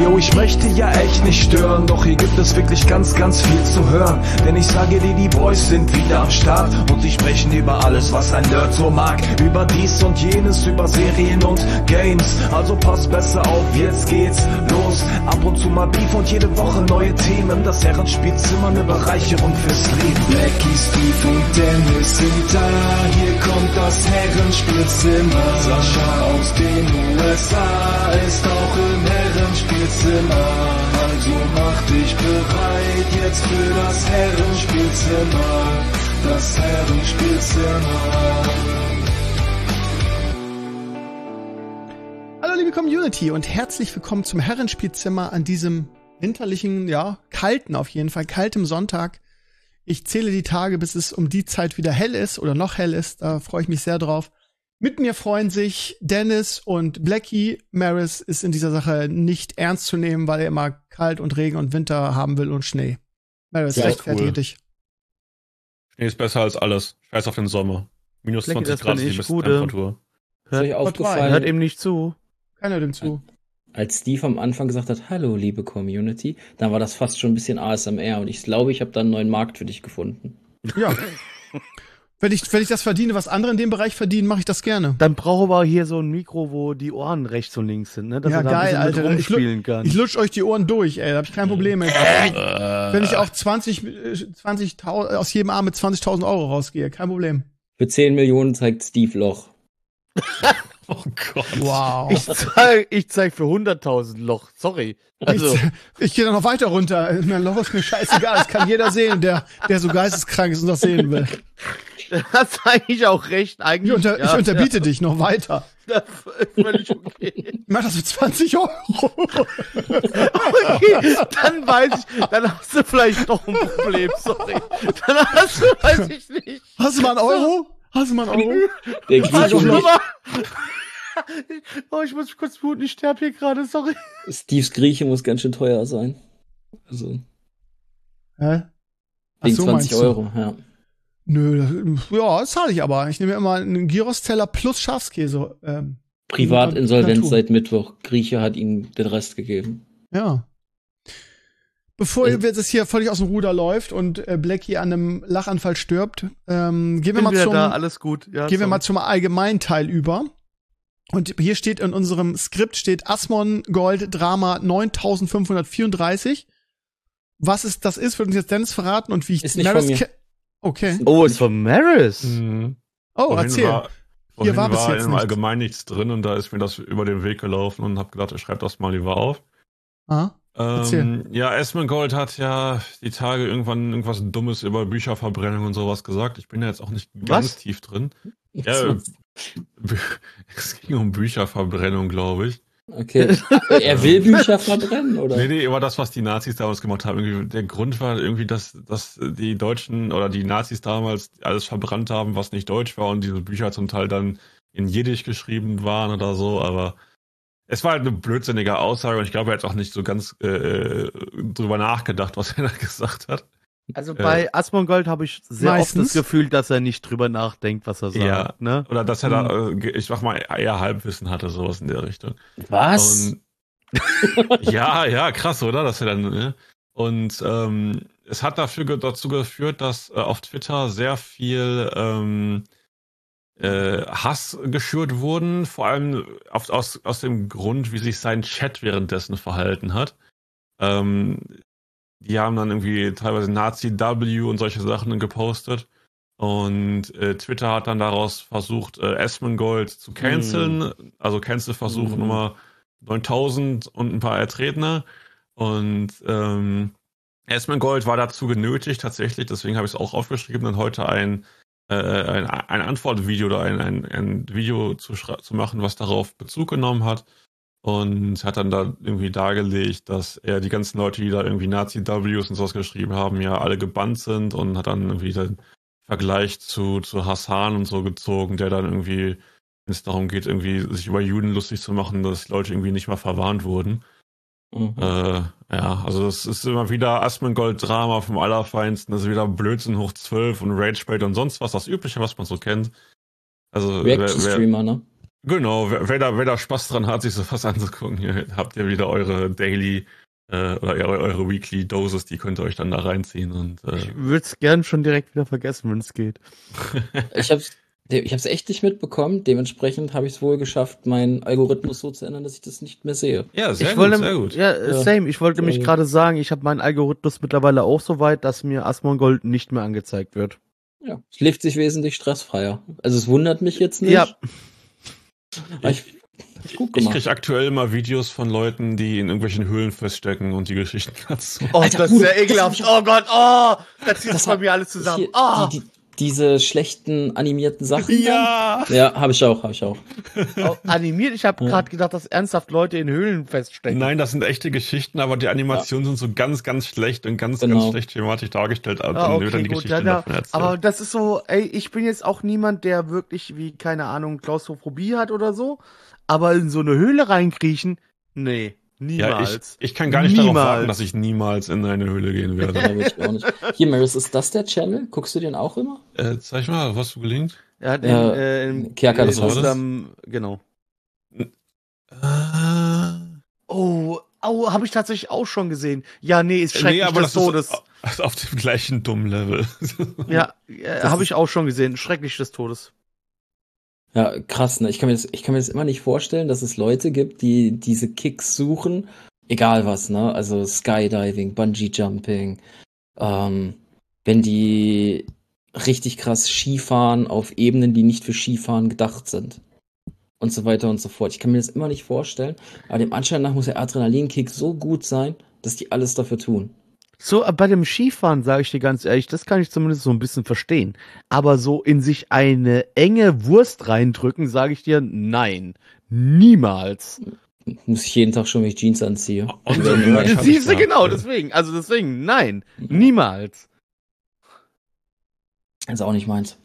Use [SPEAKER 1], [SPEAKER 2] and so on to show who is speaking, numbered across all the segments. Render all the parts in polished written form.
[SPEAKER 1] Yo, ich möchte ja echt nicht stören, doch hier gibt es wirklich ganz, ganz viel zu hören. Denn ich sage dir, die Boys sind wieder am Start und sie sprechen über alles, was ein Nerd so mag. Über dies und jenes, über Serien und Games. Also pass besser auf, jetzt geht's los. Ab und zu mal Beef und jede Woche neue Themen. Das Herrenspielzimmer, eine Bereicherung fürs Leben. Blackie, Steve und Dennis sind da. Hier kommt das Herrenspielzimmer. Sascha aus den USA ist auch im Herrenspielzimmer. Also mach dich bereit jetzt für das Herrenspielzimmer. Das Herrenspielzimmer.
[SPEAKER 2] Hallo liebe Community und herzlich willkommen zum Herrenspielzimmer an diesem winterlichen, ja, kalten auf jeden Fall, kaltem Sonntag. Ich zähle die Tage, bis es um die Zeit wieder hell ist oder noch hell ist. Da freue ich mich sehr drauf. Mit mir freuen sich Dennis und Blackie. Maris ist in dieser Sache nicht ernst zu nehmen, weil er immer kalt und Regen und Winter haben will und Schnee. Maris, rechtfertige dich.
[SPEAKER 3] Schnee ist besser als alles. Scheiß auf den Sommer. Minus
[SPEAKER 4] Blackie,
[SPEAKER 3] 20 Grad ist die beste Temperatur.
[SPEAKER 4] Ist euch aufgefallen? Hört ihm nicht zu.
[SPEAKER 2] Keiner dem zu.
[SPEAKER 5] Als Steve am Anfang gesagt hat, hallo liebe Community, dann war das fast schon ein bisschen ASMR und ich glaube, ich habe da einen neuen Markt für dich gefunden.
[SPEAKER 2] Ja. Wenn ich das verdiene, was andere in dem Bereich verdienen, mache ich das gerne.
[SPEAKER 4] Dann brauchen wir hier so ein Mikro, wo die Ohren rechts und links sind, ne? Dass
[SPEAKER 2] ja,
[SPEAKER 4] er da
[SPEAKER 2] geil,
[SPEAKER 4] ein bisschen
[SPEAKER 2] Alter.
[SPEAKER 4] rumspielen kann.
[SPEAKER 2] Ich lutsch euch die Ohren durch, ey. Da hab ich kein Problem mit. Wenn ich auch 20.000 aus jedem Arm mit 20.000 Euro rausgehe, kein Problem.
[SPEAKER 5] Für 10 Millionen zeigt Steve Loch.
[SPEAKER 3] Oh Gott.
[SPEAKER 2] Wow.
[SPEAKER 4] Ich zeig für 100.000 Loch, sorry. Also.
[SPEAKER 2] Ich gehe dann noch weiter runter. Mein Loch ist mir scheißegal. Das kann jeder sehen, der so geisteskrank ist und das sehen will.
[SPEAKER 4] Das ist eigentlich auch recht. Eigentlich,
[SPEAKER 2] ich unterbiete dich noch weiter.
[SPEAKER 4] Das ist völlig okay.
[SPEAKER 2] Ich mach das für 20 Euro.
[SPEAKER 4] Okay, dann weiß ich, dann hast du vielleicht doch ein Problem, sorry. Dann weiß ich nicht.
[SPEAKER 2] Hast du mal einen Euro?
[SPEAKER 5] Der Grieche
[SPEAKER 4] Oh, ich muss mich kurz muten, ich sterbe hier gerade, sorry.
[SPEAKER 5] Steves Grieche muss ganz schön teuer sein. Also.
[SPEAKER 2] Hä?
[SPEAKER 5] Wegen 20 Euro, ja.
[SPEAKER 2] Nö, das zahle ich aber. Ich nehme immer einen Gyros-Teller plus Schafskäse.
[SPEAKER 5] Privatinsolvenz seit Mittwoch. Grieche hat ihm den Rest gegeben.
[SPEAKER 2] Ja. Bevor das hier völlig aus dem Ruder läuft und Blackie an einem Lachanfall stirbt, gehen wir mal zum allgemeinen Teil über. Und hier steht in unserem Skript Asmongold Drama 9534. Was das ist, wird uns jetzt Dennis verraten und wie ich
[SPEAKER 5] ist nicht von mir.
[SPEAKER 2] Okay.
[SPEAKER 4] Oh, ist von Maris.
[SPEAKER 3] Mhm.
[SPEAKER 2] Oh, erzähl.
[SPEAKER 3] Hier
[SPEAKER 2] war bis jetzt
[SPEAKER 3] im
[SPEAKER 2] nichts.
[SPEAKER 3] Allgemeinen nichts drin und da ist mir das über den Weg gelaufen und hab gedacht, ich schreib das mal lieber auf. Ja, Asmongold hat ja die Tage irgendwas Dummes über Bücherverbrennung und sowas gesagt. Ich bin ja jetzt auch nicht ganz tief drin. Ja, es ging um Bücherverbrennung, glaube ich.
[SPEAKER 5] Okay. Er will Bücher verbrennen, oder?
[SPEAKER 3] Nee, aber das, was die Nazis damals gemacht haben, irgendwie, der Grund war irgendwie, dass die Deutschen oder die Nazis damals alles verbrannt haben, was nicht deutsch war und diese Bücher zum Teil dann in Jiddisch geschrieben waren oder so, aber es war halt eine blödsinnige Aussage und ich glaube, er hat auch nicht so ganz drüber nachgedacht, was er da gesagt hat.
[SPEAKER 4] Also bei Asmongold habe ich sehr oft das Gefühl, dass er nicht drüber nachdenkt, was er sagt.
[SPEAKER 3] Ja,
[SPEAKER 4] ne?
[SPEAKER 3] Oder dass er da, ich sag mal, eher Halbwissen hatte, sowas in der Richtung.
[SPEAKER 5] Was?
[SPEAKER 3] Und, ja, krass, oder? Dass er dann, ne? Und es hat dazu geführt, dass auf Twitter sehr viel Hass geschürt wurden, vor allem aus dem Grund, wie sich sein Chat währenddessen verhalten hat. Die haben dann irgendwie teilweise Nazi-W und solche Sachen gepostet. Und Twitter hat dann daraus versucht, Asmongold zu canceln. Also Cancel-Versuch Nummer 9000 und ein paar Ertretner. Und Asmongold war dazu genötigt, tatsächlich, deswegen habe ich es auch aufgeschrieben, dann heute ein Antwortvideo oder ein Video zu machen, was darauf Bezug genommen hat. Und hat dann da irgendwie dargelegt, dass er die ganzen Leute, die da irgendwie Nazi-Ws und sowas geschrieben haben, ja alle gebannt sind und hat dann irgendwie den Vergleich zu Hassan und so gezogen, der dann irgendwie, wenn es darum geht, irgendwie sich über Juden lustig zu machen, dass Leute irgendwie nicht mal verwarnt wurden. Ja, also das ist immer wieder Asmongold-Drama vom Allerfeinsten, das ist wieder Blödsinn hoch 12 und Ragebait und sonst was, das Übliche, was man so kennt. Also
[SPEAKER 5] Reaction-Streamer, ne?
[SPEAKER 3] Genau, wer da Spaß dran hat, sich so was anzugucken, hier habt ihr wieder eure Daily oder eure Weekly Doses, die könnt ihr euch dann da reinziehen. Und
[SPEAKER 4] Ich würde es gern schon direkt wieder vergessen, wenn es geht.
[SPEAKER 5] Ich hab's echt nicht mitbekommen. Dementsprechend habe ich es wohl geschafft, meinen Algorithmus so zu ändern, dass ich das nicht mehr sehe.
[SPEAKER 3] Ja, sehr gut.
[SPEAKER 4] Ja, same. Ich wollte nämlich gerade sagen, ich habe meinen Algorithmus mittlerweile auch so weit, dass mir Asmongold nicht mehr angezeigt wird.
[SPEAKER 5] Ja, es lebt sich wesentlich stressfreier. Also es wundert mich jetzt nicht.
[SPEAKER 4] Ja.
[SPEAKER 5] Gut
[SPEAKER 3] Ich
[SPEAKER 5] gemacht.
[SPEAKER 3] kriege aktuell immer Videos von Leuten, die in irgendwelchen Höhlen feststecken und die Geschichten dazu.
[SPEAKER 4] Oh,
[SPEAKER 5] Alter,
[SPEAKER 4] das
[SPEAKER 5] Bruder,
[SPEAKER 4] ist ja ekelhaft. Oh Gott, da zieht es bei mir alles zusammen.
[SPEAKER 5] Hier, diese schlechten animierten Sachen.
[SPEAKER 3] Ja!
[SPEAKER 5] Ja, habe ich auch.
[SPEAKER 4] Oh, animiert? Ich habe gerade gedacht, dass ernsthaft Leute in Höhlen feststecken.
[SPEAKER 3] Nein, das sind echte Geschichten, aber die Animationen sind so ganz, ganz schlecht und ganz schlecht thematisch dargestellt. Und dann wird dann die Geschichte davon erzählt.
[SPEAKER 4] Aber das ist so, ich bin jetzt auch niemand, der wirklich, wie, keine Ahnung, Klaustrophobie hat oder so, aber in so eine Höhle reinkriechen, nee, niemals.
[SPEAKER 3] Ja, ich kann gar nicht darauf warten, dass ich niemals in eine Höhle gehen werde.
[SPEAKER 5] Ja, will ich auch nicht. Hier, Maris, ist das der Channel? Guckst du den auch immer?
[SPEAKER 3] Zeig mal, was du gelingt.
[SPEAKER 4] Ja,
[SPEAKER 5] Kerker des
[SPEAKER 3] Wasser.
[SPEAKER 4] Genau. Oh, habe ich tatsächlich auch schon gesehen. Ja, nee, ist schrecklich
[SPEAKER 3] aber
[SPEAKER 4] des
[SPEAKER 3] das
[SPEAKER 4] Todes.
[SPEAKER 3] ist auf dem gleichen dummen Level.
[SPEAKER 4] Ja, habe ich auch schon gesehen. Schrecklich des Todes.
[SPEAKER 5] Ja, krass, ne? Ich kann mir das immer nicht vorstellen, dass es Leute gibt, die diese Kicks suchen, egal was, ne? Also Skydiving, Bungee Jumping, wenn die richtig krass Skifahren auf Ebenen, die nicht für Skifahren gedacht sind. Und so weiter und so fort. Ich kann mir das immer nicht vorstellen, aber dem Anschein nach muss der Adrenalinkick so gut sein, dass die alles dafür tun.
[SPEAKER 4] So, bei dem Skifahren sage ich dir ganz ehrlich, das kann ich zumindest so ein bisschen verstehen. Aber so in sich eine enge Wurst reindrücken, sage ich dir, nein. Niemals.
[SPEAKER 5] Muss ich jeden Tag schon, wenn ich Jeans anziehe.
[SPEAKER 3] Und
[SPEAKER 5] Die
[SPEAKER 3] so
[SPEAKER 5] werden
[SPEAKER 3] Merch
[SPEAKER 5] immer-
[SPEAKER 3] hab ich
[SPEAKER 4] Siehst du,
[SPEAKER 3] gehabt,
[SPEAKER 4] genau,
[SPEAKER 3] ja.
[SPEAKER 4] deswegen, nein. Niemals.
[SPEAKER 5] ist auch nicht meins.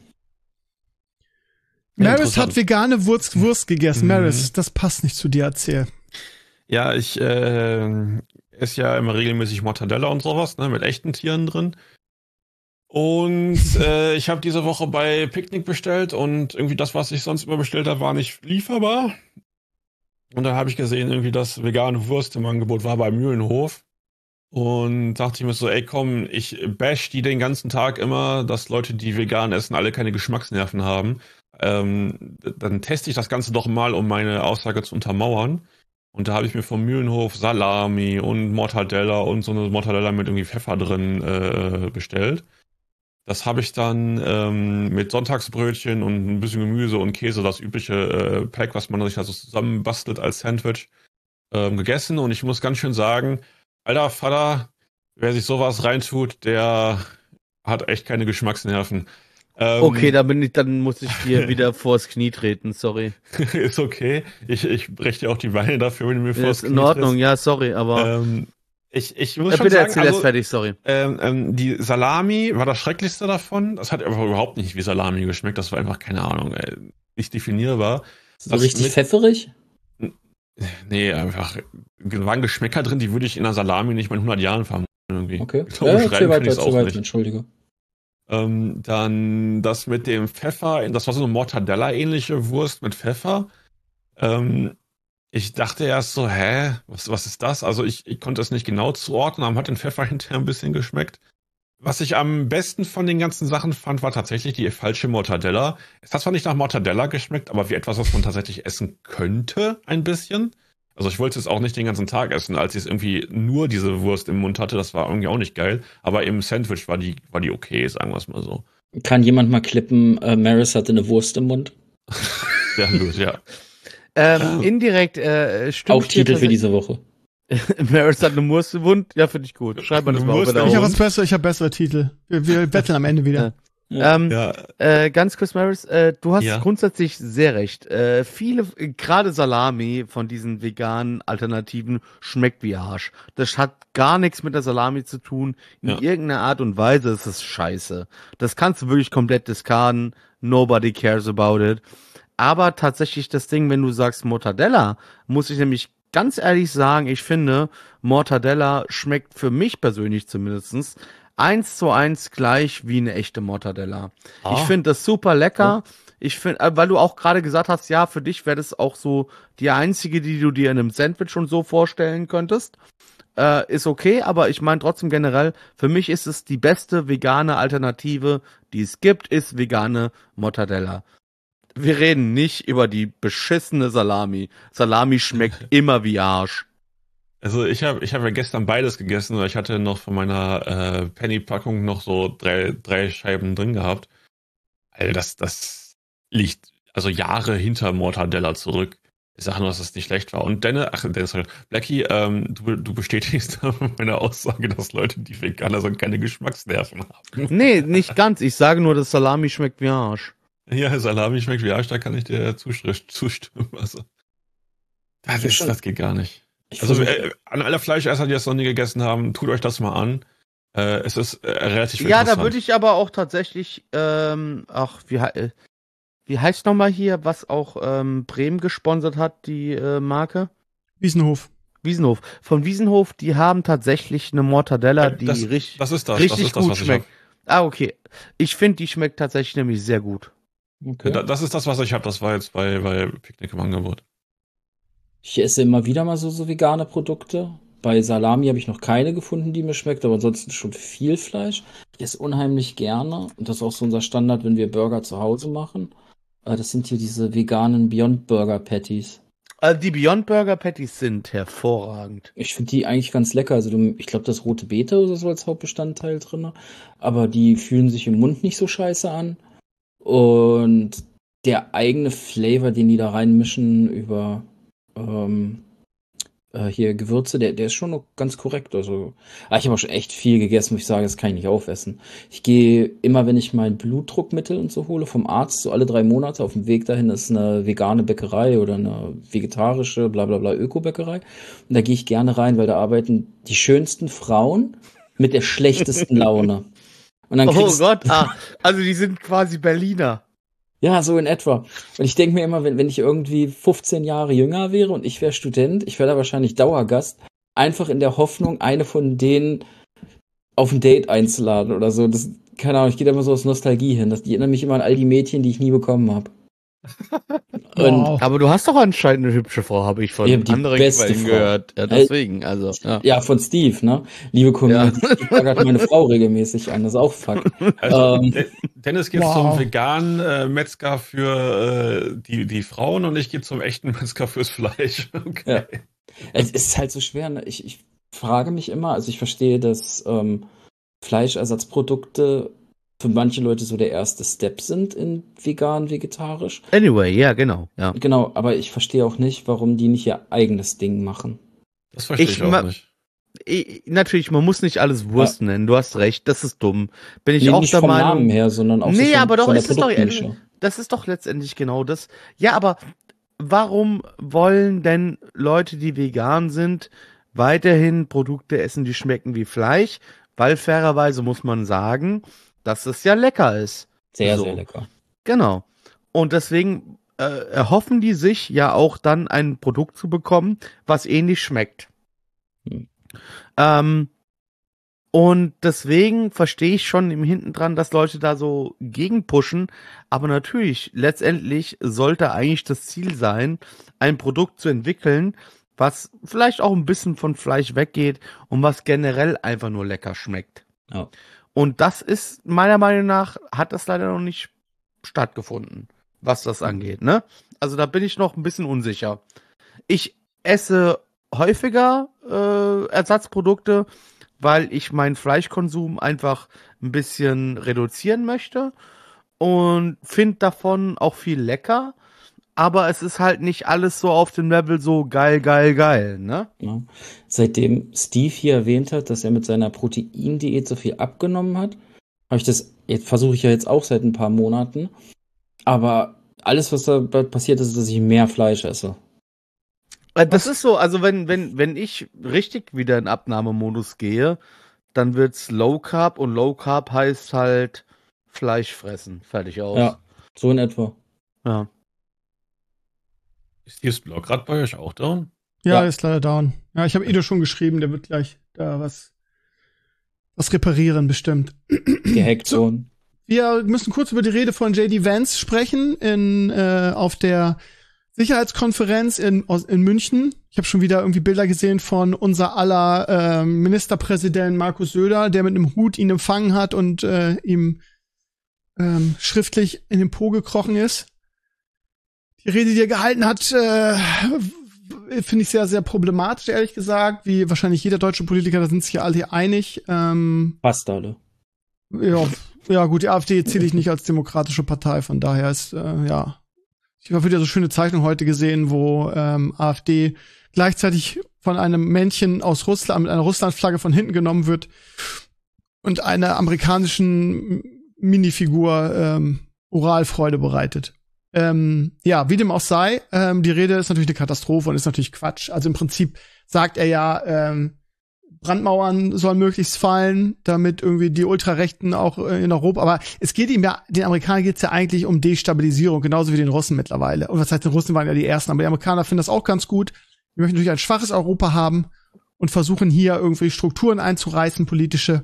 [SPEAKER 2] Maris
[SPEAKER 3] interessant.
[SPEAKER 2] hat vegane Wurst gegessen. Maris, das passt nicht zu dir, erzähl.
[SPEAKER 3] Ja, ich esse ja immer regelmäßig Mortadella und sowas, ne, mit echten Tieren drin. Und ich habe diese Woche bei Picknick bestellt und irgendwie das, was ich sonst immer bestellt habe, war nicht lieferbar. Und dann habe ich gesehen, irgendwie, dass vegane Wurst im Angebot war bei Mühlenhof. Und dachte ich mir so, ey komm, ich bash die den ganzen Tag immer, dass Leute, die vegan essen, alle keine Geschmacksnerven haben. Dann teste ich das Ganze doch mal, um meine Aussage zu untermauern. Und da habe ich mir vom Mühlenhof Salami und Mortadella und so eine Mortadella mit irgendwie Pfeffer drin bestellt. Das habe ich dann mit Sonntagsbrötchen und ein bisschen Gemüse und Käse, das übliche Pack, was man sich da so zusammenbastelt als Sandwich, gegessen. Und ich muss ganz schön sagen, alter Vater, wer sich sowas reintut, der hat echt keine Geschmacksnerven.
[SPEAKER 4] Okay, dann muss ich dir wieder vors Knie treten, sorry.
[SPEAKER 3] Ist okay. Ich breche dir auch die Beine dafür, wenn du mir
[SPEAKER 4] Ist
[SPEAKER 3] vors
[SPEAKER 4] in
[SPEAKER 3] Knie
[SPEAKER 4] Ordnung,
[SPEAKER 3] trittst.
[SPEAKER 4] ja, sorry, aber
[SPEAKER 3] Ich muss schon
[SPEAKER 4] bitte
[SPEAKER 3] sagen,
[SPEAKER 4] erzähl erst fertig, sorry.
[SPEAKER 3] die Salami war das Schrecklichste davon. Das hat einfach überhaupt nicht wie Salami geschmeckt. Das war einfach, keine Ahnung, nicht definierbar.
[SPEAKER 5] So richtig
[SPEAKER 3] mit-
[SPEAKER 5] pfefferig?
[SPEAKER 3] Nee, einfach waren Geschmäcker drin, die würde ich in einer Salami nicht mal in 100 Jahren vermuten. Irgendwie.
[SPEAKER 5] Okay.
[SPEAKER 3] So
[SPEAKER 5] Ja,
[SPEAKER 3] beschreiben kann ich's auch nicht.
[SPEAKER 5] Entschuldige.
[SPEAKER 3] Dann das mit dem Pfeffer, das war so eine Mortadella-ähnliche Wurst mit Pfeffer. Ich dachte erst so, was ist das? Also ich konnte es nicht genau zuordnen, aber hat den Pfeffer hinterher ein bisschen geschmeckt. Was ich am besten von den ganzen Sachen fand, war tatsächlich die falsche Mortadella. Es hat zwar nicht nach Mortadella geschmeckt, aber wie etwas, was man tatsächlich essen könnte, ein bisschen. Also ich wollte es auch nicht den ganzen Tag essen, als ich es irgendwie nur diese Wurst im Mund hatte. Das war irgendwie auch nicht geil. Aber im Sandwich war die okay, sagen wir es mal so.
[SPEAKER 5] Kann jemand mal klippen, Maris hatte eine Wurst im Mund?
[SPEAKER 3] Sehr gut, ja.
[SPEAKER 4] Indirekt stimmt
[SPEAKER 5] Auch Titel für diese Woche.
[SPEAKER 4] Maris hat eine Wurst im Mund. Ja, finde ich gut. Schreib mal das mal
[SPEAKER 3] Wurst
[SPEAKER 4] bitte
[SPEAKER 3] im
[SPEAKER 2] Ich habe
[SPEAKER 4] auf.
[SPEAKER 2] was Besseres, ich habe bessere Titel. Wir betteln am Ende wieder.
[SPEAKER 3] Ja,
[SPEAKER 4] Ganz kurz, Maris, du hast
[SPEAKER 3] Ja.
[SPEAKER 4] grundsätzlich sehr recht. Viele, gerade Salami von diesen veganen Alternativen schmeckt wie Arsch. Das hat gar nichts mit der Salami zu tun. In
[SPEAKER 3] Ja.
[SPEAKER 4] irgendeiner Art und Weise ist es scheiße. Das kannst du wirklich komplett discarden. Nobody cares about it. Aber tatsächlich das Ding, wenn du sagst Mortadella, muss ich nämlich ganz ehrlich sagen, ich finde, Mortadella schmeckt für mich persönlich zumindest 1:1 gleich wie eine echte Mortadella. Ich finde das super lecker. Ich finde, weil du auch gerade gesagt hast, ja, für dich wäre das auch so die einzige, die du dir in einem Sandwich und so vorstellen könntest. Ist okay, aber ich meine trotzdem generell, für mich ist es die beste vegane Alternative, die es gibt, ist vegane Mortadella. Wir reden nicht über die beschissene Salami. Salami schmeckt immer wie Arsch.
[SPEAKER 3] Also ich hab ja gestern beides gegessen, weil ich hatte noch von meiner Penny-Packung noch so drei Scheiben drin gehabt. Also das liegt also Jahre hinter Mortadella zurück. Ich sage nur, dass das nicht schlecht war. Und Dennis, Blackie, du bestätigst meine Aussage, dass Leute, die Veganer sind, keine Geschmacksnerven haben.
[SPEAKER 4] Nee, nicht ganz. Ich sage nur, dass Salami schmeckt wie Arsch.
[SPEAKER 3] Ja, Salami schmeckt wie Arsch, da kann ich dir zustimmen. Also, das geht gar nicht. Also an alle Fleischesser, die das noch nie gegessen haben, tut euch das mal an. Es ist relativ
[SPEAKER 4] Ja,
[SPEAKER 3] interessant.
[SPEAKER 4] da würde ich aber auch tatsächlich, wie heißt nochmal hier, was auch Bremen gesponsert hat, die Marke?
[SPEAKER 2] Wiesenhof.
[SPEAKER 4] Wiesenhof. Von Wiesenhof, die haben tatsächlich eine Mortadella, die richtig gut
[SPEAKER 3] was
[SPEAKER 4] schmeckt. Ah, okay. Ich finde, die schmeckt tatsächlich nämlich sehr gut.
[SPEAKER 5] Okay.
[SPEAKER 3] Das ist das, was ich habe. Das war jetzt bei Picknick im Angebot.
[SPEAKER 5] Ich esse immer wieder mal so vegane Produkte. Bei Salami habe ich noch keine gefunden, die mir schmeckt, aber ansonsten schon viel Fleisch. Ich esse unheimlich gerne. Und das ist auch so unser Standard, wenn wir Burger zu Hause machen. Das sind hier diese veganen Beyond Burger Patties.
[SPEAKER 4] Die Beyond Burger Patties sind hervorragend.
[SPEAKER 5] Ich finde die eigentlich ganz lecker. Also ich glaube, das rote Beete oder so als Hauptbestandteil drin. Aber die fühlen sich im Mund nicht so scheiße an. Und der eigene Flavor, den die da reinmischen über hier Gewürze, der ist schon noch ganz korrekt. Also, ich habe auch schon echt viel gegessen, muss ich sagen, das kann ich nicht aufessen. Ich gehe immer, wenn ich mein Blutdruckmittel und so hole vom Arzt, so alle 3 Monate auf dem Weg dahin ist eine vegane Bäckerei oder eine vegetarische, bla bla bla, Öko-Bäckerei. Und da gehe ich gerne rein, weil da arbeiten die schönsten Frauen mit der schlechtesten Laune. Und dann
[SPEAKER 4] Oh Gott, also die sind quasi Berliner.
[SPEAKER 5] Ja, so in etwa. Und ich denke mir immer, wenn ich irgendwie 15 Jahre jünger wäre und ich wäre Student, ich wäre da wahrscheinlich Dauergast, einfach in der Hoffnung, eine von denen auf ein Date einzuladen oder so. Das, keine Ahnung, ich gehe da immer so aus Nostalgie hin. Die erinnern mich immer an all die Mädchen, die ich nie bekommen habe.
[SPEAKER 2] Wow.
[SPEAKER 4] Aber du hast doch anscheinend eine hübsche Frau, habe ich von
[SPEAKER 5] Ich hab die
[SPEAKER 4] anderen
[SPEAKER 5] beste
[SPEAKER 4] Quellen
[SPEAKER 5] Frau.
[SPEAKER 4] gehört. Ja, deswegen, also.
[SPEAKER 5] Ja, von Steve, ne? Liebe Community, Steve ärgert meine Frau regelmäßig an, das ist auch Fakt.
[SPEAKER 3] Also, Dennis geht
[SPEAKER 2] Wow.
[SPEAKER 3] zum veganen Metzger für die Frauen und ich gehe zum echten Metzger fürs Fleisch. Okay.
[SPEAKER 5] Ja. Es ist halt so schwer, ne? Ich frage mich immer, also ich verstehe, dass Fleischersatzprodukte für manche Leute so der erste Step sind in vegan, vegetarisch.
[SPEAKER 4] Anyway, ja, genau. Ja.
[SPEAKER 5] Genau, aber ich verstehe auch nicht, warum die nicht ihr eigenes Ding machen.
[SPEAKER 3] Das verstehe ich auch nicht.
[SPEAKER 4] Natürlich, man muss nicht alles Wurst nennen, du hast recht, das ist dumm. Bin ich
[SPEAKER 5] Nee,
[SPEAKER 4] auch
[SPEAKER 5] nicht
[SPEAKER 4] der
[SPEAKER 5] vom
[SPEAKER 4] Meinung.
[SPEAKER 5] Namen her, sondern auch so
[SPEAKER 4] Nee, aber doch,
[SPEAKER 5] von der
[SPEAKER 4] ist es doch,
[SPEAKER 5] Produktnische.
[SPEAKER 4] das ist doch letztendlich genau das. Ja, aber warum wollen denn Leute, die vegan sind, weiterhin Produkte essen, die schmecken wie Fleisch? Weil fairerweise muss man sagen, dass es ja lecker ist.
[SPEAKER 5] Sehr,
[SPEAKER 4] So.
[SPEAKER 5] sehr lecker.
[SPEAKER 4] Genau. Und deswegen erhoffen die sich ja auch dann ein Produkt zu bekommen, was ähnlich schmeckt. Und deswegen verstehe ich schon im Hintendran, dass Leute da so gegenpushen. Aber natürlich, letztendlich sollte eigentlich das Ziel sein, ein Produkt zu entwickeln, was vielleicht auch ein bisschen von Fleisch weggeht und was generell einfach nur lecker schmeckt.
[SPEAKER 5] Ja.
[SPEAKER 4] Und das ist, meiner Meinung nach, hat das leider noch nicht stattgefunden, was das angeht, ne? Also da bin ich noch ein bisschen unsicher. Ich esse häufiger Ersatzprodukte, weil ich meinen Fleischkonsum einfach ein bisschen reduzieren möchte und finde davon auch viel lecker, aber es ist halt nicht alles so auf dem Level so geil, ne?
[SPEAKER 5] Ja. Seitdem Steve hier erwähnt hat, dass er mit seiner Proteindiät so viel abgenommen hat, versuche ich ja jetzt auch seit ein paar Monaten. Aber alles, was da passiert ist, dass ich mehr Fleisch esse.
[SPEAKER 4] Das ist so, also wenn ich richtig wieder in Abnahmemodus gehe, dann wird's Low Carb und Low Carb heißt halt Fleisch fressen. Fertig aus.
[SPEAKER 5] Ja, so in etwa.
[SPEAKER 4] Ja.
[SPEAKER 3] Ist Steve's Blog gerade bei euch auch down?
[SPEAKER 2] Ja,
[SPEAKER 5] Ja.
[SPEAKER 2] ist leider down. Ja, ich habe Ido schon geschrieben, der wird gleich da was reparieren, bestimmt.
[SPEAKER 5] Gehackt
[SPEAKER 2] So.
[SPEAKER 5] worden.
[SPEAKER 2] wir müssen kurz über die Rede von J.D. Vance sprechen auf der Sicherheitskonferenz in München. Ich habe schon wieder irgendwie Bilder gesehen von unser aller Ministerpräsident Markus Söder, der mit einem Hut ihn empfangen hat und ihm schriftlich in den Po gekrochen ist. Die Rede, die er gehalten hat, finde ich sehr, sehr problematisch, ehrlich gesagt. Wie wahrscheinlich jeder deutsche Politiker, da sind sich ja alle hier einig.
[SPEAKER 5] Fast alle.
[SPEAKER 2] Ja, gut, die AfD zähle ich nicht als demokratische Partei, von daher ist, ja. Ich habe wieder so schöne Zeichnung heute gesehen, wo AfD gleichzeitig von einem Männchen aus Russland mit einer Russlandflagge von hinten genommen wird und einer amerikanischen Minifigur Oralfreude bereitet. Ja, wie dem auch sei, die Rede ist natürlich eine Katastrophe und ist natürlich Quatsch. Also im Prinzip sagt er ja, Brandmauern sollen möglichst fallen, damit irgendwie die Ultrarechten auch in Europa, aber es geht ihm ja, den Amerikanern geht's ja eigentlich um Destabilisierung, genauso wie den Russen mittlerweile. Und was heißt, die Russen waren ja die Ersten, aber die Amerikaner finden das auch ganz gut. Die möchten natürlich ein schwaches Europa haben und versuchen hier irgendwie Strukturen einzureißen, politische.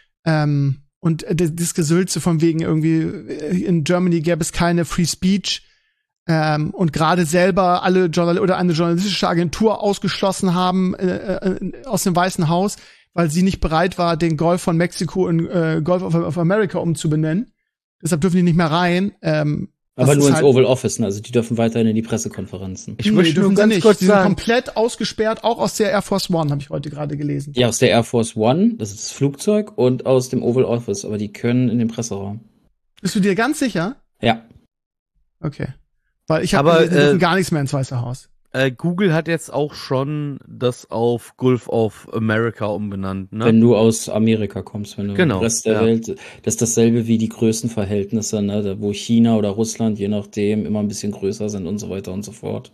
[SPEAKER 2] Und das Gesülze von wegen irgendwie, in Germany gäbe es keine Free Speech, und gerade selber eine journalistische Agentur ausgeschlossen haben aus dem Weißen Haus, weil sie nicht bereit war, den Golf von Mexiko in Golf of America umzubenennen. Deshalb dürfen die nicht mehr rein.
[SPEAKER 5] Aber nur ins Oval Office, ne? Also die dürfen weiterhin in die Pressekonferenzen.
[SPEAKER 2] Ich möchte nur ganz kurz sagen, die sind komplett ausgesperrt, auch aus der Air Force One, habe ich heute gerade gelesen.
[SPEAKER 5] Ja, aus der Air Force One, das ist das Flugzeug, und aus dem Oval Office, aber die können in den Presseraum.
[SPEAKER 2] Bist du dir ganz sicher?
[SPEAKER 5] Ja.
[SPEAKER 2] Okay. Weil ich habe gelesen, gar nichts mehr ins Weiße Haus.
[SPEAKER 4] Google hat jetzt auch schon das auf Gulf of America umbenannt, ne?
[SPEAKER 5] Wenn du aus Amerika kommst, wenn du
[SPEAKER 4] genau,
[SPEAKER 5] im Rest der Welt, das ist dasselbe wie die Größenverhältnisse, ne? Wo China oder Russland, je nachdem, immer ein bisschen größer sind und so weiter und so fort.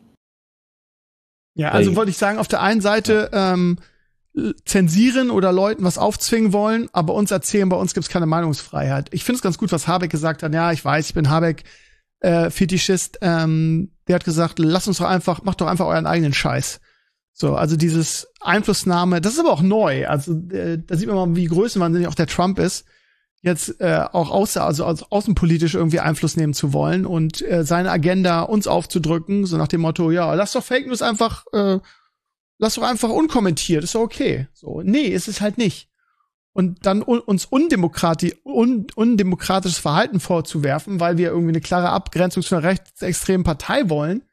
[SPEAKER 2] Ja, also wollte ich sagen, auf der einen Seite zensieren oder Leuten was aufzwingen wollen, aber uns erzählen, bei uns gibt's keine Meinungsfreiheit. Ich finde es ganz gut, was Habeck gesagt hat. Ja, ich weiß, ich bin Habeck, Fetischist, der hat gesagt, macht doch einfach euren eigenen Scheiß. So, also dieses Einflussnahme, das ist aber auch neu. Also da sieht man mal, wie größenwahnsinnig auch der Trump ist, jetzt auch außenpolitisch irgendwie Einfluss nehmen zu wollen und seine Agenda uns aufzudrücken, so nach dem Motto, ja, lass doch Fake News einfach unkommentiert, ist doch okay. So, nee, ist es halt nicht. Und dann uns undemokratisches Verhalten vorzuwerfen, weil wir irgendwie eine klare Abgrenzung zu einer rechtsextremen Partei wollen,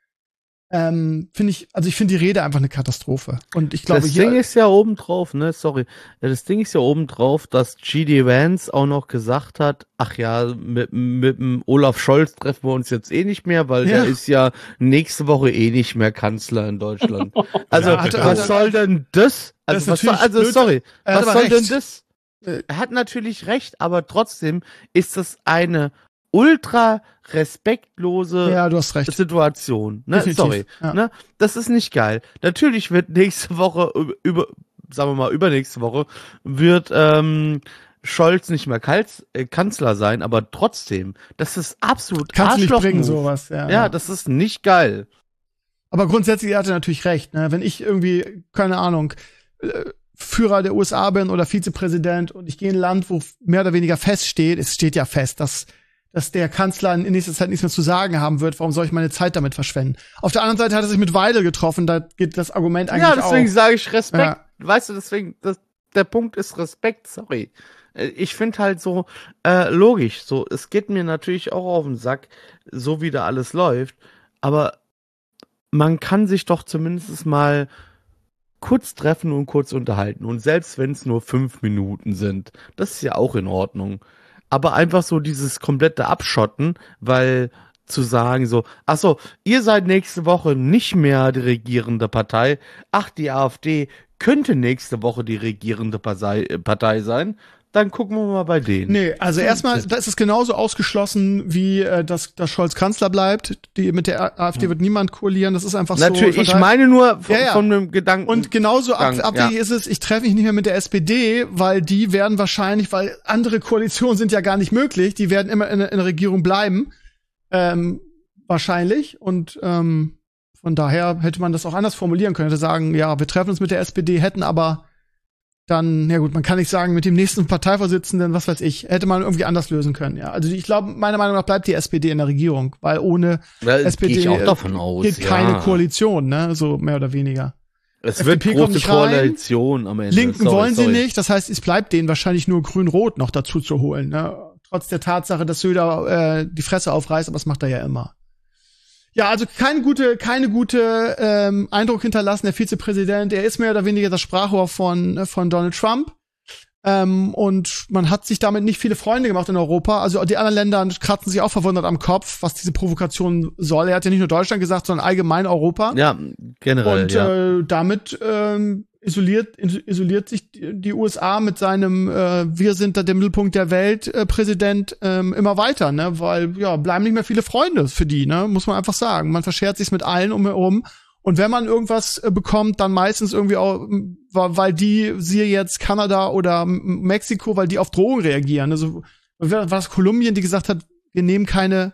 [SPEAKER 2] ich finde die Rede einfach eine Katastrophe. Und ich glaube,
[SPEAKER 4] das Ding ist ja obendrauf, ne, sorry. Das Ding ist ja obendrauf, dass J.D. Vance auch noch gesagt hat, ach ja, mit dem Olaf Scholz treffen wir uns jetzt eh nicht mehr, weil der ist ja nächste Woche eh nicht mehr Kanzler in Deutschland. Also, was soll denn das? Was soll denn das? Er hat natürlich recht, aber trotzdem ist das eine ultra respektlose
[SPEAKER 2] du hast recht.
[SPEAKER 4] Situation. Ne? Sorry. Ja. Ne? Das ist nicht geil. Natürlich wird nächste Woche, übernächste Woche, wird Scholz nicht mehr Kanzler sein, aber trotzdem, das ist absolut
[SPEAKER 2] kannst du nicht bringen, sowas.
[SPEAKER 4] Ja, das ist nicht geil.
[SPEAKER 2] Aber grundsätzlich hat er natürlich recht. Ne? Wenn ich irgendwie, keine Ahnung, Führer der USA bin oder Vizepräsident und ich gehe in ein Land, wo mehr oder weniger feststeht, es steht ja fest, dass der Kanzler in nächster Zeit nichts mehr zu sagen haben wird, warum soll ich meine Zeit damit verschwenden? Auf der anderen Seite hat er sich mit Weidel getroffen, da geht das Argument eigentlich auch.
[SPEAKER 4] Ja, deswegen sage ich Respekt. Ja. Weißt du, deswegen, der Punkt ist Respekt, sorry. Ich finde halt so, logisch, so, es geht mir natürlich auch auf den Sack, so wie da alles läuft, aber man kann sich doch zumindest mal kurz treffen und kurz unterhalten. Und selbst wenn es nur 5 Minuten sind, das ist ja auch in Ordnung. Aber einfach so dieses komplette Abschotten, weil zu sagen so, ach so, ihr seid nächste Woche nicht mehr die regierende Partei. Ach, die AfD könnte nächste Woche die regierende Partei sein. Dann gucken wir mal bei denen.
[SPEAKER 2] Nee, also erstmal, da ist es genauso ausgeschlossen, wie dass Scholz Kanzler bleibt. Mit der AfD wird niemand koalieren, das ist einfach
[SPEAKER 4] natürlich, so. Natürlich, ich meine nur von dem Gedanken.
[SPEAKER 2] Und genauso abwegig ist es, ich treffe mich nicht mehr mit der SPD, weil die werden wahrscheinlich, weil andere Koalitionen sind ja gar nicht möglich, die werden immer in der Regierung bleiben. Wahrscheinlich. Und von daher hätte man das auch anders formulieren können. Hätte sagen, ja, wir treffen uns mit der SPD, hätten aber dann, ja gut, man kann nicht sagen, mit dem nächsten Parteivorsitzenden, was weiß ich, hätte man irgendwie anders lösen können, ja. Also ich glaube, meiner Meinung nach bleibt die SPD in der Regierung, weil ohne SPD
[SPEAKER 4] gehe ich auch davon aus,
[SPEAKER 2] geht keine Koalition, ne, so mehr oder weniger.
[SPEAKER 4] Es wird
[SPEAKER 2] FDP kommt
[SPEAKER 4] große
[SPEAKER 2] nicht rein,
[SPEAKER 4] Koalition am Ende.
[SPEAKER 2] Linken wollen sie nicht, das heißt, es bleibt denen wahrscheinlich nur Grün-Rot noch dazu zu holen, ne? Trotz der Tatsache, dass Söder die Fresse aufreißt, aber das macht er ja immer. Ja, also keine gute Eindruck hinterlassen, der Vizepräsident. Er ist mehr oder weniger das Sprachrohr von Donald Trump. Und man hat sich damit nicht viele Freunde gemacht in Europa. Also die anderen Länder kratzen sich auch verwundert am Kopf, was diese Provokation soll. Er hat ja nicht nur Deutschland gesagt, sondern allgemein Europa.
[SPEAKER 4] Ja, generell.
[SPEAKER 2] Und damit isoliert sich die USA mit seinem wir sind da der Mittelpunkt der Welt Präsident immer weiter, ne? Weil ja, bleiben nicht mehr viele Freunde für die, ne? Muss man einfach sagen. Man verschert sich mit allen umherum. Und wenn man irgendwas bekommt, dann meistens irgendwie auch, weil siehe jetzt Kanada oder Mexiko, weil die auf Drohungen reagieren. Also war das Kolumbien, die gesagt hat, wir nehmen keine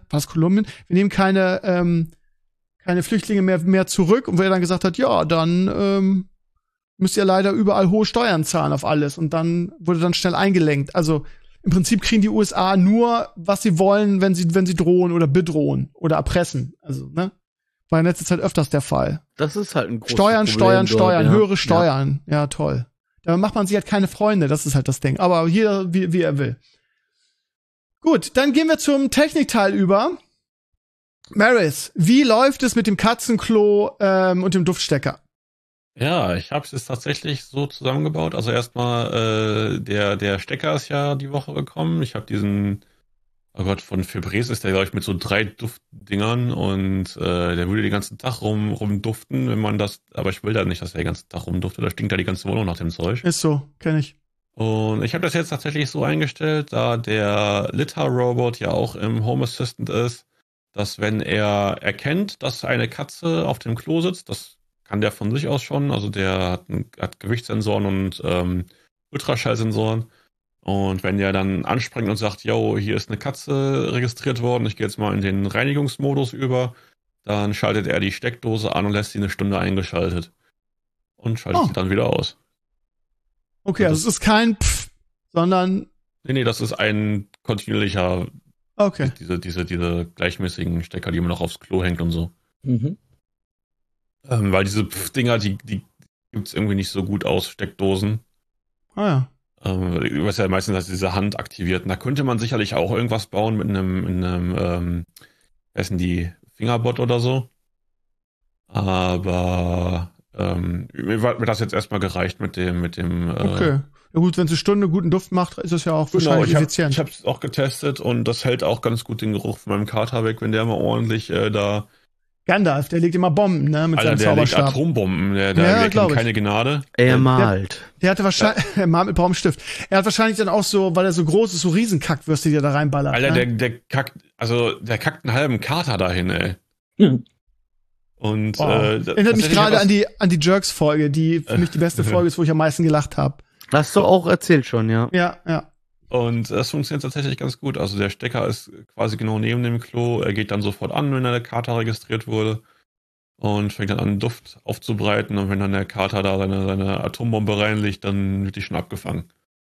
[SPEAKER 2] Flüchtlinge mehr zurück, und wer dann gesagt hat, ja, dann müsst ihr leider überall hohe Steuern zahlen auf alles, und dann wurde dann schnell eingelenkt. Also im Prinzip kriegen die USA nur, was sie wollen, wenn sie drohen oder bedrohen oder erpressen. Also, ne? War in letzter Zeit öfters der Fall.
[SPEAKER 4] Das ist halt ein großes
[SPEAKER 2] Steuern,
[SPEAKER 4] Problem dort, ja.
[SPEAKER 2] höhere Steuern. Ja, toll. Da macht man sich halt keine Freunde, das ist halt das Ding. Aber jeder, wie er will. Gut, dann gehen wir zum Technikteil über. Maris, wie läuft es mit dem Katzenklo und dem Duftstecker?
[SPEAKER 3] Ja, ich habe es jetzt tatsächlich so zusammengebaut. Also erstmal, der Stecker ist ja die Woche gekommen. Ich habe diesen, oh Gott, von Febreze ist der, glaube ich, mit so 3 Duftdingern, und der würde den ganzen Tag rumduften, wenn man das, aber ich will da nicht, dass er den ganzen Tag rumduftet, da stinkt ja die ganze Wohnung nach dem Zeug.
[SPEAKER 2] Ist so, kenne ich.
[SPEAKER 3] Und ich habe das jetzt tatsächlich so eingestellt, da der Litter-Robot ja auch im Home Assistant ist, dass wenn er erkennt, dass eine Katze auf dem Klo sitzt, das kann der von sich aus schon, also der hat Gewichtssensoren und Ultraschallsensoren. Und wenn der dann anspringt und sagt, yo, hier ist eine Katze registriert worden, ich gehe jetzt mal in den Reinigungsmodus über, dann schaltet er die Steckdose an und lässt sie eine Stunde eingeschaltet. Und schaltet sie dann wieder aus.
[SPEAKER 2] Okay, also es ist kein Pfff, sondern...
[SPEAKER 3] Nee, das ist ein kontinuierlicher,
[SPEAKER 2] okay.
[SPEAKER 3] Diese gleichmäßigen Stecker, die man noch aufs Klo hängt und so.
[SPEAKER 5] Mhm.
[SPEAKER 3] Weil diese Pff-Dinger, die gibt's irgendwie nicht so gut aus Steckdosen.
[SPEAKER 2] Ah ja.
[SPEAKER 3] Du weißt ja meistens, dass diese Hand aktiviert. Und da könnte man sicherlich auch irgendwas bauen mit einem essen die Fingerbot oder so. Aber mir hat das jetzt erstmal gereicht mit dem.
[SPEAKER 2] Okay. Ja gut, wenn es eine Stunde guten Duft macht, ist es ja auch wahrscheinlich effizient.
[SPEAKER 3] Ich habe es auch getestet, und das hält auch ganz gut den Geruch von meinem Kater weg, wenn der mal ordentlich da.
[SPEAKER 2] Gandalf, der legt immer Bomben, ne, mit
[SPEAKER 3] Alter,
[SPEAKER 2] seinem Zauberstab.
[SPEAKER 3] Der legt Atombomben, der kennt keine Gnade.
[SPEAKER 4] Er malt.
[SPEAKER 2] Der hatte wahrscheinlich, er malt mit Baumstift. Er hat wahrscheinlich dann auch so, weil er so groß ist, so Riesenkackwürste, die er da reinballert.
[SPEAKER 3] Alter,
[SPEAKER 2] ne?
[SPEAKER 3] der kackt einen halben Kater dahin, ey.
[SPEAKER 5] Hm.
[SPEAKER 3] Und
[SPEAKER 2] Wow. Erinnert mich gerade an die Jerks-Folge, die für mich die beste Folge ist, wo ich am meisten gelacht habe.
[SPEAKER 4] Hast du auch erzählt schon, ja.
[SPEAKER 2] Ja.
[SPEAKER 3] Und das funktioniert tatsächlich ganz gut. Also der Stecker ist quasi genau neben dem Klo. Er geht dann sofort an, wenn der Kater registriert wurde. Und fängt dann an, Duft aufzubreiten. Und wenn dann der Kater da seine Atombombe reinlegt, dann wird die schon abgefangen.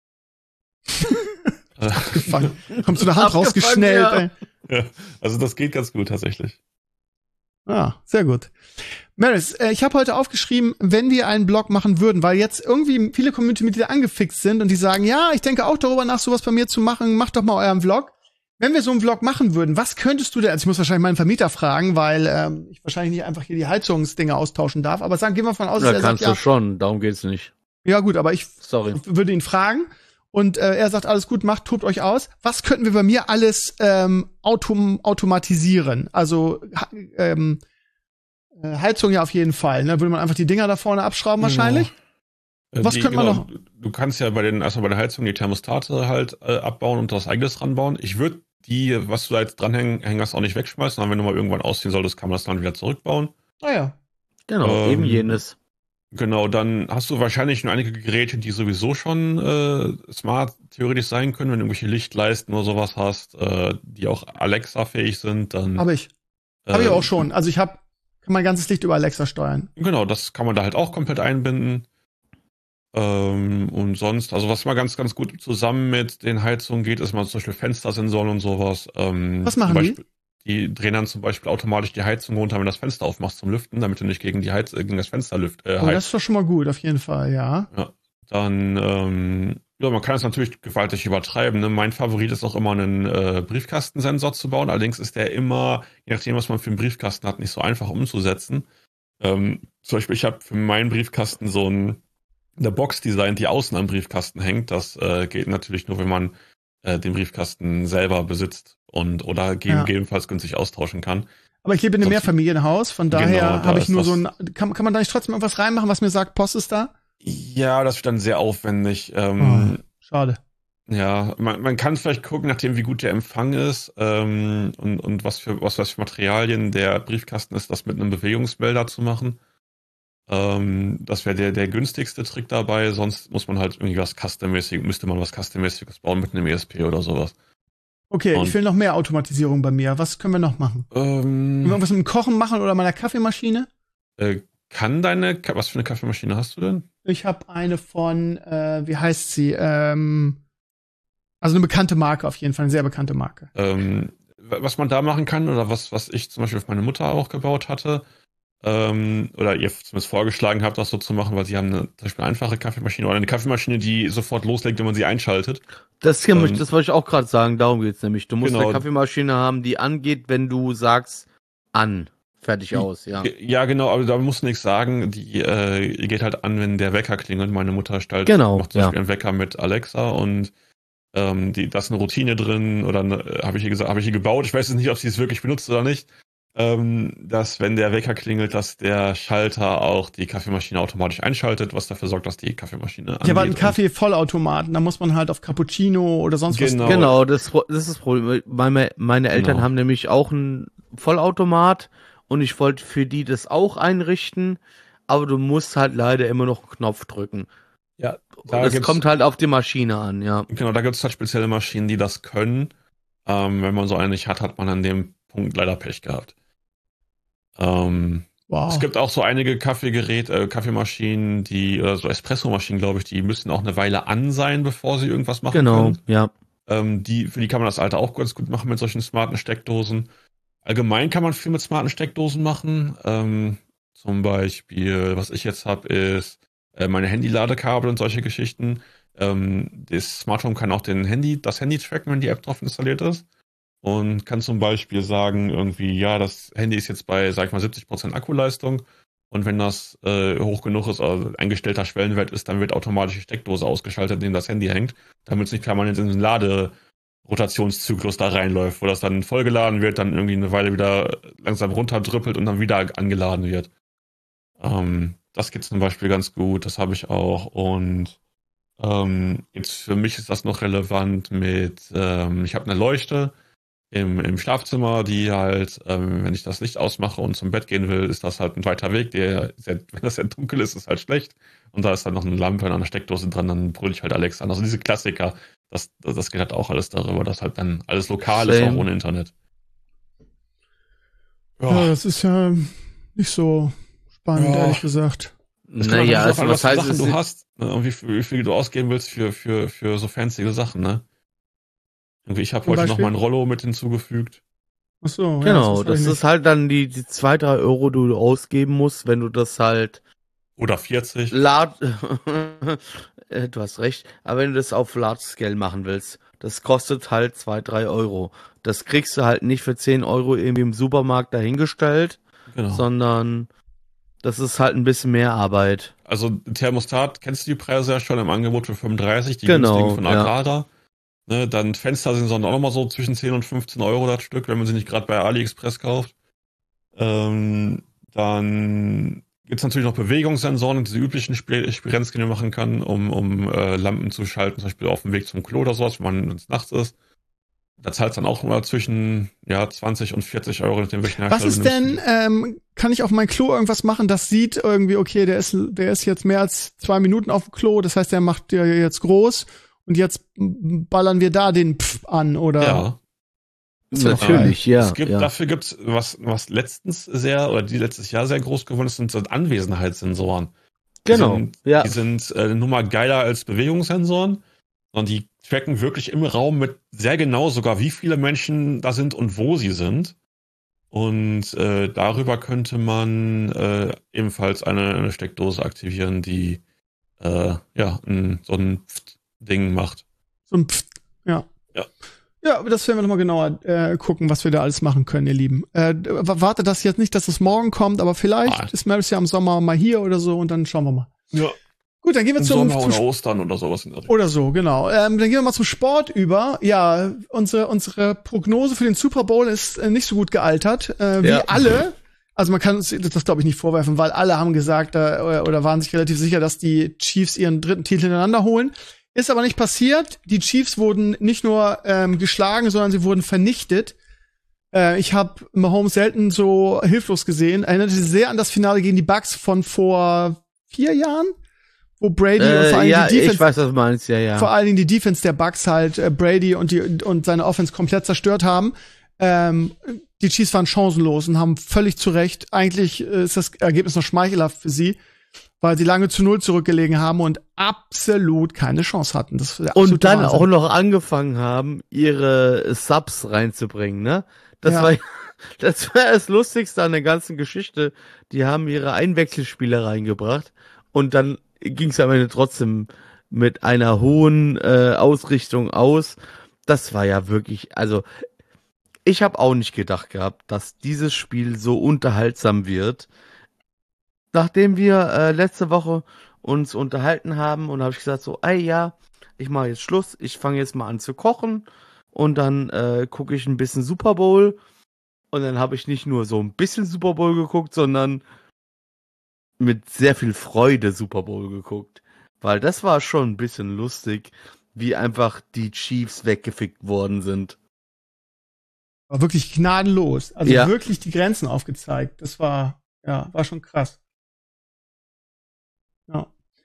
[SPEAKER 2] Abgefangen. Kommt so eine Hand rausgeschnellt,
[SPEAKER 4] ja.
[SPEAKER 2] ey.
[SPEAKER 3] Ja, also das geht ganz gut tatsächlich.
[SPEAKER 2] Ah, sehr gut. Maris, ich habe heute aufgeschrieben, wenn wir einen Blog machen würden, weil jetzt irgendwie viele Community-Mitglieder angefixt sind und die sagen, ja, ich denke auch darüber nach, sowas bei mir zu machen, macht doch mal euren Vlog. Wenn wir so einen Vlog machen würden, was könntest du denn, also ich muss wahrscheinlich meinen Vermieter fragen, weil ich wahrscheinlich nicht einfach hier die Heizungsdinger austauschen darf, aber gehen wir von aus, dass
[SPEAKER 4] Da
[SPEAKER 2] er
[SPEAKER 4] kannst
[SPEAKER 2] sagt,
[SPEAKER 4] du schon, darum geht's nicht.
[SPEAKER 2] ja gut, aber ich
[SPEAKER 4] Sorry.
[SPEAKER 2] würde ihn fragen und er sagt, alles gut, tobt euch aus. Was könnten wir bei mir alles automatisieren? Also Heizung ja auf jeden Fall, ne? Würde man einfach die Dinger da vorne abschrauben wahrscheinlich? Was könnte man noch?
[SPEAKER 3] Du kannst ja erstmal bei der Heizung die Thermostate halt abbauen und das eigenes ranbauen. Ich würde die, was du da jetzt dranhängen hast, auch nicht wegschmeißen, sondern wenn du mal irgendwann ausziehen solltest, kann man das dann wieder zurückbauen.
[SPEAKER 2] Ah ja.
[SPEAKER 4] Genau, eben jenes.
[SPEAKER 3] Genau, dann hast du wahrscheinlich nur einige Geräte, die sowieso schon smart theoretisch sein können, wenn du irgendwelche Lichtleisten oder sowas hast, die auch Alexa-fähig sind, dann...
[SPEAKER 2] Habe ich auch schon. Also kann mein ganzes Licht über Alexa steuern.
[SPEAKER 3] Genau, das kann man da halt auch komplett einbinden. Und sonst, also was mal ganz, ganz gut zusammen mit den Heizungen geht, ist mal zum Beispiel Fenstersensoren und sowas.
[SPEAKER 2] Was machen die?
[SPEAKER 3] Die drehen dann zum Beispiel automatisch die Heizung runter, wenn du das Fenster aufmachst zum Lüften, damit du nicht gegen gegen das Fenster
[SPEAKER 2] Oh, das ist doch schon mal gut, auf jeden Fall, ja.
[SPEAKER 3] Dann, ja, man kann es natürlich gewaltig übertreiben. Ne? Mein Favorit ist auch immer, einen Briefkastensensor zu bauen. Allerdings ist der immer, je nachdem, was man für einen Briefkasten hat, nicht so einfach umzusetzen. Zum Beispiel, ich habe für meinen Briefkasten so eine Box designt, die außen am Briefkasten hängt. Das geht natürlich nur, wenn man den Briefkasten selber besitzt oder gegebenenfalls günstig austauschen kann.
[SPEAKER 2] Aber ich lebe in einem Mehrfamilienhaus, von daher habe ich nur so ein, kann man da nicht trotzdem irgendwas reinmachen, was mir sagt, Post ist da?
[SPEAKER 3] Ja, das wird dann sehr aufwendig.
[SPEAKER 2] Schade.
[SPEAKER 3] Ja, man kann vielleicht gucken, nachdem wie gut der Empfang ist und was für Materialien der Briefkasten ist, das mit einem Bewegungsmelder zu machen. Das wäre der günstigste Trick dabei, sonst muss man halt irgendwie müsste man was Custom-mäßiges bauen mit einem ESP oder sowas.
[SPEAKER 2] Okay, ich will noch mehr Automatisierung bei mir. Was können wir noch machen? Können wir was mit dem Kochen machen oder meiner Kaffeemaschine?
[SPEAKER 3] Was für eine Kaffeemaschine hast du denn?
[SPEAKER 2] Ich habe eine von, wie heißt sie? Also eine bekannte Marke auf jeden Fall, eine sehr bekannte Marke.
[SPEAKER 3] Was man da machen kann oder was ich zum Beispiel auf meine Mutter auch gebaut hatte, oder ihr zumindest vorgeschlagen habt, das so zu machen, weil sie haben zum Beispiel eine einfache Kaffeemaschine oder eine Kaffeemaschine, die sofort loslegt, wenn man sie einschaltet.
[SPEAKER 4] Das wollte ich auch gerade sagen, darum geht's nämlich. Du musst eine Kaffeemaschine haben, die angeht, wenn du sagst, an. Fertig aus, ja.
[SPEAKER 3] Ja, genau, aber da musst du nichts sagen. Die geht halt an, wenn der Wecker klingelt. Meine Mutter macht zum Beispiel einen Wecker mit Alexa und da ist eine Routine drin oder habe ich hier gebaut. Ich weiß jetzt nicht, ob sie es wirklich benutzt oder nicht. Dass, wenn der Wecker klingelt, dass der Schalter auch die Kaffeemaschine automatisch einschaltet, was dafür sorgt, dass die Kaffeemaschine angeht.
[SPEAKER 2] Ja, aber ein Kaffee-Vollautomaten, da muss man halt auf Cappuccino oder sonst was.
[SPEAKER 4] Genau, das ist das Problem. Meine Eltern haben nämlich auch einen Vollautomat und ich wollte für die das auch einrichten, aber du musst halt leider immer noch einen Knopf drücken.
[SPEAKER 3] Ja,
[SPEAKER 4] das kommt halt auf die Maschine an, ja. Genau,
[SPEAKER 3] da gibt es halt spezielle Maschinen, die das können. Wenn man so eine nicht hat, hat man an dem Punkt leider Pech gehabt. Es gibt auch so einige Kaffeemaschinen, oder so Espressomaschinen, glaube ich, die müssen auch eine Weile an sein, bevor sie irgendwas machen können.
[SPEAKER 4] Ja.
[SPEAKER 3] Für die kann man das Alter auch ganz gut machen mit solchen smarten Steckdosen. Allgemein kann man viel mit smarten Steckdosen machen. Zum Beispiel, was ich jetzt habe, ist meine Handy-Ladekabel und solche Geschichten. Das Smartphone kann auch das Handy tracken, wenn die App drauf installiert ist. Und kann zum Beispiel sagen, irgendwie, ja, das Handy ist jetzt bei, sag ich mal, 70% Akkuleistung. Und wenn das hoch genug ist, also eingestellter Schwellenwert ist, dann wird automatisch die Steckdose ausgeschaltet, in dem das Handy hängt, damit es nicht permanent in den Laderotationszyklus da reinläuft, wo das dann vollgeladen wird, dann irgendwie eine Weile wieder langsam runterdrüppelt und dann wieder angeladen wird. Das geht zum Beispiel ganz gut, das habe ich auch. Und jetzt für mich ist das noch relevant ich habe eine Leuchte im Schlafzimmer, die halt, wenn ich das Licht ausmache und zum Bett gehen will, ist das halt ein weiter Weg, wenn das sehr dunkel ist halt schlecht. Und da ist dann noch eine Lampe an einer Steckdose dran, dann brülle ich halt Alexa an. Also diese Klassiker, das geht halt auch alles darüber, dass halt dann alles lokal ist, auch ohne Internet.
[SPEAKER 2] Ja, das ist ja nicht so spannend, ehrlich gesagt.
[SPEAKER 4] Naja, also was heißt
[SPEAKER 3] Sachen du hast, ne, und wie viel du ausgeben willst für so fancy Sachen, ne? Irgendwie, ich habe heute noch mein Rollo mit hinzugefügt.
[SPEAKER 2] Ach so,
[SPEAKER 4] genau, das ist halt dann die 2-3 Euro, die du ausgeben musst, wenn du das halt
[SPEAKER 3] oder 40.
[SPEAKER 4] Du hast recht, aber wenn du das auf Large Scale machen willst, das kostet halt 2-3 Euro. Das kriegst du halt nicht für 10 Euro irgendwie im Supermarkt dahingestellt, sondern das ist halt ein bisschen mehr Arbeit.
[SPEAKER 3] Also Thermostat, kennst du die Preise ja schon im Angebot für 35, die günstigen von Akara. Ne, dann Fenstersensoren auch nochmal so zwischen 10 und 15 Euro das Stück, wenn man sie nicht gerade bei AliExpress kauft. Dann gibt es natürlich noch Bewegungssensoren und diese üblichen Spirenzchen, die man machen kann, um Lampen zu schalten, zum Beispiel auf dem Weg zum Klo oder sowas, wenn es nachts ist. Da zahlt es dann auch immer zwischen 20 und 40 Euro.
[SPEAKER 2] Was ist denn, kann ich auf mein Klo irgendwas machen, das sieht irgendwie, okay, der ist jetzt mehr als 2 Minuten auf dem Klo, das heißt, der macht dir jetzt groß. Und jetzt ballern wir da den Pf an, oder?
[SPEAKER 3] Ja.
[SPEAKER 4] Natürlich, ja.
[SPEAKER 3] Dafür gibt's was letztes Jahr sehr groß geworden ist, sind so Anwesenheitssensoren.
[SPEAKER 4] Genau, ja.
[SPEAKER 3] Die sind nur mal geiler als Bewegungssensoren. Und die tracken wirklich im Raum mit sehr genau sogar, wie viele Menschen da sind und wo sie sind. Und darüber könnte man ebenfalls eine Steckdose aktivieren, die so ein Ding macht.
[SPEAKER 2] So ein Pfft, ja.
[SPEAKER 3] Ja.
[SPEAKER 2] Ja, aber das werden wir nochmal genauer gucken, was wir da alles machen können, ihr Lieben. Warte das jetzt nicht, dass es morgen kommt, aber vielleicht ist Maris ja im Sommer mal hier oder so und dann schauen wir mal.
[SPEAKER 3] Ja.
[SPEAKER 2] Gut, dann gehen wir zum
[SPEAKER 3] Sommer oder Ostern oder sowas.
[SPEAKER 2] Oder so, genau. Dann gehen wir mal zum Sport über. Ja, unsere Prognose für den Super Bowl ist nicht so gut gealtert. Wie alle. Also man kann uns das, glaube ich, nicht vorwerfen, weil alle haben gesagt oder waren sich relativ sicher, dass die Chiefs ihren 3. Titel hintereinander holen. Ist aber nicht passiert. Die Chiefs wurden nicht nur geschlagen, sondern sie wurden vernichtet. Ich habe Mahomes selten so hilflos gesehen. Erinnerte sich sehr an das Finale gegen die Bucks von vor 4 Jahren. Wo Brady und vor allen Dingen die Defense,
[SPEAKER 4] ich weiß, was du meinst, ja.
[SPEAKER 2] Vor allen Dingen die Defense der Bucks halt Brady und seine Offense komplett zerstört haben. Die Chiefs waren chancenlos und haben völlig zu Recht, eigentlich ist das Ergebnis noch schmeichelhaft für sie, weil sie lange zu 0 zurückgelegen haben und absolut keine Chance hatten. Das ist
[SPEAKER 4] und dann
[SPEAKER 2] Wahnsinn.
[SPEAKER 4] Auch noch angefangen haben, ihre Subs reinzubringen, ne? Das war das Lustigste an der ganzen Geschichte. Die haben ihre Einwechselspieler reingebracht und dann ging es am Ende trotzdem mit einer hohen Ausrichtung aus. Das war ja wirklich, also ich habe auch nicht gedacht gehabt, dass dieses Spiel so unterhaltsam wird. Nachdem wir letzte Woche uns unterhalten haben und habe ich gesagt so, ich mache jetzt Schluss, ich fange jetzt mal an zu kochen und dann gucke ich ein bisschen Super Bowl und dann habe ich nicht nur so ein bisschen Super Bowl geguckt, sondern mit sehr viel Freude Super Bowl geguckt, weil das war schon ein bisschen lustig, wie einfach die Chiefs weggefickt worden sind.
[SPEAKER 2] War wirklich gnadenlos. Also wirklich die Grenzen aufgezeigt. Das war schon krass. Ja.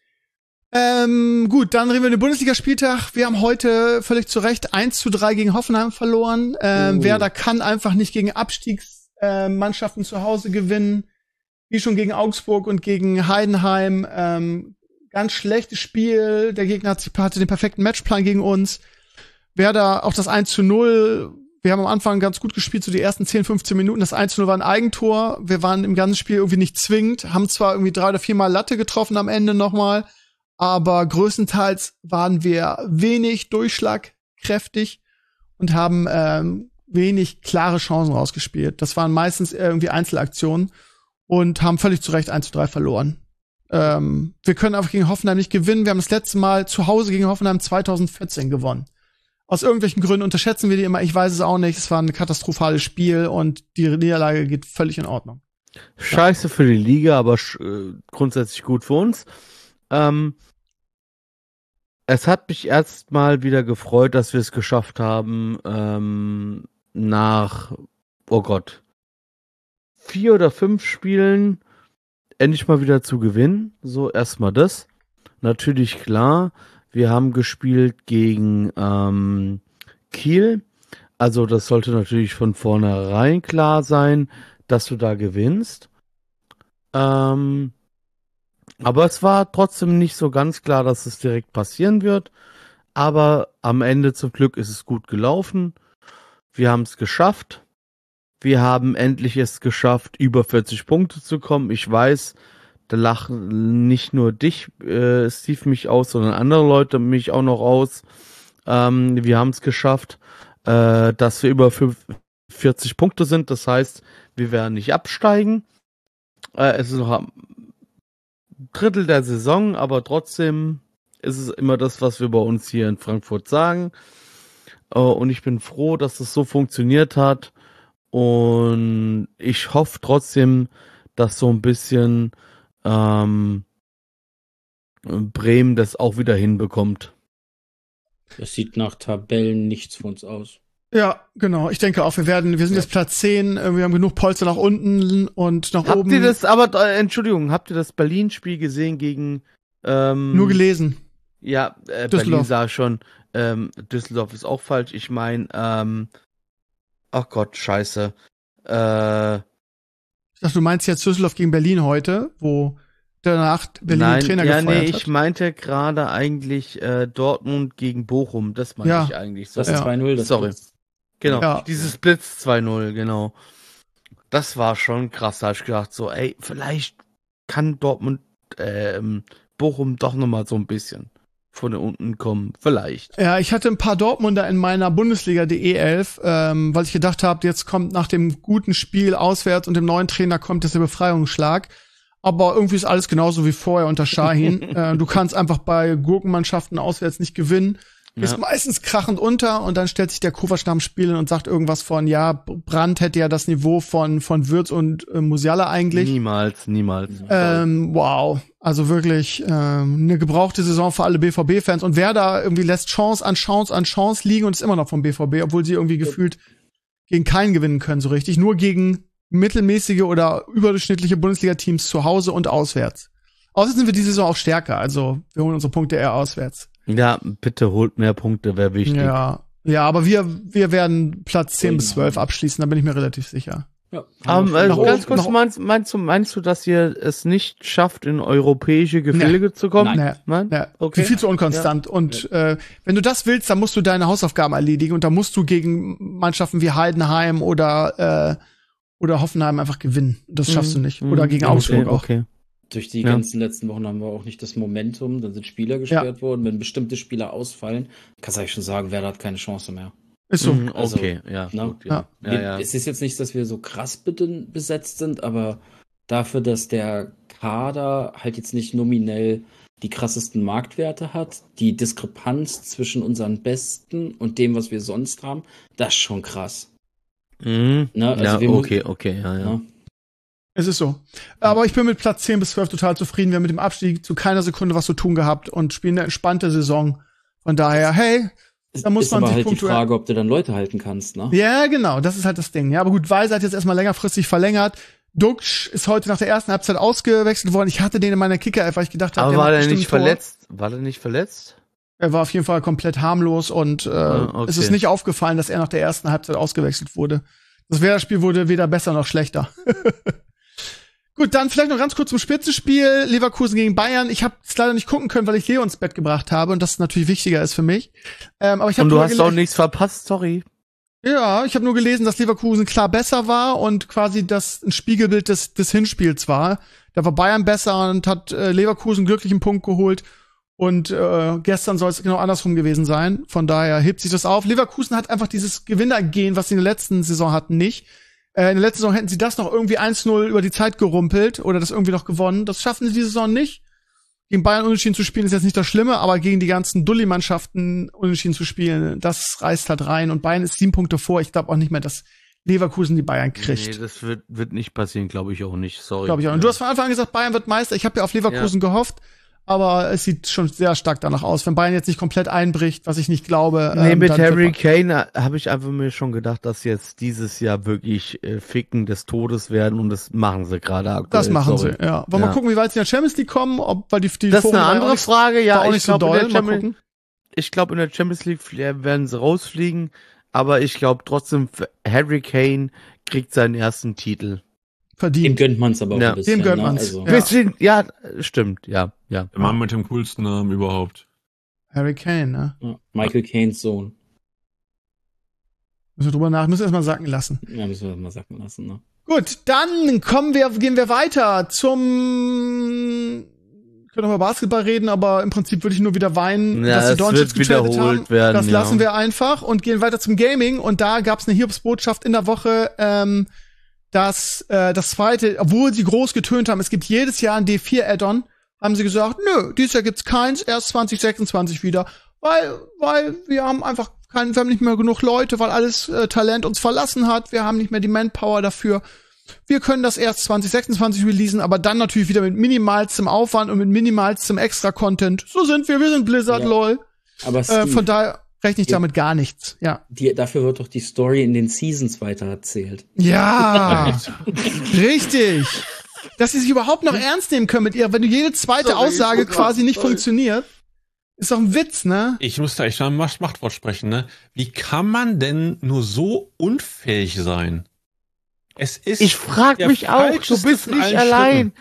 [SPEAKER 2] Gut, dann reden wir über den Bundesligaspieltag. Wir haben heute völlig zu Recht 1:3 gegen Hoffenheim verloren. Werder kann einfach nicht gegen Abstiegsmannschaften zu Hause gewinnen. Wie schon gegen Augsburg und gegen Heidenheim. Ganz schlechtes Spiel. Der Gegner hatte den perfekten Matchplan gegen uns. Werder auch das 1:0. Wir haben am Anfang ganz gut gespielt, so die ersten 10, 15 Minuten. Das 1:0 war ein Eigentor. Wir waren im ganzen Spiel irgendwie nicht zwingend. Haben zwar irgendwie 3 oder 4 Mal Latte getroffen am Ende nochmal. Aber größtenteils waren wir wenig durchschlagkräftig und haben wenig klare Chancen rausgespielt. Das waren meistens irgendwie Einzelaktionen. Und haben völlig zu Recht 1:3 verloren. Wir können einfach gegen Hoffenheim nicht gewinnen. Wir haben das letzte Mal zu Hause gegen Hoffenheim 2014 gewonnen. Aus irgendwelchen Gründen unterschätzen wir die immer. Ich weiß es auch nicht. Es war ein katastrophales Spiel und die Niederlage geht völlig in Ordnung.
[SPEAKER 4] Scheiße für die Liga, aber grundsätzlich gut für uns. Es hat mich erst mal wieder gefreut, dass wir es geschafft haben, nach, 4 oder 5 Spielen endlich mal wieder zu gewinnen. So, erstmal das. Natürlich klar, wir haben gespielt gegen Kiel. Also das sollte natürlich von vornherein klar sein, dass du da gewinnst. Aber es war trotzdem nicht so ganz klar, dass es direkt passieren wird. Aber am Ende zum Glück ist es gut gelaufen. Wir haben es geschafft. Wir haben endlich es geschafft, über 40 Punkte zu kommen. Ich weiß, da lachen nicht nur dich, Steve, mich aus, sondern andere Leute mich auch noch aus. Wir haben es geschafft, dass wir über 40 Punkte sind. Das heißt, wir werden nicht absteigen. Es ist noch am Drittel der Saison, aber trotzdem ist es immer das, was wir bei uns hier in Frankfurt sagen. Und ich bin froh, dass es so funktioniert hat. Und ich hoffe trotzdem, dass so ein bisschen Bremen das auch wieder hinbekommt.
[SPEAKER 5] Das sieht nach Tabellen nichts für uns aus.
[SPEAKER 2] Ja, genau. Ich denke auch, wir sind jetzt Platz 10, wir haben genug Polster nach unten und nach oben.
[SPEAKER 4] Habt ihr das Berlin-Spiel gesehen gegen
[SPEAKER 2] nur gelesen.
[SPEAKER 4] Ja, Berlin sah schon, Düsseldorf ist auch falsch. Ich meine, ach Gott, scheiße.
[SPEAKER 2] Ich dachte, du meinst jetzt Düsseldorf gegen Berlin heute, wo danach Berlin den Trainer gefeuert hat.
[SPEAKER 4] Ich meinte gerade eigentlich Dortmund gegen Bochum. Das meinte ich eigentlich.
[SPEAKER 5] Das 2-0.
[SPEAKER 4] Sorry. Genau,
[SPEAKER 2] Ja.
[SPEAKER 4] dieses Blitz 2-0, genau. Das war schon krass. Da hab ich gedacht, so, ey, vielleicht kann Dortmund, Bochum doch nochmal so ein bisschen von unten kommen. Vielleicht.
[SPEAKER 2] Ja, ich hatte ein paar Dortmunder in meiner Bundesliga.de 11, weil ich gedacht habe, jetzt kommt nach dem guten Spiel auswärts und dem neuen Trainer kommt jetzt der Befreiungsschlag. Aber irgendwie ist alles genauso wie vorher unter Şahin. Du kannst einfach bei Gurkenmannschaften auswärts nicht gewinnen. Ist meistens krachend unter und dann stellt sich der Kovac nach dem Spiel und sagt irgendwas von, ja, Brandt hätte ja das Niveau von Würz und Musiala eigentlich.
[SPEAKER 4] Niemals.
[SPEAKER 2] Wow. Also wirklich eine gebrauchte Saison für alle BVB-Fans. Und Werder irgendwie lässt Chance an Chance liegen und ist immer noch vom BVB, obwohl sie irgendwie gefühlt gegen keinen gewinnen können so richtig. Nur gegen mittelmäßige oder überdurchschnittliche Bundesliga-Teams zu Hause und auswärts. Außerdem sind wir diese Saison auch stärker. Also wir holen unsere Punkte eher auswärts.
[SPEAKER 4] Ja, bitte holt mehr Punkte, wäre wichtig.
[SPEAKER 2] Ja, aber wir werden Platz 10 bis 12 abschließen, da bin ich mir relativ sicher.
[SPEAKER 5] Ja.
[SPEAKER 4] Ganz kurz, meinst du, dass ihr es nicht schafft, in europäische Gefilde zu kommen?
[SPEAKER 2] Nein. Okay. Viel zu unkonstant. Ja. Und wenn du das willst, dann musst du deine Hausaufgaben erledigen und dann musst du gegen Mannschaften wie Heidenheim oder Hoffenheim einfach gewinnen. Das schaffst du nicht. Oder gegen Augsburg auch.
[SPEAKER 4] Okay.
[SPEAKER 5] Durch die ganzen letzten Wochen haben wir auch nicht das Momentum, dann sind Spieler gesperrt worden. Wenn bestimmte Spieler ausfallen, kannst du eigentlich schon sagen, Werder hat keine Chance mehr.
[SPEAKER 2] Ist so.
[SPEAKER 5] Also,
[SPEAKER 4] okay, ja.
[SPEAKER 5] Ne?
[SPEAKER 4] Ja.
[SPEAKER 5] Es ist jetzt nicht, dass wir so krass besetzt sind, aber dafür, dass der Kader halt jetzt nicht nominell die krassesten Marktwerte hat, die Diskrepanz zwischen unseren Besten und dem, was wir sonst haben, das ist schon krass.
[SPEAKER 4] Ne? Also okay.
[SPEAKER 5] Ne?
[SPEAKER 2] Es ist so. Aber ich bin mit Platz 10 bis 12 total zufrieden. Wir haben mit dem Abstieg zu keiner Sekunde was zu tun gehabt und spielen eine entspannte Saison. Von daher, hey, da muss man
[SPEAKER 5] aber
[SPEAKER 2] sich
[SPEAKER 5] halt
[SPEAKER 2] punktuell...
[SPEAKER 5] die Frage, ob du dann Leute halten kannst, ne?
[SPEAKER 2] Ja, genau, das ist halt das Ding. Ja, aber gut, Weiser hat jetzt erstmal längerfristig verlängert. Duxch ist heute nach der ersten Halbzeit ausgewechselt worden. Ich hatte den in meiner Kicker-App, weil ich gedacht habe,
[SPEAKER 4] aber war der nicht verletzt? War der nicht verletzt?
[SPEAKER 2] Er war auf jeden Fall komplett harmlos und es ist nicht aufgefallen, dass er nach der ersten Halbzeit ausgewechselt wurde. Das Werder-Spiel wurde weder besser noch schlechter. Gut, dann vielleicht noch ganz kurz zum Spitzenspiel. Leverkusen gegen Bayern. Ich habe es leider nicht gucken können, weil ich Leo ins Bett gebracht habe und das natürlich wichtiger ist für mich. Aber ich hab
[SPEAKER 4] und du hast auch nichts verpasst, sorry.
[SPEAKER 2] Ja, ich habe nur gelesen, dass Leverkusen klar besser war und quasi das ein Spiegelbild des Hinspiels war. Da war Bayern besser und hat Leverkusen glücklichen Punkt geholt. Und gestern soll es genau andersrum gewesen sein. Von daher hebt sich das auf. Leverkusen hat einfach dieses Gewinnergehen, was sie in der letzten Saison hatten, nicht. In der letzten Saison hätten sie das noch irgendwie 1-0 über die Zeit gerumpelt oder das irgendwie noch gewonnen. Das schaffen sie diese Saison nicht. Gegen Bayern unentschieden zu spielen ist jetzt nicht das Schlimme, aber gegen die ganzen Dulli-Mannschaften unentschieden zu spielen, das reißt halt rein. Und Bayern ist 7 Punkte vor. Ich glaube auch nicht mehr, dass Leverkusen die Bayern kriegt.
[SPEAKER 4] Nee, das wird nicht passieren, glaube ich auch nicht. Sorry.
[SPEAKER 2] Glaube ich auch. Und du hast von Anfang an gesagt, Bayern wird Meister. Ich habe ja auf Leverkusen gehofft. Aber es sieht schon sehr stark danach aus. Wenn Bayern jetzt nicht komplett einbricht, was ich nicht glaube.
[SPEAKER 4] Nee, mit Harry Kane habe ich einfach mir schon gedacht, dass jetzt dieses Jahr wirklich Ficken des Todes werden und das machen sie gerade aktuell.
[SPEAKER 2] Das machen sie, ja. Wollen wir mal gucken, wie weit sie in der Champions League kommen? Weil die
[SPEAKER 4] das ist eine andere Frage, ja.
[SPEAKER 2] Ich
[SPEAKER 4] glaube, in der Champions League werden sie rausfliegen, aber ich glaube trotzdem, Harry Kane kriegt seinen ersten Titel.
[SPEAKER 2] Verdient.
[SPEAKER 5] Dem gönnt man es aber auch ein bisschen.
[SPEAKER 2] Dem gönnt man es.
[SPEAKER 5] Also.
[SPEAKER 4] Ja, stimmt, ja.
[SPEAKER 3] Der Mann mit dem coolsten Namen überhaupt.
[SPEAKER 2] Harry Kane, ne?
[SPEAKER 5] Ja, Michael Caines Sohn.
[SPEAKER 2] Müssen wir erstmal sacken lassen.
[SPEAKER 5] Ja, müssen wir erstmal sacken lassen, ne?
[SPEAKER 2] Gut, dann gehen wir weiter zum... Wir können noch über Basketball reden, aber im Prinzip würde ich nur wieder weinen, dass die Doncic getradet haben. Das lassen wir einfach und gehen weiter zum Gaming. Und da gab es eine Hiobsbotschaft in der Woche, dass das zweite, obwohl sie groß getönt haben, es gibt jedes Jahr ein D4-Add-on, haben sie gesagt, nö, dieses Jahr gibt's keins, erst 2026 wieder, weil wir haben einfach wir haben nicht mehr genug Leute, weil alles Talent uns verlassen hat, wir haben nicht mehr die Manpower dafür. Wir können das erst 2026 releasen, aber dann natürlich wieder mit minimalstem Aufwand und mit minimalstem Extra-Content. So sind wir sind Blizzard, lol.
[SPEAKER 5] Aber Steve,
[SPEAKER 2] von daher rechne ich damit gar nichts, ja.
[SPEAKER 5] Dafür wird doch die Story in den Seasons weiter erzählt.
[SPEAKER 2] Ja, richtig. Dass sie sich überhaupt noch ernst nehmen können mit ihr, wenn du jede zweite Aussage quasi nicht funktioniert. Ist doch ein Witz, ne?
[SPEAKER 3] Ich muss da echt mal ein Machtwort sprechen, ne? Wie kann man denn nur so unfähig sein? Es ist
[SPEAKER 4] ich frag mich auch, du bist nicht allein.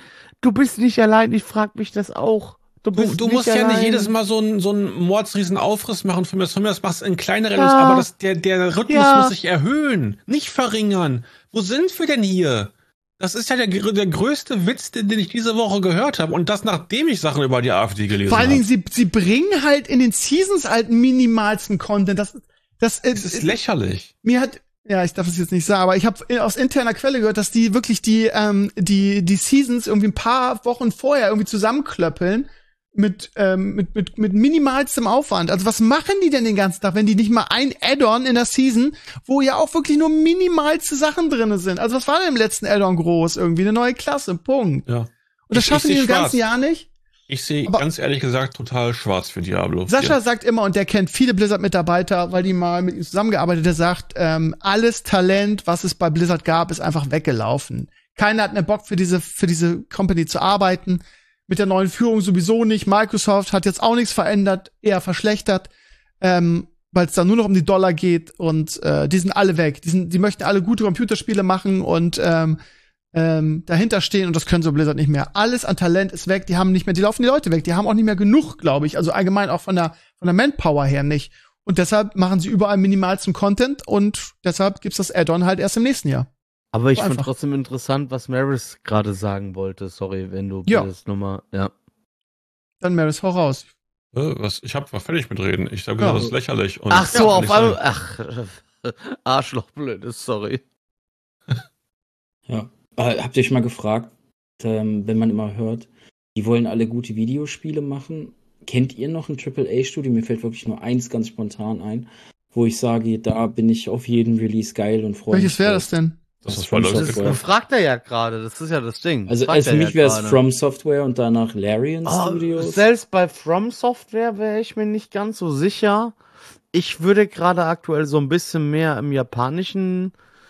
[SPEAKER 4] du bist nicht allein, ich frag mich das auch. Du
[SPEAKER 3] musst ja nicht jedes Mal so einen mordsriesen Aufriss machen von mir. Das machst du in kleineren, aber der Rhythmus muss sich erhöhen, nicht verringern. Wo sind wir denn hier? Das ist ja der größte Witz, den ich diese Woche gehört habe. Und das, nachdem ich Sachen über die AfD gelesen habe.
[SPEAKER 2] Vor allen Dingen, sie bringen halt in den Seasons halt minimalsten Content. Das ist
[SPEAKER 3] lächerlich.
[SPEAKER 2] Ich darf es jetzt nicht sagen, aber ich habe aus interner Quelle gehört, dass die wirklich die Seasons irgendwie ein paar Wochen vorher irgendwie zusammenklöppeln mit minimalstem Aufwand. Also was machen die denn den ganzen Tag, wenn die nicht mal ein Add-on in der Season, wo ja auch wirklich nur minimalste Sachen drin sind? Also was war denn im letzten Add-on groß? Irgendwie eine neue Klasse, Punkt.
[SPEAKER 3] Ja.
[SPEAKER 2] Und das schaffen die im ganzen Jahr nicht?
[SPEAKER 3] Ich sehe ganz ehrlich gesagt total schwarz für Diablo.
[SPEAKER 2] Sascha sagt immer, und der kennt viele Blizzard-Mitarbeiter, weil die mal mit ihm zusammengearbeitet, der sagt, alles Talent, was es bei Blizzard gab, ist einfach weggelaufen. Keiner hat mehr Bock für diese Company zu arbeiten. Mit der neuen Führung sowieso nicht. Microsoft hat jetzt auch nichts verändert, eher verschlechtert, weil es da nur noch um die Dollar geht und die sind alle weg. Die möchten alle gute Computerspiele machen und dahinter stehen und das können so Blizzard nicht mehr. Alles an Talent ist weg, die laufen die Leute weg, die haben auch nicht mehr genug, glaube ich, also allgemein auch von der Manpower her nicht. Und deshalb machen sie überall minimalsten Content und deshalb gibt's das Add-on halt erst im nächsten Jahr.
[SPEAKER 4] Aber ich fand trotzdem interessant, was Maris gerade sagen wollte. Sorry, wenn du das nochmal, ja.
[SPEAKER 2] Dann Maris, hau raus.
[SPEAKER 3] War fertig mit reden. Ich sage, das ist lächerlich. Und
[SPEAKER 4] ach so, auf einmal, Arschlochblödes, sorry.
[SPEAKER 5] Ja. Habt ihr euch mal gefragt, wenn man immer hört, die wollen alle gute Videospiele machen? Kennt ihr noch ein AAA-Studio? Mir fällt wirklich nur eins ganz spontan ein, wo ich sage, da bin ich auf jeden Release geil und freue mich.
[SPEAKER 2] Welches wäre das denn?
[SPEAKER 3] Das
[SPEAKER 4] fragt er ja gerade, das ist ja das Ding.
[SPEAKER 5] Also für mich wäre es From Software und danach Larian Studios.
[SPEAKER 4] Selbst bei From Software wäre ich mir nicht ganz so sicher. Ich würde gerade aktuell so ein bisschen mehr im japanischen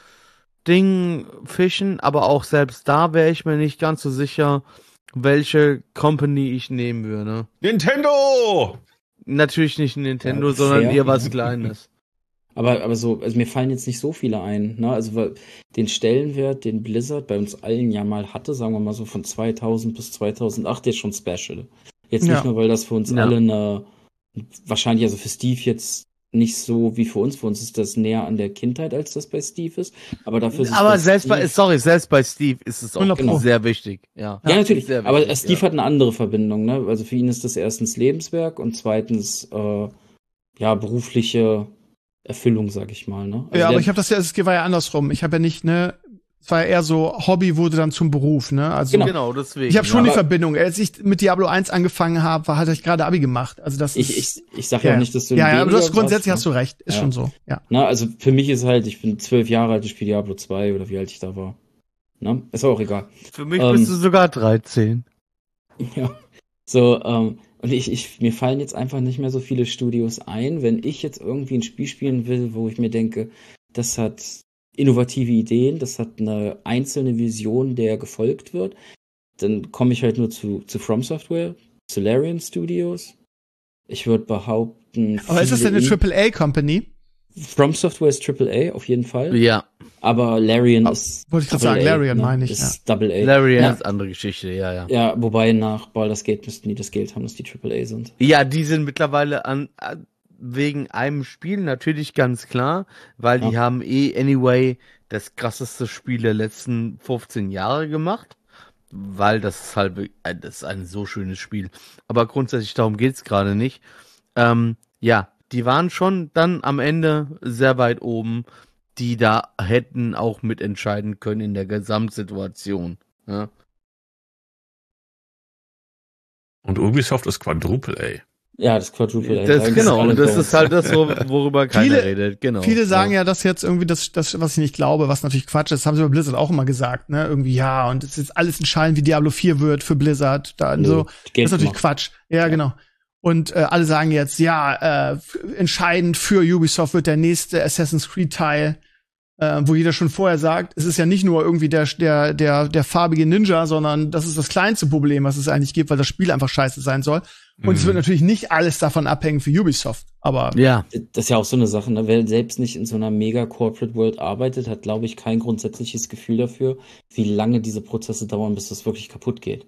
[SPEAKER 4] Ding fischen, aber auch selbst da wäre ich mir nicht ganz so sicher, welche Company ich nehmen würde.
[SPEAKER 3] Nintendo!
[SPEAKER 4] Natürlich nicht Nintendo, sondern eher was Kleines.
[SPEAKER 5] Aber so, also mir fallen jetzt nicht so viele ein, ne? Also weil den Stellenwert, den Blizzard bei uns allen ja mal hatte, sagen wir mal so von 2000 bis 2008, der ist schon special. Jetzt nicht nur, weil das für uns alle wahrscheinlich, also für Steve jetzt nicht so wie für uns ist das näher an der Kindheit, als das bei Steve ist. Aber dafür
[SPEAKER 4] selbst bei Steve ist es auch sehr wichtig. Ja,
[SPEAKER 5] natürlich. Wichtig, aber Steve hat eine andere Verbindung, ne? Also für ihn ist das erstens Lebenswerk und zweitens berufliche Erfüllung, sag ich mal, ne? Also
[SPEAKER 2] aber es war ja andersrum. Ich habe ja nicht, es war ja eher so, Hobby wurde dann zum Beruf, ne? Also
[SPEAKER 4] genau deswegen.
[SPEAKER 2] Ich habe schon die Verbindung. Als ich mit Diablo 1 angefangen habe, hatte ich gerade Abi gemacht. Also das
[SPEAKER 5] ich sag ja auch nicht, dass du
[SPEAKER 2] aber du hast grundsätzlich hast du recht, ist schon so. Ja.
[SPEAKER 5] Na, also für mich ist halt, ich bin 12 Jahre alt, ich spiele Diablo 2 oder wie alt ich da war. Na, ist auch egal.
[SPEAKER 4] Für mich bist du sogar 13.
[SPEAKER 5] Ja. So, und mir fallen jetzt einfach nicht mehr so viele Studios ein, wenn ich jetzt irgendwie ein Spiel spielen will, wo ich mir denke, das hat innovative Ideen, das hat eine einzelne Vision, der gefolgt wird, dann komme ich halt nur zu From Software, zu Larian Studios. Ich würde behaupten...
[SPEAKER 2] Aber ist das denn eine AAA-Company?
[SPEAKER 5] From Software ist AAA, auf jeden Fall.
[SPEAKER 4] Ja.
[SPEAKER 5] Aber Larian ist...
[SPEAKER 2] Wollte ich gerade sagen, Larian meine ich.
[SPEAKER 5] Ist AA.
[SPEAKER 4] Larian ist andere Geschichte, ja.
[SPEAKER 5] Ja, wobei nach Baldur's Gate müssten die das Geld haben, dass die AAA sind.
[SPEAKER 4] Ja, die sind mittlerweile wegen einem Spiel natürlich ganz klar, weil die haben anyway das krasseste Spiel der letzten 15 Jahre gemacht, weil das ist halt das ist ein so schönes Spiel. Aber grundsätzlich darum geht's gerade nicht. Die waren schon dann am Ende sehr weit oben, die da hätten auch mitentscheiden können in der Gesamtsituation. Ja.
[SPEAKER 3] Und Ubisoft ist Quadruple A.
[SPEAKER 5] Ja, das Quadruple A.
[SPEAKER 4] Das ist halt das, worüber keiner redet. Genau.
[SPEAKER 2] Viele sagen ja, dass jetzt irgendwie das, was ich nicht glaube, was natürlich Quatsch ist, haben sie bei Blizzard auch immer gesagt, ne? Irgendwie, und es ist jetzt alles entscheidend, wie Diablo 4 wird für Blizzard. Das ist natürlich Quatsch. Ja, genau. Und alle sagen jetzt, entscheidend für Ubisoft wird der nächste Assassin's Creed Teil, wo jeder schon vorher sagt, es ist ja nicht nur irgendwie der farbige Ninja, sondern das ist das kleinste Problem, was es eigentlich gibt, weil das Spiel einfach scheiße sein soll. Und es wird natürlich nicht alles davon abhängen für Ubisoft, aber...
[SPEAKER 5] Ja. Das ist ja auch so eine Sache, ne? Wer selbst nicht in so einer mega-Corporate World arbeitet, hat, glaube ich, kein grundsätzliches Gefühl dafür, wie lange diese Prozesse dauern, bis das wirklich kaputt geht.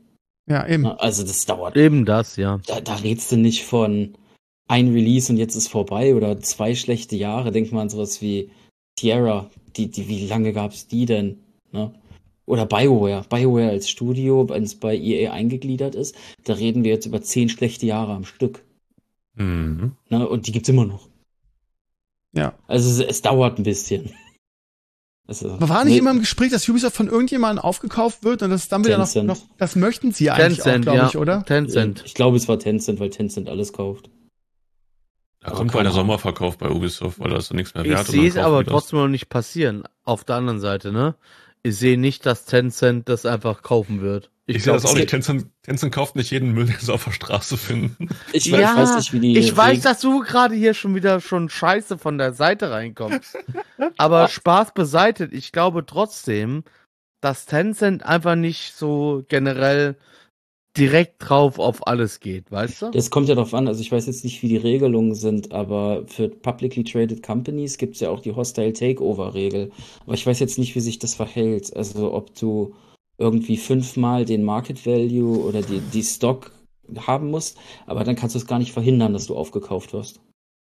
[SPEAKER 2] Ja, eben.
[SPEAKER 5] Also das dauert.
[SPEAKER 4] Eben das, ja.
[SPEAKER 5] Da redst du nicht von ein Release und jetzt ist vorbei oder 2 schlechte Jahre. Denkt man an sowas wie Tierra. Wie lange gab's die denn? Ne? Oder BioWare. BioWare als Studio, wenn es bei EA eingegliedert ist, da reden wir jetzt über 10 schlechte Jahre am Stück.
[SPEAKER 3] Mhm.
[SPEAKER 5] Ne? Und die gibt's immer noch.
[SPEAKER 2] Ja.
[SPEAKER 5] Also es dauert ein bisschen. Also,
[SPEAKER 2] Aber war nicht immer im Gespräch, dass Ubisoft von irgendjemandem aufgekauft wird und das dann wieder
[SPEAKER 5] Tencent.
[SPEAKER 2] noch, das möchten sie eigentlich auch, glaube ich, oder?
[SPEAKER 4] Tencent.
[SPEAKER 5] Ich glaube, es war Tencent, weil Tencent alles kauft.
[SPEAKER 3] Da kommt bald der Sommerverkauf bei Ubisoft, weil da ist so nichts mehr
[SPEAKER 4] Ich
[SPEAKER 3] wert.
[SPEAKER 4] sehe es aber trotzdem noch nicht passieren. Auf der anderen Seite, ne? Ich sehe nicht, dass Tencent das einfach kaufen wird.
[SPEAKER 3] Ich sehe das auch nicht. Tencent kauft nicht jeden Müll, den sie auf der Straße finden.
[SPEAKER 5] Ich weiß nicht, wie die.
[SPEAKER 4] Ich weiß, dass du gerade hier schon scheiße von der Seite reinkommst. Aber Spaß beiseite. Ich glaube trotzdem, dass Tencent einfach nicht so generell direkt drauf auf alles geht, weißt du?
[SPEAKER 5] Das kommt ja darauf an, also ich weiß jetzt nicht, wie die Regelungen sind, aber für publicly traded companies gibt es ja auch die Hostile Takeover-Regel. Aber ich weiß jetzt nicht, wie sich das verhält. Also ob du irgendwie 5-mal den Market Value oder die Stock haben musst, aber dann kannst du es gar nicht verhindern, dass du aufgekauft wirst.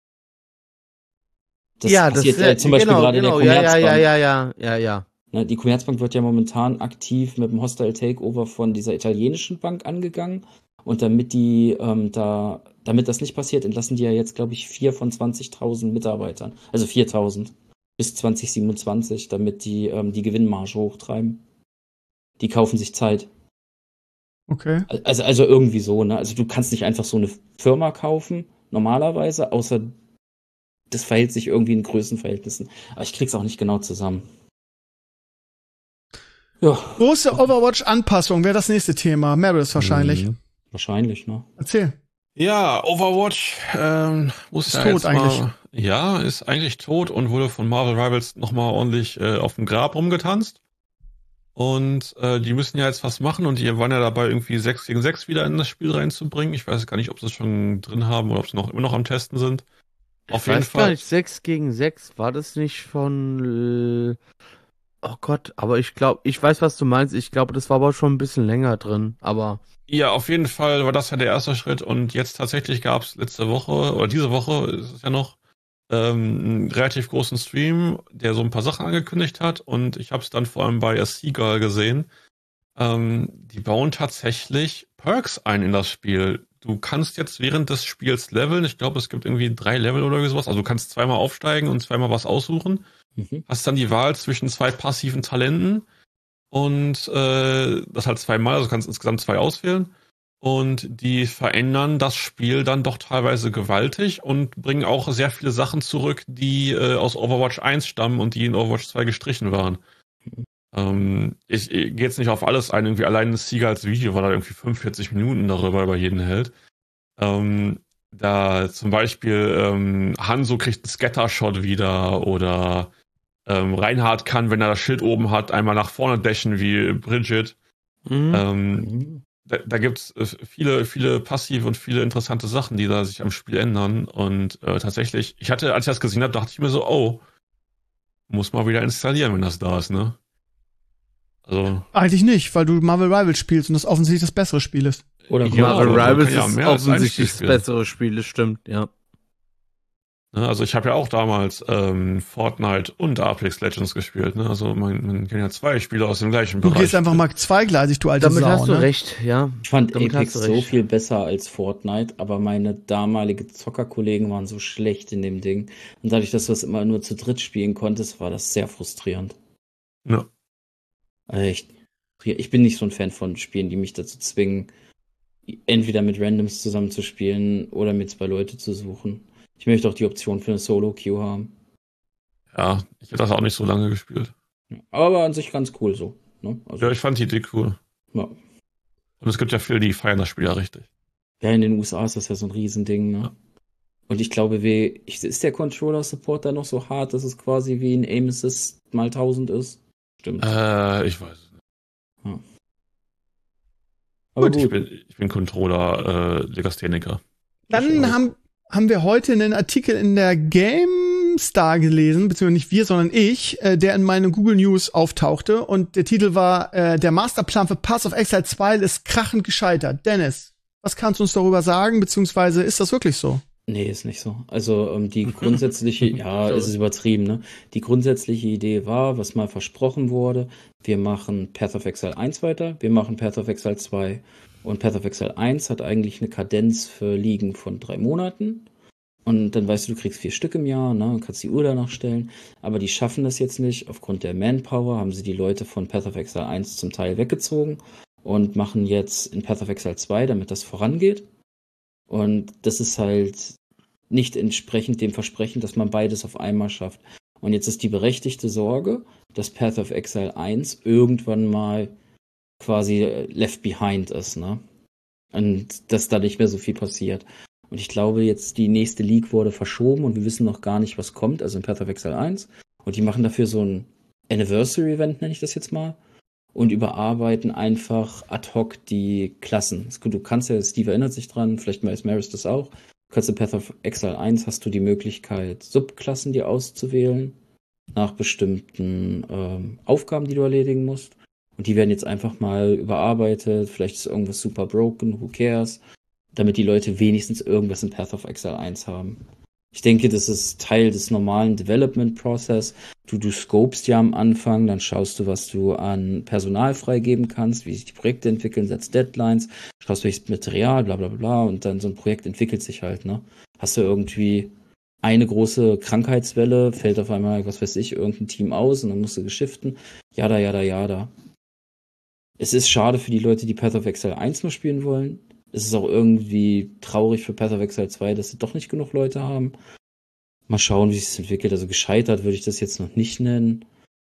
[SPEAKER 5] Das passiert ja zum Beispiel gerade in der Commerzbank.
[SPEAKER 4] Ja.
[SPEAKER 5] Ne, die Commerzbank wird ja momentan aktiv mit dem Hostile Takeover von dieser italienischen Bank angegangen. Und damit damit das nicht passiert, entlassen die ja jetzt, glaube ich, 4 von 20.000 Mitarbeitern. Also 4.000 bis 2027, damit die Gewinnmarge hochtreiben. Die kaufen sich Zeit.
[SPEAKER 2] Okay.
[SPEAKER 5] Also irgendwie so, ne? Also du kannst nicht einfach so eine Firma kaufen, normalerweise, außer das verhält sich irgendwie in Größenverhältnissen. Aber ich krieg's auch nicht genau zusammen. Ja.
[SPEAKER 2] Große Overwatch-Anpassung wäre das nächste Thema. Maris wahrscheinlich.
[SPEAKER 5] Wahrscheinlich, ne?
[SPEAKER 2] Erzähl.
[SPEAKER 3] Ja, Overwatch
[SPEAKER 2] ist tot eigentlich.
[SPEAKER 3] Ja, ist eigentlich tot und wurde von Marvel Rivals nochmal ordentlich auf dem Grab rumgetanzt. Und die müssen ja jetzt was machen und die waren ja dabei, irgendwie 6 gegen 6 wieder in das Spiel reinzubringen. Ich weiß gar nicht, ob sie es schon drin haben oder ob sie immer noch am Testen sind. Auf jeden Fall. Gar nicht,
[SPEAKER 4] 6 gegen 6, war das nicht von oh Gott, aber ich weiß, was du meinst. Ich glaube, das war aber schon ein bisschen länger drin, aber
[SPEAKER 3] ja, auf jeden Fall war das ja der erste Schritt und jetzt tatsächlich gab es letzte Woche oder diese Woche ist es ja noch einen relativ großen Stream, der so ein paar Sachen angekündigt hat und ich habe es dann vor allem bei A Seagull gesehen. Die bauen tatsächlich Perks ein in das Spiel. Du kannst jetzt während des Spiels leveln. Ich glaube, es gibt irgendwie 3 Level oder sowas. Also du kannst 2-mal aufsteigen und 2-mal was aussuchen. Hast dann die Wahl zwischen 2 passiven Talenten und das halt 2-mal, also du kannst insgesamt 2 auswählen. Und die verändern das Spiel dann doch teilweise gewaltig und bringen auch sehr viele Sachen zurück, die aus Overwatch 1 stammen und die in Overwatch 2 gestrichen waren. Ich gehe jetzt nicht auf alles ein, irgendwie allein das Seagulls Video war da irgendwie 45 Minuten darüber über jeden Held. Da zum Beispiel Hanzo kriegt einen Scattershot wieder oder Reinhardt kann, wenn er das Schild oben hat, einmal nach vorne dashen wie Bridget. Da gibt's viele passive und viele interessante Sachen, die da sich am Spiel ändern. Und tatsächlich, als ich das gesehen habe, dachte ich mir so, oh, muss mal wieder installieren, wenn das da ist, ne? Also
[SPEAKER 2] Eigentlich nicht, weil du Marvel Rivals spielst und das offensichtlich das bessere Spiel ist.
[SPEAKER 5] Oder
[SPEAKER 4] Marvel Rivals ist offensichtlich das bessere Spiel, das stimmt, ja.
[SPEAKER 3] Also ich habe ja auch damals Fortnite und Apex Legends gespielt. Ne? Also man kennt ja 2 Spiele aus dem gleichen Bereich.
[SPEAKER 2] Du gehst einfach mal zweigleisig, du alte
[SPEAKER 4] Damit
[SPEAKER 2] Sau,
[SPEAKER 4] hast du
[SPEAKER 2] ne?
[SPEAKER 4] recht, ja.
[SPEAKER 5] Ich fand
[SPEAKER 4] Damit
[SPEAKER 5] Apex
[SPEAKER 4] hast du
[SPEAKER 5] so
[SPEAKER 4] recht.
[SPEAKER 5] viel besser als Fortnite, aber meine damalige Zockerkollegen waren so schlecht in dem Ding. Und dadurch, dass du es immer nur zu dritt spielen konntest, war das sehr frustrierend.
[SPEAKER 3] Ja.
[SPEAKER 5] Also ich bin nicht so ein Fan von Spielen, die mich dazu zwingen, entweder mit Randoms zusammen zu spielen oder mit 2 Leute zu suchen. Ich möchte auch die Option für eine Solo-Queue haben.
[SPEAKER 3] Ja, ich hätte das auch nicht so lange gespielt.
[SPEAKER 5] Aber an sich ganz cool so. Ne? Also,
[SPEAKER 3] Ja, ich fand die Idee cool.
[SPEAKER 5] ja.
[SPEAKER 3] Und es gibt ja viele, die feiern das Spiel ja richtig.
[SPEAKER 5] Ja, in den USA ist das ja so ein Riesending, ne?
[SPEAKER 3] Ja.
[SPEAKER 5] Und ich glaube, ist der Controller-Support da noch so hart, dass es quasi wie ein Aim Assist mal 1000 ist? Stimmt.
[SPEAKER 3] Ich weiß es nicht.
[SPEAKER 5] Ja. Aber gut.
[SPEAKER 3] Ich bin Controller-Legastheniker.
[SPEAKER 2] Dann haben wir heute einen Artikel in der GameStar GameStar gelesen, beziehungsweise nicht wir, sondern ich, der in meinen Google News auftauchte und der Titel war der Masterplan für Path of Exile 2 ist krachend gescheitert. Dennis, was kannst du uns darüber sagen, beziehungsweise ist das wirklich so?
[SPEAKER 5] Nee, ist nicht so. Also die grundsätzliche, ja, es ist übertrieben, ne? Die grundsätzliche Idee war, was mal versprochen wurde, wir machen Path of Exile 1 weiter, wir machen Path of Exile 2. Und Path of Exile 1 hat eigentlich eine Kadenz für Ligen von 3 Monaten. Und dann weißt du kriegst 4 Stück im Jahr, ne, und kannst die Uhr danach stellen. Aber die schaffen das jetzt nicht. Aufgrund der Manpower haben sie die Leute von Path of Exile 1 zum Teil weggezogen und machen jetzt in Path of Exile 2, damit das vorangeht. Und das ist halt nicht entsprechend dem Versprechen, dass man beides auf einmal schafft. Und jetzt ist die berechtigte Sorge, dass Path of Exile 1 irgendwann mal quasi left behind ist, ne? Und dass da nicht mehr so viel passiert. Und ich glaube, jetzt die nächste League wurde verschoben und wir wissen noch gar nicht, was kommt, also in Path of Exile 1. Und die machen dafür so ein Anniversary-Event, nenne ich das jetzt mal, und überarbeiten einfach ad hoc die Klassen. Du kannst ja, Steve erinnert sich dran, vielleicht weiß Maris das auch, du kannst in Path of Exile 1 hast du die Möglichkeit, Subklassen dir auszuwählen, nach bestimmten Aufgaben, die du erledigen musst. Und die werden jetzt einfach mal überarbeitet, vielleicht ist irgendwas super broken, who cares, damit die Leute wenigstens irgendwas in Path of Exile 1 haben. Ich denke, das ist Teil des normalen Development-Process. Du scopest ja am Anfang, dann schaust du, was du an Personal freigeben kannst, wie sich die Projekte entwickeln, setzt Deadlines, schaust welches Material, bla bla bla, und dann so ein Projekt entwickelt sich halt, ne? Hast du irgendwie eine große Krankheitswelle, fällt auf einmal, was weiß ich, irgendein Team aus und dann musst du geschiften. Jada. Es ist schade für die Leute, die Path of Exile 1 nur spielen wollen. Es ist auch irgendwie traurig für Path of Exile 2, dass sie doch nicht genug Leute haben. Mal schauen, wie sich das entwickelt. Also gescheitert würde ich das jetzt noch nicht nennen.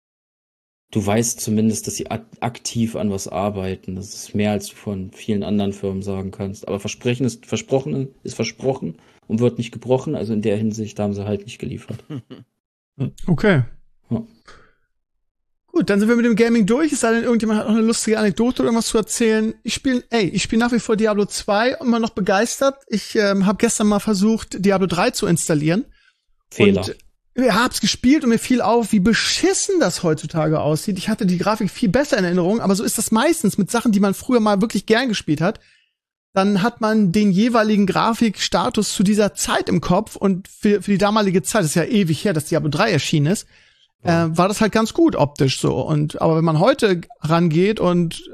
[SPEAKER 5] Du weißt zumindest, dass sie aktiv an was arbeiten. Das ist mehr, als du von vielen anderen Firmen sagen kannst. Aber versprochen ist versprochen und wird nicht gebrochen. Also in der Hinsicht haben sie halt nicht geliefert.
[SPEAKER 2] Okay.
[SPEAKER 5] Ja.
[SPEAKER 2] Gut, dann sind wir mit dem Gaming durch. Es sei denn, irgendjemand hat noch eine lustige Anekdote oder irgendwas zu erzählen. Ich spiele nach wie vor Diablo 2 und immer noch begeistert. Ich habe gestern mal versucht, Diablo 3 zu installieren.
[SPEAKER 5] Fehler.
[SPEAKER 2] Und hab's gespielt und mir fiel auf, wie beschissen das heutzutage aussieht. Ich hatte die Grafik viel besser in Erinnerung, aber so ist das meistens mit Sachen, die man früher mal wirklich gern gespielt hat. Dann hat man den jeweiligen Grafikstatus zu dieser Zeit im Kopf und für die damalige Zeit, das ist ja ewig her, dass Diablo 3 erschienen ist, war das halt ganz gut optisch so. Aber wenn man heute rangeht und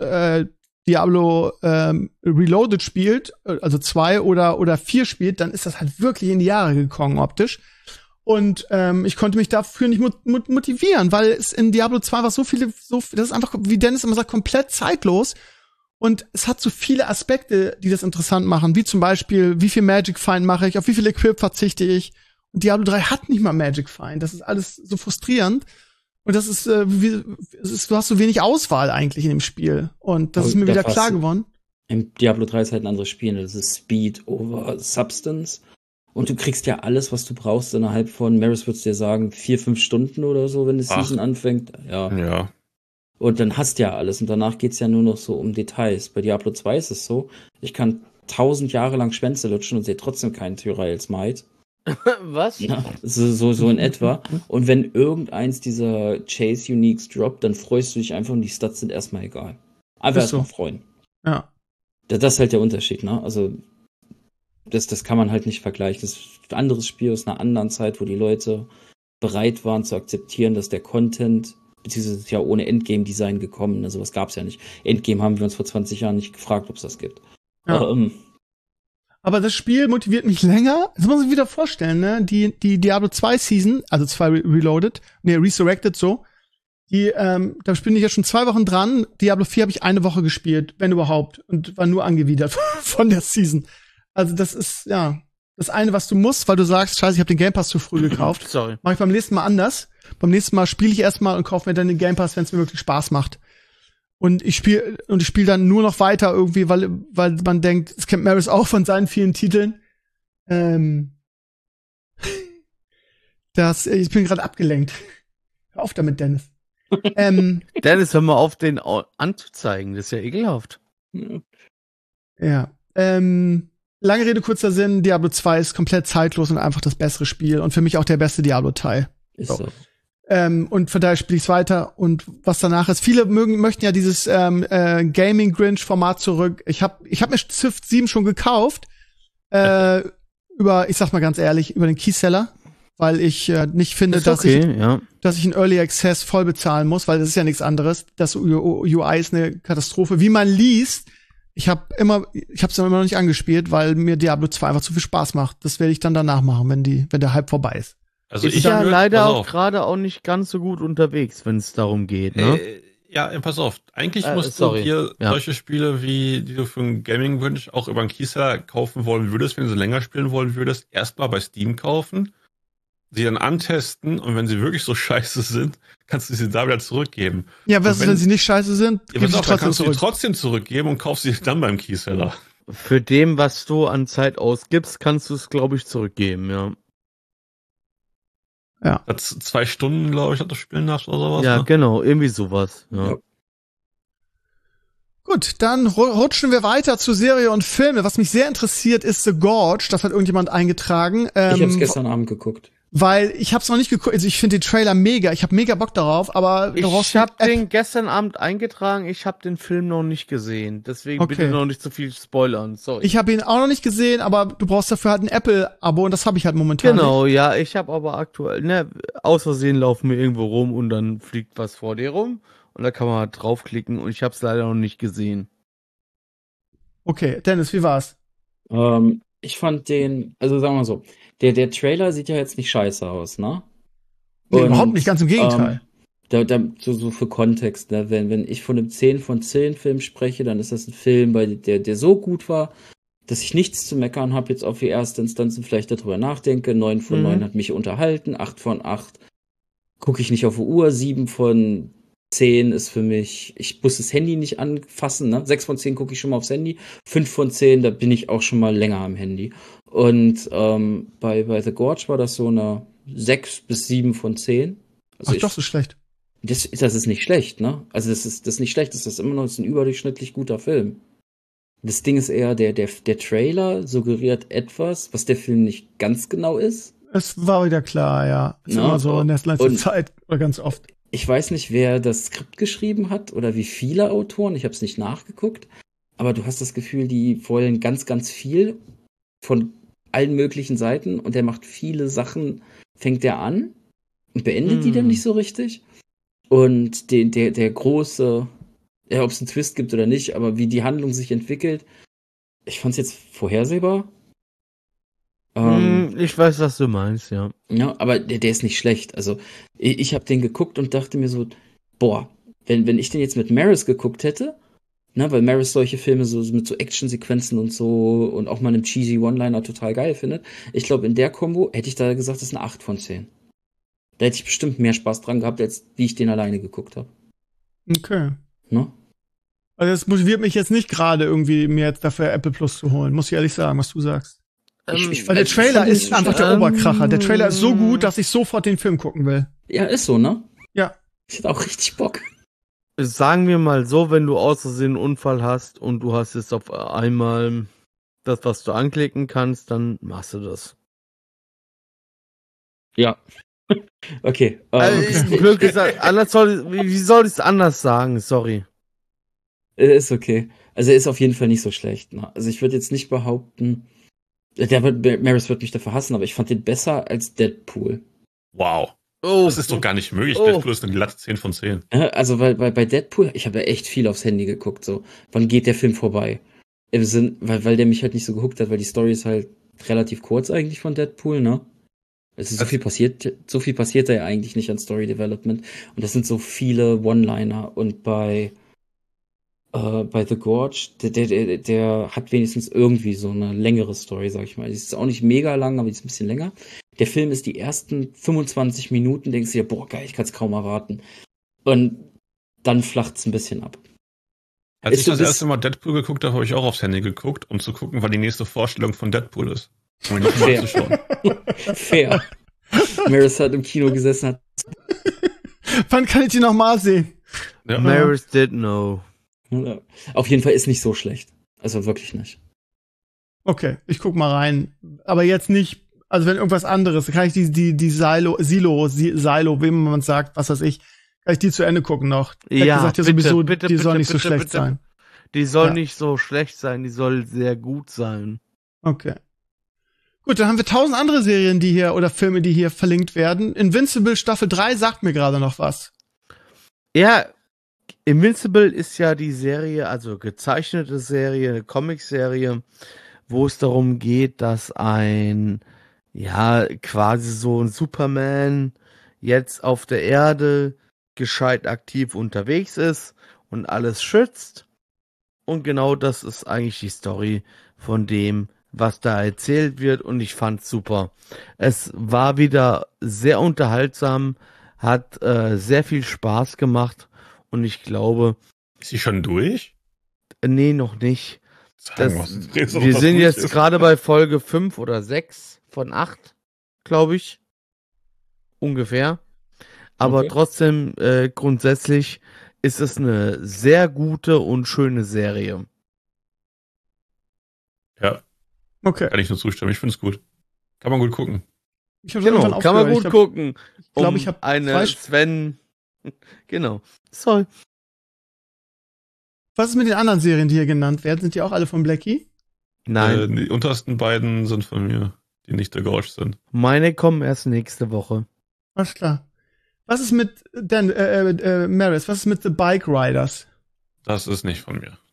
[SPEAKER 2] Diablo Reloaded spielt, also 2 oder 4 spielt, dann ist das halt wirklich in die Jahre gekommen optisch. Und ich konnte mich dafür nicht motivieren, weil es in Diablo 2 war so viele, das ist einfach, wie Dennis immer sagt, komplett zeitlos. Und es hat so viele Aspekte, die das interessant machen, wie zum Beispiel, wie viel Magic Find mache ich, auf wie viel Equip verzichte ich. Und Diablo 3 hat nicht mal Magic Find. Das ist alles so frustrierend. Und das ist, du hast so wenig Auswahl eigentlich in dem Spiel. Und das ist mir wieder klar geworden.
[SPEAKER 5] Im Diablo 3 ist halt ein anderes Spiel. Das ist Speed over Substance. Und du kriegst ja alles, was du brauchst, innerhalb von, Maris würd's dir sagen, 4-5 Stunden oder so, wenn die Season anfängt. Ja. Und dann hast du ja alles. Und danach geht's ja nur noch so um Details. Bei Diablo 2 ist es so, ich kann 1000 Jahre lang Schwänze lutschen und sehe trotzdem keinen Tyrael's Might.
[SPEAKER 4] Was?
[SPEAKER 5] Ja, so in etwa. Und wenn irgendeins dieser Chase Uniques droppt, dann freust du dich einfach und die Stats sind erstmal egal. Einfach erstmal freuen.
[SPEAKER 2] Ja.
[SPEAKER 5] Das ist halt der Unterschied, ne? Also, das kann man halt nicht vergleichen. Das ist ein anderes Spiel aus einer anderen Zeit, wo die Leute bereit waren zu akzeptieren, dass der Content, beziehungsweise ist ja ohne Endgame-Design gekommen, also was gab's ja nicht. Endgame haben wir uns vor 20 Jahren nicht gefragt, ob es das gibt.
[SPEAKER 2] Ja. Aber das Spiel motiviert mich länger. Das muss man sich wieder vorstellen, ne? Die Diablo 2 Season, also 2 Reloaded, Resurrected so, da bin ich ja schon 2 Wochen dran. Diablo 4 habe ich eine Woche gespielt, wenn überhaupt, und war nur angewidert von der Season. Also das ist, ja, das eine, was du musst, weil du sagst, scheiße, ich habe den Game Pass zu früh gekauft.
[SPEAKER 4] Sorry.
[SPEAKER 2] Mach ich beim nächsten Mal anders. Beim nächsten Mal spiele ich erstmal und kaufe mir dann den Game Pass, wenn es mir wirklich Spaß macht. Und ich spiele dann nur noch weiter irgendwie, weil man denkt, das kennt Maris auch von seinen vielen Titeln. Ich bin gerade abgelenkt. Hör auf damit, Dennis.
[SPEAKER 4] Dennis, hör mal auf, den anzuzeigen. Das ist ja ekelhaft.
[SPEAKER 2] Ja. Lange Rede, kurzer Sinn, Diablo 2 ist komplett zeitlos und einfach das bessere Spiel und für mich auch der beste Diablo-Teil.
[SPEAKER 5] Ist
[SPEAKER 2] So.
[SPEAKER 5] so.
[SPEAKER 2] Und von daher spiele ich es weiter. Und was danach ist, viele möchten ja dieses Gaming-Grinch-Format zurück. Ich hab mir Civ 7 schon gekauft. Ich sag mal ganz ehrlich, über den Keyseller. Weil ich nicht finde, dass ich einen Early Access voll bezahlen muss, weil das ist ja nichts anderes. Das UI ist eine Katastrophe. Wie man liest, ich hab's dann immer noch nicht angespielt, weil mir Diablo 2 einfach zu viel Spaß macht. Das werde ich dann danach machen, wenn der Hype vorbei ist.
[SPEAKER 3] Also
[SPEAKER 4] ist ja leider auch gerade auch nicht ganz so gut unterwegs, wenn es darum geht, ne?
[SPEAKER 3] Ja, pass auf. Eigentlich musst du dir solche Spiele, die du für einen Gaming-Wunsch auch über einen Keyseller kaufen wollen würdest, wenn du länger spielen wollen würdest, erstmal bei Steam kaufen, sie dann antesten und wenn sie wirklich so scheiße sind, kannst du sie da wieder zurückgeben.
[SPEAKER 2] Ja, was ist, wenn sie nicht scheiße sind?
[SPEAKER 3] Ja, pass auf, dann kannst du sie trotzdem zurückgeben und kaufst sie dann beim Keyseller.
[SPEAKER 4] Für dem, was du an Zeit ausgibst, kannst du es, glaube ich, zurückgeben, ja.
[SPEAKER 2] Ja.
[SPEAKER 3] 2 Stunden, glaube ich, hat das Spiel nach oder sowas.
[SPEAKER 4] Ja,
[SPEAKER 3] ne?
[SPEAKER 4] genau, irgendwie sowas. Ja.
[SPEAKER 2] Gut, dann rutschen wir weiter zu Serie und Filme. Was mich sehr interessiert, ist The Gorge. Das hat irgendjemand eingetragen.
[SPEAKER 5] Ich hab's gestern Abend geguckt.
[SPEAKER 2] Weil ich hab's noch nicht geguckt. Also ich finde den Trailer mega. Ich hab mega Bock darauf, aber
[SPEAKER 4] ich hab den gestern Abend eingetragen. Ich hab den Film noch nicht gesehen. Deswegen bitte noch nicht zu viel spoilern. Sorry.
[SPEAKER 2] Ich habe ihn auch noch nicht gesehen, aber du brauchst dafür halt ein Apple-Abo und das habe ich halt momentan.
[SPEAKER 4] Genau,
[SPEAKER 2] nicht.
[SPEAKER 4] Ja. Ich habe aber aktuell, aus Versehen laufen wir irgendwo rum und dann fliegt was vor dir rum und da kann man halt draufklicken und ich hab's leider noch nicht gesehen.
[SPEAKER 2] Okay, Dennis, wie war's?
[SPEAKER 5] Ich fand also sagen wir mal so, der Trailer sieht ja jetzt nicht scheiße aus, ne?
[SPEAKER 2] Nee, überhaupt nicht, ganz im Gegenteil.
[SPEAKER 5] So für Kontext, ne? Wenn ich von einem 10 von 10 Film spreche, dann ist das ein Film, der so gut war, dass ich nichts zu meckern habe, jetzt auf die erste Instanz und vielleicht darüber nachdenke. 9 von 9 hat mich unterhalten, 8 von 8 gucke ich nicht auf die Uhr, 7 von 10 ist für mich, ich muss das Handy nicht anfassen, ne? 6 von 10 gucke ich schon mal aufs Handy, 5 von 10, da bin ich auch schon mal länger am Handy. Und bei The Gorge war das so eine 6 bis 7 von 10. Also
[SPEAKER 2] Ach, doch so schlecht.
[SPEAKER 5] Das ist nicht schlecht, ne? Also das ist nicht schlecht, das ist immer noch ein überdurchschnittlich guter Film. Das Ding ist eher, der Trailer suggeriert etwas, was der Film nicht ganz genau ist.
[SPEAKER 2] Es war wieder klar, ja. Ist immer so in der letzten Zeit oder ganz oft.
[SPEAKER 5] Ich weiß nicht, wer das Skript geschrieben hat oder wie viele Autoren, ich habe es nicht nachgeguckt, aber du hast das Gefühl, die wollen ganz, ganz viel von allen möglichen Seiten und der macht viele Sachen, fängt der an und beendet die dann nicht so richtig. Und der große, ob es einen Twist gibt oder nicht, aber wie die Handlung sich entwickelt, ich fand es jetzt vorhersehbar.
[SPEAKER 4] Ich weiß, was du meinst, ja.
[SPEAKER 5] Ja, aber der ist nicht schlecht. Also ich habe den geguckt und dachte mir so, boah, wenn ich den jetzt mit Maris geguckt hätte, ne, weil Maris solche Filme so mit so Actionsequenzen und so und auch mal einen cheesy One-Liner total geil findet, ich glaube, in der Kombo hätte ich da gesagt, das ist eine 8 von 10. Da hätte ich bestimmt mehr Spaß dran gehabt, als wie ich den alleine geguckt habe.
[SPEAKER 2] Okay.
[SPEAKER 5] Ne?
[SPEAKER 2] Also das motiviert mich jetzt nicht gerade irgendwie, mir jetzt dafür Apple Plus zu holen, muss ich ehrlich sagen, was du sagst. Weil der Trailer ist einfach der Oberkracher. Der Trailer ist so gut, dass ich sofort den Film gucken will.
[SPEAKER 5] Ja, ist so, ne?
[SPEAKER 2] Ja.
[SPEAKER 5] Ich hätte auch richtig Bock.
[SPEAKER 4] Sagen wir mal so, wenn du aus Versehen einen Unfall hast und du hast jetzt auf einmal das, was du anklicken kannst, dann machst du das.
[SPEAKER 5] Ja. Okay.
[SPEAKER 4] Glück gesagt, wie soll ich es anders sagen? Sorry.
[SPEAKER 5] Ist okay. Also er ist auf jeden Fall nicht so schlecht. Ne? Also ich würde jetzt nicht behaupten, Maris wird mich dafür hassen, aber ich fand den besser als Deadpool.
[SPEAKER 3] Wow. Das ist doch gar nicht möglich. Deadpool ist eine glatte 10 von 10.
[SPEAKER 5] Also weil bei Deadpool, ich habe ja echt viel aufs Handy geguckt. So, wann geht der Film vorbei? Im Sinn, weil der mich halt nicht so gehuckt hat, weil die Story ist halt relativ kurz eigentlich von Deadpool, ne? Es ist so viel passiert da ja eigentlich nicht an Story Development. Und das sind so viele One-Liner. Und bei The Gorge, der hat wenigstens irgendwie so eine längere Story, sag ich mal. Die ist auch nicht mega lang, aber die ist ein bisschen länger. Der Film ist die ersten 25 Minuten, denkst du dir, boah, geil, ich kann es kaum erwarten. Und dann flacht's ein bisschen ab.
[SPEAKER 3] Als ich das erste Mal Deadpool geguckt habe, habe ich auch aufs Handy geguckt, um zu gucken, wann die nächste Vorstellung von Deadpool ist. Um ihn nochmal zu schauen.
[SPEAKER 5] Fair. Maris hat im Kino gesessen.
[SPEAKER 2] Wann kann ich die nochmal sehen?
[SPEAKER 4] Ja. Maris did know.
[SPEAKER 5] Auf jeden Fall ist nicht so schlecht. Also wirklich nicht.
[SPEAKER 2] Okay, ich guck mal rein. Aber jetzt nicht, also wenn irgendwas anderes, kann ich die Silo, wie man sagt, was weiß ich, kann ich die zu Ende gucken noch.
[SPEAKER 4] Ja,
[SPEAKER 2] gesagt,
[SPEAKER 4] bitte,
[SPEAKER 2] sowieso,
[SPEAKER 4] bitte,
[SPEAKER 2] die soll
[SPEAKER 4] bitte,
[SPEAKER 2] nicht so
[SPEAKER 4] bitte,
[SPEAKER 2] schlecht
[SPEAKER 4] bitte.
[SPEAKER 2] sein.
[SPEAKER 4] Die soll
[SPEAKER 2] Ja.
[SPEAKER 4] nicht so schlecht sein, die soll sehr gut sein.
[SPEAKER 2] Okay. Gut, dann haben wir 1000 andere Serien, die hier, oder Filme, die hier verlinkt werden. Invincible Staffel 3 sagt mir gerade noch was.
[SPEAKER 4] Ja, Invincible ist ja die Serie, also gezeichnete Serie, eine Comic-Serie, wo es darum geht, dass quasi so ein Superman jetzt auf der Erde gescheit aktiv unterwegs ist und alles schützt. Und genau das ist eigentlich die Story von dem, was da erzählt wird, und ich fand's super. Es war wieder sehr unterhaltsam, hat sehr viel Spaß gemacht, und ich glaube,
[SPEAKER 3] Ist sie schon durch?
[SPEAKER 4] nee, noch nicht.
[SPEAKER 3] Sagen, was redest du
[SPEAKER 4] Wir
[SPEAKER 3] doch,
[SPEAKER 4] sind
[SPEAKER 3] was
[SPEAKER 4] jetzt
[SPEAKER 3] durch ist?
[SPEAKER 4] gerade bei Folge 5 oder 6 von 8, glaube ich. Ungefähr. Aber
[SPEAKER 5] Okay.
[SPEAKER 4] trotzdem, grundsätzlich ist es eine sehr gute und schöne Serie.
[SPEAKER 3] Ja,
[SPEAKER 2] Okay.
[SPEAKER 3] kann ich nur zustimmen. Ich finde es gut. Kann man gut gucken.
[SPEAKER 2] Ich habe
[SPEAKER 4] Genau,
[SPEAKER 2] irgendwann
[SPEAKER 4] kann man
[SPEAKER 2] aufgehört.
[SPEAKER 4] gut gucken.
[SPEAKER 2] glaub, ich hab
[SPEAKER 4] eine
[SPEAKER 2] zwei-
[SPEAKER 4] Sven. Genau. So.
[SPEAKER 2] Was ist mit den anderen Serien, die hier genannt werden? Sind die auch alle von Blackie?
[SPEAKER 4] Nein,
[SPEAKER 3] Die untersten beiden sind von mir, die nicht der Gorge sind.
[SPEAKER 4] meine kommen erst nächste Woche.
[SPEAKER 2] Alles klar. Was ist mit Maris? Was ist mit The Bike Riders?
[SPEAKER 3] Das ist nicht von mir.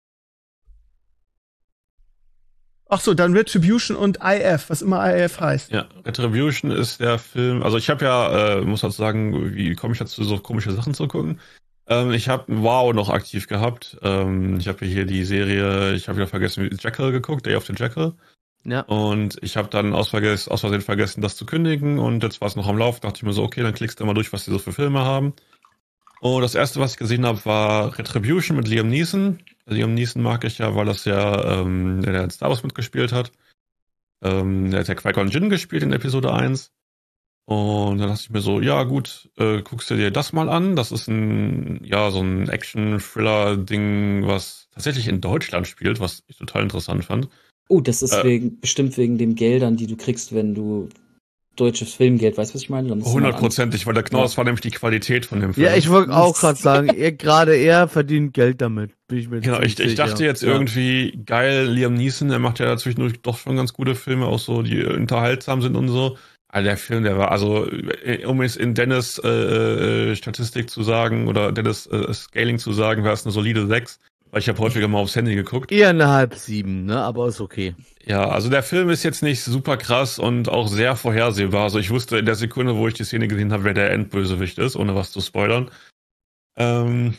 [SPEAKER 2] Ach so, dann Retribution und IF, was immer IF heißt.
[SPEAKER 3] Ja, Retribution ist der Film. Also ich habe ja, muss halt sagen, wie komme ich dazu, so komische Sachen zu gucken? Ich habe Wow noch aktiv gehabt. Ich habe hier die Serie, ich habe wieder vergessen, Jekyll geguckt, Day of the Jekyll.
[SPEAKER 4] Ja.
[SPEAKER 3] Und ich habe dann aus Versehen vergessen, das zu kündigen. Und jetzt war es noch am Lauf. Dachte ich mir so, okay, dann klickst du mal durch, was die so für Filme haben. Und das erste, was ich gesehen habe, war Retribution mit Liam Neeson. Liam Neeson mag ich ja, weil das ja, der in Star Wars mitgespielt hat. Der hat ja Qui-Gon Jinn gespielt in Episode 1. Und dann dachte ich mir so, ja gut, guckst du dir das mal an. Das ist so ein Action-Thriller-Ding, was tatsächlich in Deutschland spielt, was ich total interessant fand.
[SPEAKER 5] Oh, das ist bestimmt wegen den Geldern, die du kriegst, wenn du deutsches Filmgeld, weißt du, was ich meine? Da musst du mal
[SPEAKER 3] 100%ig, weil das war nämlich die Qualität von dem Film.
[SPEAKER 4] Ja, ich wollte auch gerade sagen, gerade er verdient Geld damit. Bin ich mir
[SPEAKER 3] Genau, ich
[SPEAKER 4] ziemlich
[SPEAKER 3] dachte
[SPEAKER 4] sicher.
[SPEAKER 3] jetzt irgendwie, geil, Liam Neeson, er macht ja zwischendurch doch schon ganz gute Filme, auch so, die unterhaltsam sind und so. Aber der Film, der war, also, um es in Dennis Statistik zu sagen, oder Dennis Scaling zu sagen, wäre es eine solide 6, weil ich habe häufiger mal aufs Handy geguckt.
[SPEAKER 4] Eher eine 6:30, ne? Aber ist okay.
[SPEAKER 3] Ja, also der Film ist jetzt nicht super krass und auch sehr vorhersehbar. Also ich wusste in der Sekunde, wo ich die Szene gesehen habe, wer der Endbösewicht ist, ohne was zu spoilern. Also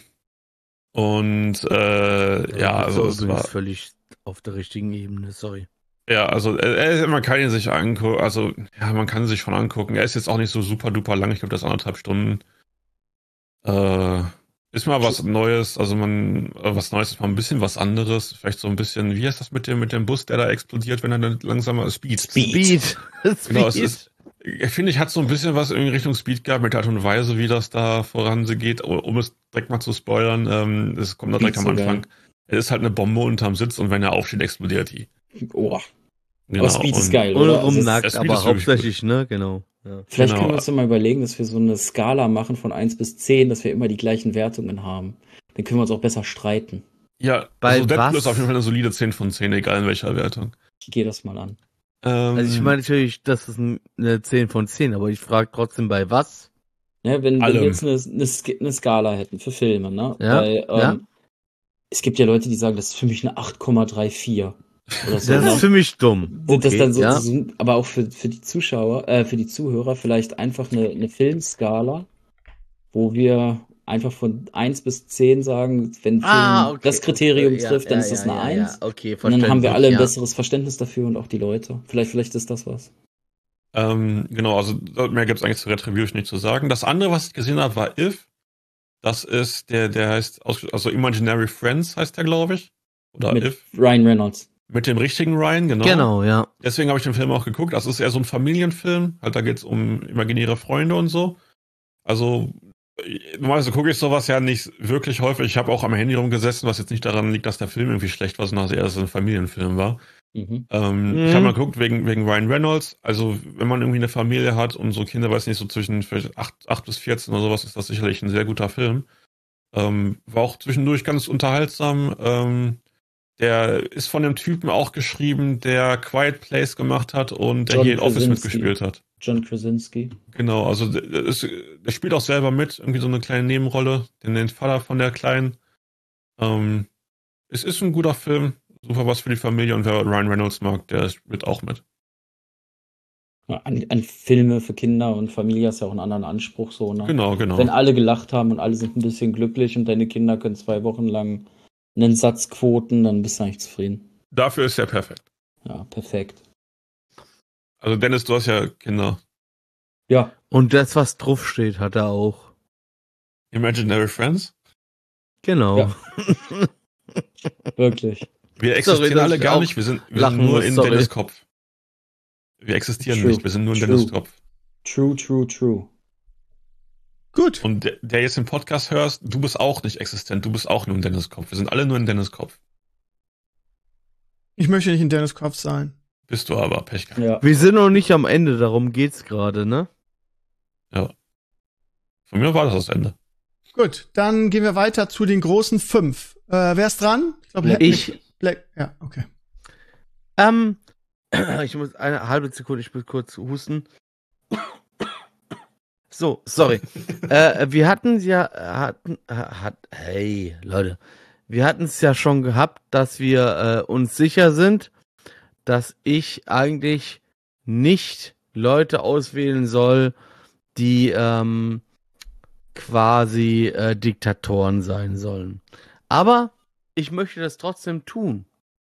[SPEAKER 3] es
[SPEAKER 4] übrigens
[SPEAKER 3] war,
[SPEAKER 4] völlig auf der richtigen Ebene, sorry.
[SPEAKER 3] ja, also man kann ihn sich angucken, also ja, man kann ihn sich schon angucken. Er ist jetzt auch nicht so super duper lang, ich glaube, das ist 1,5 Stunden. Ist mal was Neues, also was Neues ist mal ein bisschen was anderes. Vielleicht so ein bisschen, wie heißt das mit dem Bus, der da explodiert, wenn er dann langsamer ist? Speed. Genau, es ist, ich finde, ich hat so ein bisschen was in Richtung Speed gehabt, mit der Art und Weise, wie das da vorangeht, um es direkt mal zu spoilern. Es kommt da direkt am Anfang. Es ist halt eine Bombe unterm Sitz und wenn er aufsteht, explodiert die.
[SPEAKER 5] Oh.
[SPEAKER 3] Genau.
[SPEAKER 5] Aber Speed ist geil,
[SPEAKER 4] Ohne
[SPEAKER 5] oder? Also
[SPEAKER 4] rumnackt,
[SPEAKER 3] Speed
[SPEAKER 4] aber
[SPEAKER 3] ist wirklich
[SPEAKER 4] hauptsächlich, ne? Genau. Ja.
[SPEAKER 5] vielleicht
[SPEAKER 3] Genau.
[SPEAKER 5] können wir uns ja mal überlegen, dass wir so eine Skala machen von 1 bis 10, dass wir immer die gleichen Wertungen haben. Dann können wir uns auch besser streiten.
[SPEAKER 3] Ja,
[SPEAKER 4] Bei
[SPEAKER 3] also Deadpool
[SPEAKER 4] was?
[SPEAKER 3] ist auf jeden Fall eine solide 10 von 10, egal in welcher Wertung.
[SPEAKER 5] Ich gehe das mal an.
[SPEAKER 4] Also ich meine natürlich, das ist eine 10 von 10, aber ich frage trotzdem bei was?
[SPEAKER 5] Ja, wenn wir
[SPEAKER 3] Allem.
[SPEAKER 5] jetzt eine Skala hätten für Filme, ne?
[SPEAKER 4] Ja,
[SPEAKER 5] Weil,
[SPEAKER 4] ja.
[SPEAKER 5] es gibt ja Leute, die sagen, das ist für mich eine 8,34 oder so.
[SPEAKER 4] Das
[SPEAKER 5] ne?
[SPEAKER 4] ist für mich dumm.
[SPEAKER 5] Sind das dann so,
[SPEAKER 4] ja.
[SPEAKER 5] aber auch für die Zuschauer, für die Zuhörer vielleicht einfach eine Filmskala, wo wir einfach von 1 bis 10 sagen, wenn Film
[SPEAKER 4] okay.
[SPEAKER 5] das Kriterium
[SPEAKER 4] Ja,
[SPEAKER 5] trifft, dann
[SPEAKER 4] ja,
[SPEAKER 5] ist das
[SPEAKER 4] ja,
[SPEAKER 5] eine
[SPEAKER 4] ja,
[SPEAKER 5] 1.
[SPEAKER 4] Ja. Okay,
[SPEAKER 5] Und dann haben wir alle ein
[SPEAKER 4] ja.
[SPEAKER 5] besseres Verständnis dafür und auch die Leute. Vielleicht ist das was.
[SPEAKER 3] Genau, also mehr gibt es eigentlich zu Retribution nicht zu sagen. Das andere, was ich gesehen habe, war If. Das ist der heißt, also Imaginary Friends heißt der, glaube ich. Oder
[SPEAKER 5] Mit
[SPEAKER 3] If.
[SPEAKER 5] Ryan Reynolds.
[SPEAKER 3] Mit dem richtigen Ryan, genau.
[SPEAKER 4] Genau, ja.
[SPEAKER 3] Deswegen habe ich den Film auch geguckt. Das ist eher so ein Familienfilm. Halt, da geht es um imaginäre Freunde und so. Also, normalerweise gucke ich sowas ja nicht wirklich häufig. Ich habe auch am Handy rumgesessen, was jetzt nicht daran liegt, dass der Film irgendwie schlecht war, sondern dass er ein Familienfilm war.
[SPEAKER 5] Mhm.
[SPEAKER 3] Ich habe mal geguckt wegen Ryan Reynolds. Also, wenn man irgendwie eine Familie hat und so Kinder, weiß nicht, so zwischen vielleicht 8 bis 14 oder sowas, ist das sicherlich ein sehr guter Film. War auch zwischendurch ganz unterhaltsam. Der ist von dem Typen auch geschrieben, der Quiet Place gemacht hat und der
[SPEAKER 5] John
[SPEAKER 3] hier in Office
[SPEAKER 5] Krasinski.
[SPEAKER 3] mitgespielt hat.
[SPEAKER 5] John Krasinski.
[SPEAKER 3] Genau, also der spielt auch selber mit, irgendwie so eine kleine Nebenrolle, den Vater von der Kleinen. Es ist ein guter Film, super was für die Familie und wer Ryan Reynolds mag, der spielt auch mit.
[SPEAKER 5] Ja, an Filme für Kinder und Familie ist ja auch einen anderen Anspruch so, ne?
[SPEAKER 3] Genau.
[SPEAKER 5] Wenn alle gelacht haben und alle sind ein bisschen glücklich und deine Kinder können 2 Wochen lang einen Satz quoten, dann bist du eigentlich zufrieden.
[SPEAKER 3] Dafür ist er perfekt.
[SPEAKER 5] Ja, perfekt.
[SPEAKER 3] Also Dennis, du hast ja Kinder.
[SPEAKER 5] Ja,
[SPEAKER 4] Und das, was drauf steht, hat er auch.
[SPEAKER 3] Imaginary Friends?
[SPEAKER 4] Genau.
[SPEAKER 5] Ja. wirklich.
[SPEAKER 3] Wir existieren
[SPEAKER 4] dass
[SPEAKER 3] alle
[SPEAKER 4] ich
[SPEAKER 3] gar
[SPEAKER 4] auch
[SPEAKER 3] nicht, wir sind
[SPEAKER 4] lachen
[SPEAKER 3] nur
[SPEAKER 4] muss,
[SPEAKER 3] in
[SPEAKER 4] sorry.
[SPEAKER 3] Dennis Kopf. Wir existieren
[SPEAKER 5] True.
[SPEAKER 3] nicht, wir sind nur in
[SPEAKER 5] True.
[SPEAKER 3] Dennis Kopf.
[SPEAKER 5] True.
[SPEAKER 2] Gut.
[SPEAKER 3] Und der jetzt den Podcast hörst, du bist auch nicht existent, du bist auch nur in Dennis Kopf. Wir sind alle nur in Dennis Kopf.
[SPEAKER 2] Ich möchte nicht in Dennis Kopf sein.
[SPEAKER 3] Bist du aber, Pech gehabt.
[SPEAKER 5] Ja.
[SPEAKER 4] Wir sind noch nicht am Ende, darum geht's gerade, ne?
[SPEAKER 3] Ja. Von mir war das Ende.
[SPEAKER 2] Gut, dann gehen wir weiter zu den großen 5. Wer ist dran?
[SPEAKER 4] Ich.
[SPEAKER 2] Black. Ja, okay.
[SPEAKER 4] Ich muss eine halbe Sekunde, ich muss kurz husten. So, sorry. Wir hatten ja, hey, Leute. Wir hatten es ja schon gehabt, dass wir uns sicher sind, dass ich eigentlich nicht Leute auswählen soll, die quasi Diktatoren sein sollen. Aber ich möchte das trotzdem tun.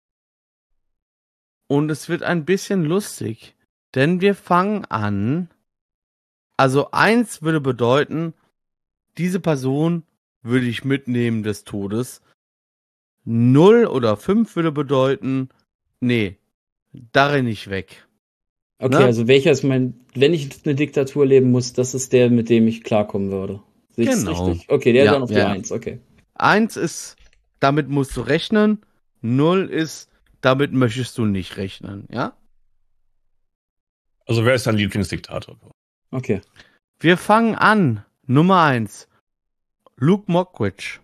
[SPEAKER 4] Und es wird ein bisschen lustig, denn wir fangen an. Also 1 würde bedeuten, diese Person würde ich mitnehmen des Todes. 0 oder 5 würde bedeuten, nee, da renne ich weg.
[SPEAKER 5] Okay,
[SPEAKER 4] Ne?
[SPEAKER 5] also welcher ist wenn ich eine Diktatur leben muss, das ist der, mit dem ich klarkommen würde. Sehe ich das
[SPEAKER 4] Genau.
[SPEAKER 5] richtig? Okay, der
[SPEAKER 4] Ja,
[SPEAKER 5] ist dann auf die
[SPEAKER 4] ja.
[SPEAKER 5] 1, okay.
[SPEAKER 4] 1 ist, damit musst du rechnen. 0 ist, damit möchtest du nicht rechnen, ja?
[SPEAKER 3] Also wer ist dein Lieblingsdiktator?
[SPEAKER 5] Okay.
[SPEAKER 4] Wir fangen an. Nummer 1. Luke Mockridge.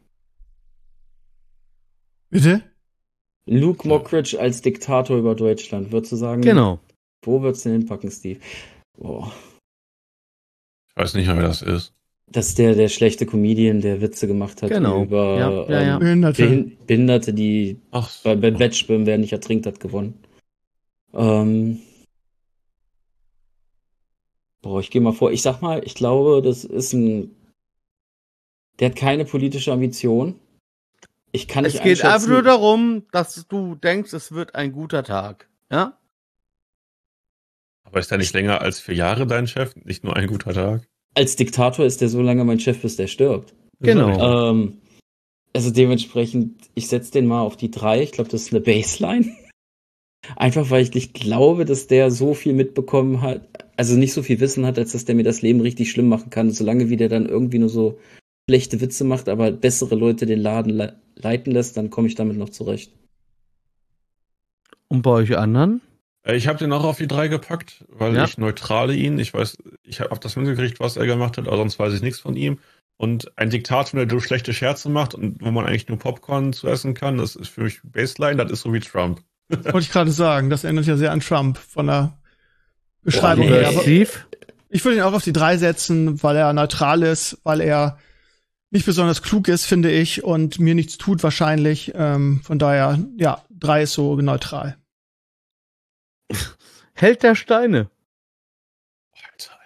[SPEAKER 2] Bitte?
[SPEAKER 5] Luke Mockridge als Diktator über Deutschland, würdest du sagen?
[SPEAKER 4] Genau.
[SPEAKER 5] Wo würdest du den hinpacken, Steve? Boah.
[SPEAKER 3] Ich weiß nicht mehr, wer das ist.
[SPEAKER 5] Das ist der schlechte Comedian, der Witze gemacht hat
[SPEAKER 4] Genau.
[SPEAKER 5] über
[SPEAKER 4] Ja.
[SPEAKER 2] Behinderte.
[SPEAKER 5] Behinderte, die
[SPEAKER 3] Ach so.
[SPEAKER 5] beim Wettschwimmen, wer nicht ertrinkt, hat gewonnen. Ich gehe mal vor. Ich sag mal, ich glaube, das ist der hat keine politische Ambition. Ich kann nicht
[SPEAKER 4] Es geht einfach
[SPEAKER 5] einschätzen,
[SPEAKER 4] nur darum, dass du denkst, es wird ein guter Tag. Ja?
[SPEAKER 3] Aber ist der nicht länger als 4 Jahre dein Chef? Nicht nur ein guter Tag?
[SPEAKER 5] als Diktator ist der so lange mein Chef, bis der stirbt.
[SPEAKER 4] Genau.
[SPEAKER 5] Also dementsprechend, ich setze den mal auf die 3. Ich glaube, das ist eine Baseline. Einfach, weil ich nicht glaube, dass der so viel mitbekommen hat, also nicht so viel Wissen hat, als dass der mir das Leben richtig schlimm machen kann. Solange wie der dann irgendwie nur so schlechte Witze macht, aber bessere Leute den Laden leiten lässt, dann komme ich damit noch zurecht.
[SPEAKER 4] Und bei euch anderen?
[SPEAKER 3] Ich habe den auch auf die 3 gepackt, weil
[SPEAKER 4] Ja.
[SPEAKER 3] ich neutrale ihn. Ich weiß, ich habe das mitgekriegt, was er gemacht hat, aber sonst weiß ich nichts von ihm. Und ein Diktator, der durch schlechte Scherze macht und wo man eigentlich nur Popcorn zu essen kann, das ist für mich Baseline, das ist so wie Trump.
[SPEAKER 2] Wollte ich gerade sagen. Das erinnert ja sehr an Trump von der Beschreibung
[SPEAKER 5] Boah, nee.
[SPEAKER 2] her. Aber
[SPEAKER 4] Steve?
[SPEAKER 2] ich würde ihn auch auf die 3 setzen, weil er neutral ist, weil er nicht besonders klug ist, finde ich, und mir nichts tut wahrscheinlich. Von daher, ja, 3 ist so neutral.
[SPEAKER 4] Held der Steine.
[SPEAKER 3] Alter.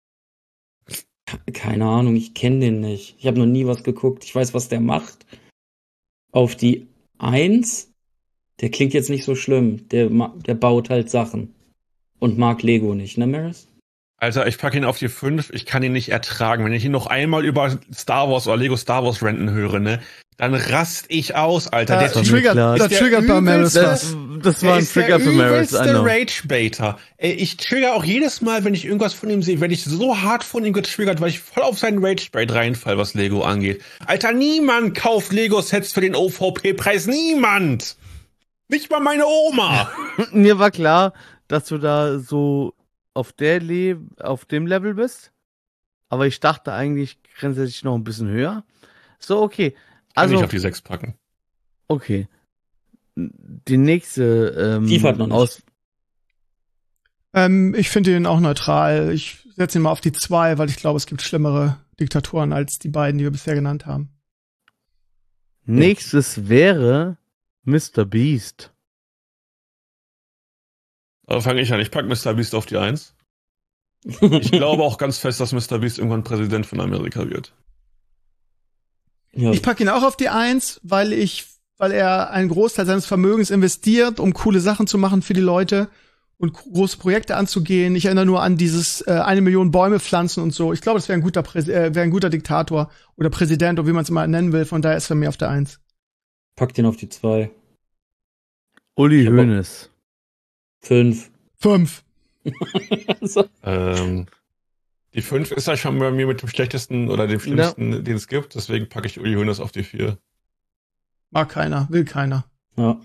[SPEAKER 5] Keine Ahnung, ich kenne den nicht. Ich habe noch nie was geguckt. Ich weiß, was der macht. Auf die 1, der klingt jetzt nicht so schlimm. Der baut halt Sachen. Und mag Lego nicht, ne, Maris?
[SPEAKER 3] Alter, ich packe ihn auf die 5, ich kann ihn nicht ertragen. Wenn ich ihn noch einmal über Star Wars oder Lego Star Wars renten höre, ne, dann rast ich aus, Alter. Der
[SPEAKER 4] war mir
[SPEAKER 3] Typ
[SPEAKER 4] klar.
[SPEAKER 2] Da
[SPEAKER 3] ist der
[SPEAKER 2] triggert bei Maris
[SPEAKER 3] übelste-
[SPEAKER 2] was.
[SPEAKER 4] Das
[SPEAKER 3] der
[SPEAKER 4] war ein
[SPEAKER 3] ist der
[SPEAKER 4] Trigger für Maris, I
[SPEAKER 3] übelste
[SPEAKER 4] know.
[SPEAKER 3] Rage-Baiter. Ey, ich trigger auch jedes Mal, wenn ich irgendwas von ihm sehe, werde ich so hart von ihm getriggert, weil ich voll auf seinen Rage-Bait reinfall, was Lego angeht. Alter, niemand kauft Lego-Sets für den OVP-Preis. Niemand! Nicht mal meine Oma!
[SPEAKER 4] Mir war klar, dass du da so auf dem Level bist. Aber ich dachte eigentlich, grenze ich noch ein bisschen höher. So, okay.
[SPEAKER 3] Kann
[SPEAKER 4] Also,
[SPEAKER 3] ich auf die 6 packen.
[SPEAKER 4] okay. Die nächste
[SPEAKER 5] FIFA hat noch nicht.
[SPEAKER 2] Ich finde ihn auch neutral. Ich setze ihn mal auf die 2, weil ich glaube, es gibt schlimmere Diktatoren als die beiden, die wir bisher genannt haben.
[SPEAKER 4] Nächstes wäre Mr. Beast.
[SPEAKER 3] Aber fange ich an. Ich packe Mr. Beast auf die 1. Ich glaube auch ganz fest, dass Mr. Beast irgendwann Präsident von Amerika wird.
[SPEAKER 5] Ja,
[SPEAKER 2] Ich packe ihn auch auf die 1, weil er einen Großteil seines Vermögens investiert, um coole Sachen zu machen für die Leute und große Projekte anzugehen. Ich erinnere nur an dieses 1 Million Bäume pflanzen und so. Ich glaube, das wäre ein guter Diktator oder Präsident, oder wie man es immer nennen will. Von daher ist er mir auf der 1.
[SPEAKER 5] pack den auf die 2.
[SPEAKER 4] Uli
[SPEAKER 5] Ich hab
[SPEAKER 4] Hoeneß.
[SPEAKER 5] 5.
[SPEAKER 2] 5.
[SPEAKER 5] So.
[SPEAKER 3] Die 5 ist ja schon bei mir mit dem schlechtesten oder dem schlimmsten, den es gibt. Deswegen packe ich Uli Hoeneß auf die 4.
[SPEAKER 2] Mag keiner, will keiner.
[SPEAKER 5] Ja.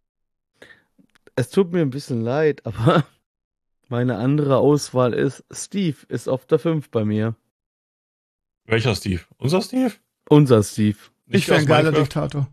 [SPEAKER 4] Es tut mir ein bisschen leid, aber meine andere Auswahl ist Steve, ist auf der 5 bei mir.
[SPEAKER 3] Welcher Steve? Unser Steve?
[SPEAKER 4] Unser Steve.
[SPEAKER 3] Nicht
[SPEAKER 2] Ich wäre ein
[SPEAKER 3] aus
[SPEAKER 2] geiler
[SPEAKER 3] Minecraft?
[SPEAKER 2] Diktator.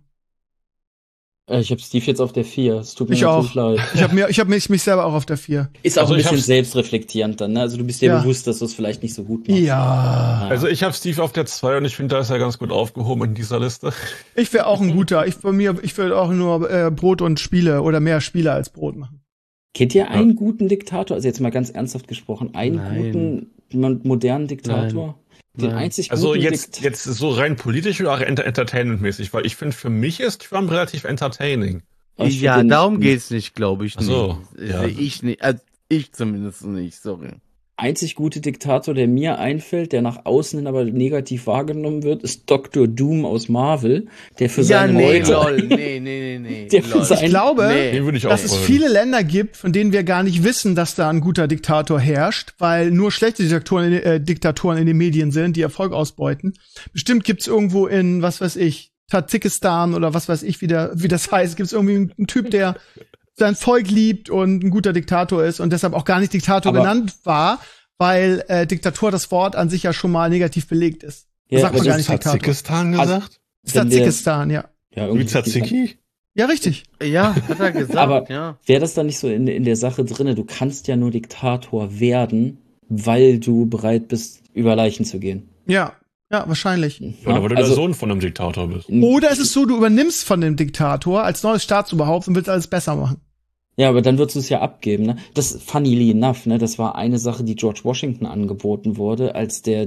[SPEAKER 5] Ich habe Steve jetzt auf der 4. Es tut mir
[SPEAKER 2] Ich
[SPEAKER 5] natürlich
[SPEAKER 2] auch.
[SPEAKER 5] leid.
[SPEAKER 2] Ich hab mich selber auch auf der 4.
[SPEAKER 5] Ist auch
[SPEAKER 3] Also
[SPEAKER 5] ein
[SPEAKER 3] ich
[SPEAKER 5] bisschen
[SPEAKER 3] hab's-
[SPEAKER 5] selbstreflektierend dann, ne? Also du bist dir
[SPEAKER 2] Ja.
[SPEAKER 5] bewusst, dass du es vielleicht nicht so gut machst.
[SPEAKER 2] Ja.
[SPEAKER 3] Also ich habe Steve auf der 2 und ich finde, da ist er ganz gut aufgehoben in dieser Liste.
[SPEAKER 2] Ich wäre auch ein guter. Ich würde auch nur Brot und Spiele oder mehr Spiele als Brot machen.
[SPEAKER 5] Kennt ihr einen guten Diktator? Also jetzt mal ganz ernsthaft gesprochen, einen
[SPEAKER 4] Nein.
[SPEAKER 5] guten, modernen Diktator? Den
[SPEAKER 4] Nein.
[SPEAKER 5] einzig
[SPEAKER 3] Also
[SPEAKER 5] guten
[SPEAKER 3] jetzt so rein politisch oder auch entertainmentmäßig, weil ich finde, für mich ist Trump relativ entertaining.
[SPEAKER 5] Ich
[SPEAKER 4] Ja,
[SPEAKER 5] find den-
[SPEAKER 4] darum geht's nicht, glaube ich.
[SPEAKER 3] Ach so,
[SPEAKER 4] nicht.
[SPEAKER 3] ja.
[SPEAKER 4] Sehe ich nicht. Also ich zumindest nicht, sorry.
[SPEAKER 5] einzig gute Diktator, der mir einfällt, der nach außen hin aber negativ wahrgenommen wird, ist Dr. Doom aus Marvel, der für seine Leute,
[SPEAKER 4] nee.
[SPEAKER 5] Der für
[SPEAKER 4] lol.
[SPEAKER 5] sein-
[SPEAKER 2] Ich glaube,
[SPEAKER 3] Den würde ich auch
[SPEAKER 2] dass es
[SPEAKER 3] wollen.
[SPEAKER 2] viele Länder gibt, von denen wir gar nicht wissen, dass da ein guter Diktator herrscht, weil nur schlechte Diktatoren in den Medien sind, die Erfolg ausbeuten. Bestimmt gibt's irgendwo in, was weiß ich, Tadschikistan oder was weiß ich, wie das heißt, gibt's irgendwie einen Typ, der sein Volk liebt und ein guter Diktator ist und deshalb auch gar nicht Diktator
[SPEAKER 5] Aber-
[SPEAKER 2] genannt war, weil Diktatur das Wort an sich ja schon mal negativ belegt ist. Da
[SPEAKER 5] Ja,
[SPEAKER 2] sagt man
[SPEAKER 5] aber
[SPEAKER 2] gar
[SPEAKER 5] das
[SPEAKER 2] nicht Diktator.
[SPEAKER 3] Tadschikistan gesagt?
[SPEAKER 5] wenn der-
[SPEAKER 2] Tadschikistan, ja.
[SPEAKER 5] Ja,
[SPEAKER 3] Wie
[SPEAKER 5] irgendwie
[SPEAKER 3] Tzatziki?
[SPEAKER 2] Ja, richtig.
[SPEAKER 4] Ja, hat er gesagt,
[SPEAKER 5] Aber-
[SPEAKER 4] ja.
[SPEAKER 5] wäre das dann nicht so in der Sache drinne, du kannst ja nur Diktator werden, weil du bereit bist, über Leichen zu gehen.
[SPEAKER 2] Ja, wahrscheinlich.
[SPEAKER 3] Oder weil du
[SPEAKER 5] Also-
[SPEAKER 3] der Sohn von einem Diktator bist.
[SPEAKER 2] Oder es ist so, du übernimmst von dem Diktator als neues Staatsoberhaupt und willst alles besser machen.
[SPEAKER 5] Ja, aber dann würdest du es ja abgeben, ne? Das, funnily enough, ne? Das war eine Sache, die George Washington angeboten wurde, als der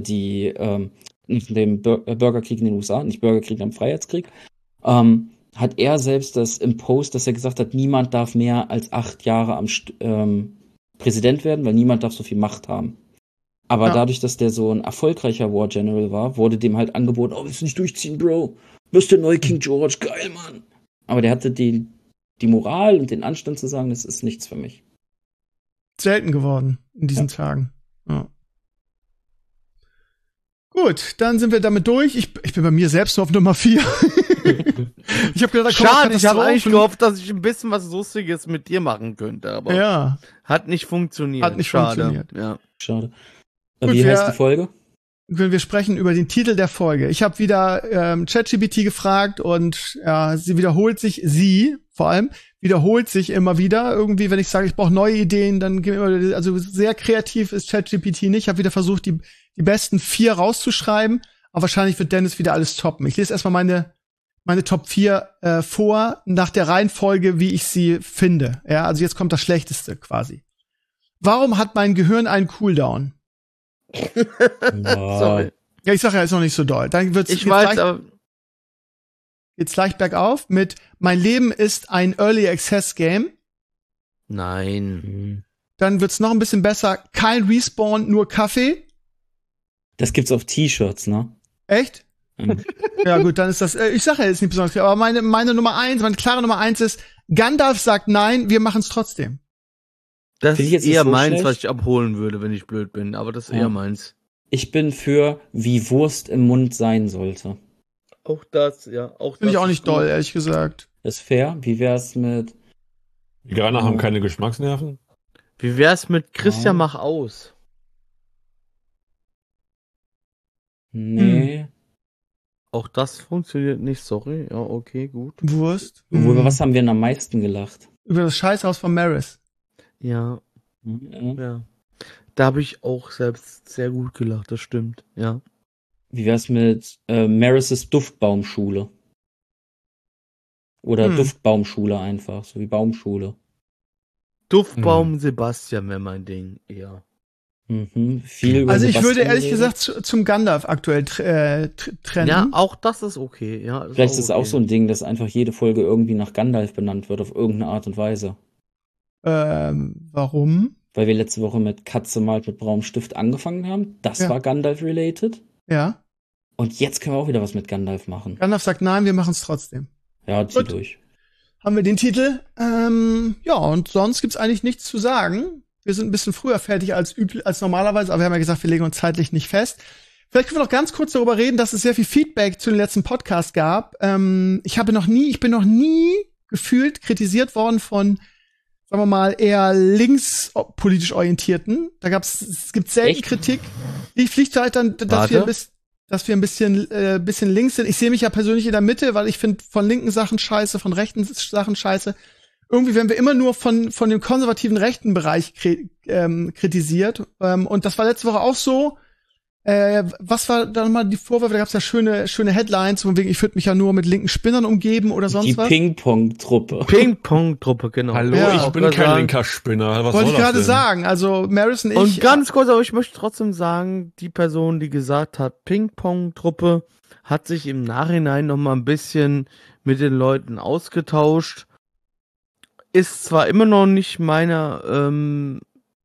[SPEAKER 5] den Bürgerkrieg in den USA, nicht Bürgerkrieg, sondern Freiheitskrieg, hat er selbst das imposed, dass er gesagt hat, niemand darf mehr als 8 Jahre Präsident werden, weil niemand darf so viel Macht haben. Aber
[SPEAKER 2] Ja.
[SPEAKER 5] dadurch, dass der so ein erfolgreicher War General war, wurde dem halt angeboten, oh, willst du nicht durchziehen, Bro? Wirst der neue King George, geil, Mann. Aber der hatte die Moral und den Anstand zu sagen, das ist nichts für mich.
[SPEAKER 2] Selten geworden in diesen Tagen. Ja. Gut, dann sind wir damit durch. Ich bin bei mir selbst nur auf Nummer 4. Ich habe gedacht, da kommen
[SPEAKER 4] Schade, ich habe eigentlich
[SPEAKER 2] Katastrophen.
[SPEAKER 4] gehofft, dass ich ein bisschen was Lustiges mit dir machen könnte, aber
[SPEAKER 2] Ja,
[SPEAKER 4] hat nicht funktioniert.
[SPEAKER 2] Hat nicht
[SPEAKER 4] Schade.
[SPEAKER 2] funktioniert.
[SPEAKER 4] Ja.
[SPEAKER 5] Schade.
[SPEAKER 2] Gut,
[SPEAKER 5] Wie heißt
[SPEAKER 2] wer-
[SPEAKER 5] die Folge?
[SPEAKER 2] wir sprechen über den Titel der Folge. Ich habe wieder ChatGPT gefragt und ja, sie vor allem wiederholt sich immer wieder. Irgendwie, wenn ich sage, ich brauche neue Ideen, dann gehen wir immer, also sehr kreativ ist ChatGPT nicht. Ich habe wieder versucht, die besten 4 rauszuschreiben, aber wahrscheinlich wird Dennis wieder alles toppen. Ich lese erstmal meine Top 4 vor, nach der Reihenfolge, wie ich sie finde. Ja, also jetzt kommt das Schlechteste quasi. Warum hat mein Gehirn einen Cooldown?
[SPEAKER 4] Sorry.
[SPEAKER 2] Ja, ich sage ja, ist noch nicht so doll. Dann
[SPEAKER 4] Ich weiß, aber
[SPEAKER 2] geht's leicht bergauf mit Mein Leben ist ein Early Access Game.
[SPEAKER 4] nein.
[SPEAKER 2] Dann wird's noch ein bisschen besser. Kein Respawn, nur Kaffee.
[SPEAKER 5] Das gibt's auf T-Shirts, ne?
[SPEAKER 2] Echt?
[SPEAKER 5] Mhm.
[SPEAKER 2] Ja gut, dann ist das, ich sage ja, ist nicht besonders, aber meine meine klare Nummer 1 ist, Gandalf sagt nein, wir machen's trotzdem.
[SPEAKER 4] Das
[SPEAKER 5] Finde ich
[SPEAKER 4] ist
[SPEAKER 5] jetzt nicht
[SPEAKER 4] eher
[SPEAKER 5] so
[SPEAKER 4] meins,
[SPEAKER 5] schlecht.
[SPEAKER 4] was ich abholen würde, wenn ich blöd bin, aber das ist
[SPEAKER 5] Ja.
[SPEAKER 4] eher meins.
[SPEAKER 5] Ich bin für, wie Wurst im Mund sein sollte.
[SPEAKER 4] Auch das, ja. Auch
[SPEAKER 2] Finde ich auch nicht doll, ehrlich gesagt.
[SPEAKER 5] Das ist fair. Wie wär's mit
[SPEAKER 3] Veganer haben keine Geschmacksnerven?
[SPEAKER 4] Wie wär's mit Christian
[SPEAKER 5] Ja.
[SPEAKER 4] mach aus?
[SPEAKER 5] Nee.
[SPEAKER 4] Auch das funktioniert nicht, sorry. Ja, okay, gut.
[SPEAKER 2] Wurst.
[SPEAKER 5] Über was haben wir denn am meisten gelacht?
[SPEAKER 2] Über das Scheißhaus von Maris.
[SPEAKER 4] Ja,
[SPEAKER 5] Ja.
[SPEAKER 4] ja. Da habe ich auch selbst sehr gut gelacht, das stimmt, ja.
[SPEAKER 5] Wie wär's mit Maris' Duftbaumschule? Oder Duftbaumschule einfach, so wie Baumschule.
[SPEAKER 4] Duftbaum Sebastian wäre mein Ding, eher.
[SPEAKER 5] Viel über
[SPEAKER 2] Also ich
[SPEAKER 5] Sebastian
[SPEAKER 2] würde ehrlich
[SPEAKER 5] reden.
[SPEAKER 2] gesagt zum Gandalf aktuell trennen.
[SPEAKER 4] Ja, auch das ist okay, ja.
[SPEAKER 5] Vielleicht ist es auch
[SPEAKER 4] okay.
[SPEAKER 5] so ein Ding, dass einfach jede Folge irgendwie nach Gandalf benannt wird, auf irgendeine Art und Weise.
[SPEAKER 2] Warum?
[SPEAKER 5] Weil wir letzte Woche mit Katze malt mit braunem Stift angefangen haben. Das
[SPEAKER 2] Ja.
[SPEAKER 5] war Gandalf-related.
[SPEAKER 2] Ja.
[SPEAKER 5] Und jetzt können wir auch wieder was mit Gandalf machen.
[SPEAKER 2] Gandalf sagt nein, wir machen es trotzdem.
[SPEAKER 5] Ja, zieh
[SPEAKER 2] Gut.
[SPEAKER 5] durch.
[SPEAKER 2] Haben wir den Titel. Ja, und sonst gibt's eigentlich nichts zu sagen. Wir sind ein bisschen früher fertig als normalerweise, aber wir haben ja gesagt, wir legen uns zeitlich nicht fest. Vielleicht können wir noch ganz kurz darüber reden, dass es sehr viel Feedback zu den letzten Podcast gab. Ich bin noch nie gefühlt kritisiert worden von, sagen wir mal, eher linkspolitisch orientierten. Es gibt selten
[SPEAKER 5] Echt?
[SPEAKER 2] Kritik. Die fliegt halt dann, dass wir ein bisschen links sind. Ich sehe mich ja persönlich in der Mitte, weil ich finde von linken Sachen scheiße, von rechten Sachen scheiße. Irgendwie werden wir immer nur von dem konservativen rechten Bereich kritisiert. Und das war letzte Woche auch so. Was war dann mal die Vorwürfe? Da gab es ja schöne Headlines, von wegen, ich würde mich ja nur mit linken Spinnern umgeben oder sonst
[SPEAKER 5] Die
[SPEAKER 2] was.
[SPEAKER 5] Ping-Pong-Truppe.
[SPEAKER 4] Ping-Pong-Truppe, genau.
[SPEAKER 3] Hallo,
[SPEAKER 2] Ja.
[SPEAKER 3] ich bin kein linker Spinner. Was
[SPEAKER 2] Wollte
[SPEAKER 3] soll
[SPEAKER 2] ich
[SPEAKER 3] das
[SPEAKER 2] gerade
[SPEAKER 3] denn?
[SPEAKER 2] sagen. Also Maris und ich.
[SPEAKER 4] Und ganz kurz, aber ich möchte trotzdem sagen, die Person, die gesagt hat, Ping-Pong-Truppe, hat sich im Nachhinein noch mal ein bisschen mit den Leuten ausgetauscht. Ist zwar immer noch nicht meine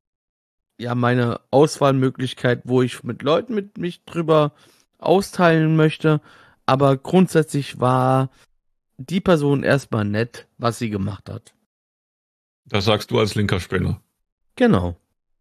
[SPEAKER 4] Auswahlmöglichkeit, wo ich mit Leuten mit mich drüber austeilen möchte, aber grundsätzlich war die Person erstmal nett, was sie gemacht hat.
[SPEAKER 3] Das sagst du als linker Spinner.
[SPEAKER 4] Genau.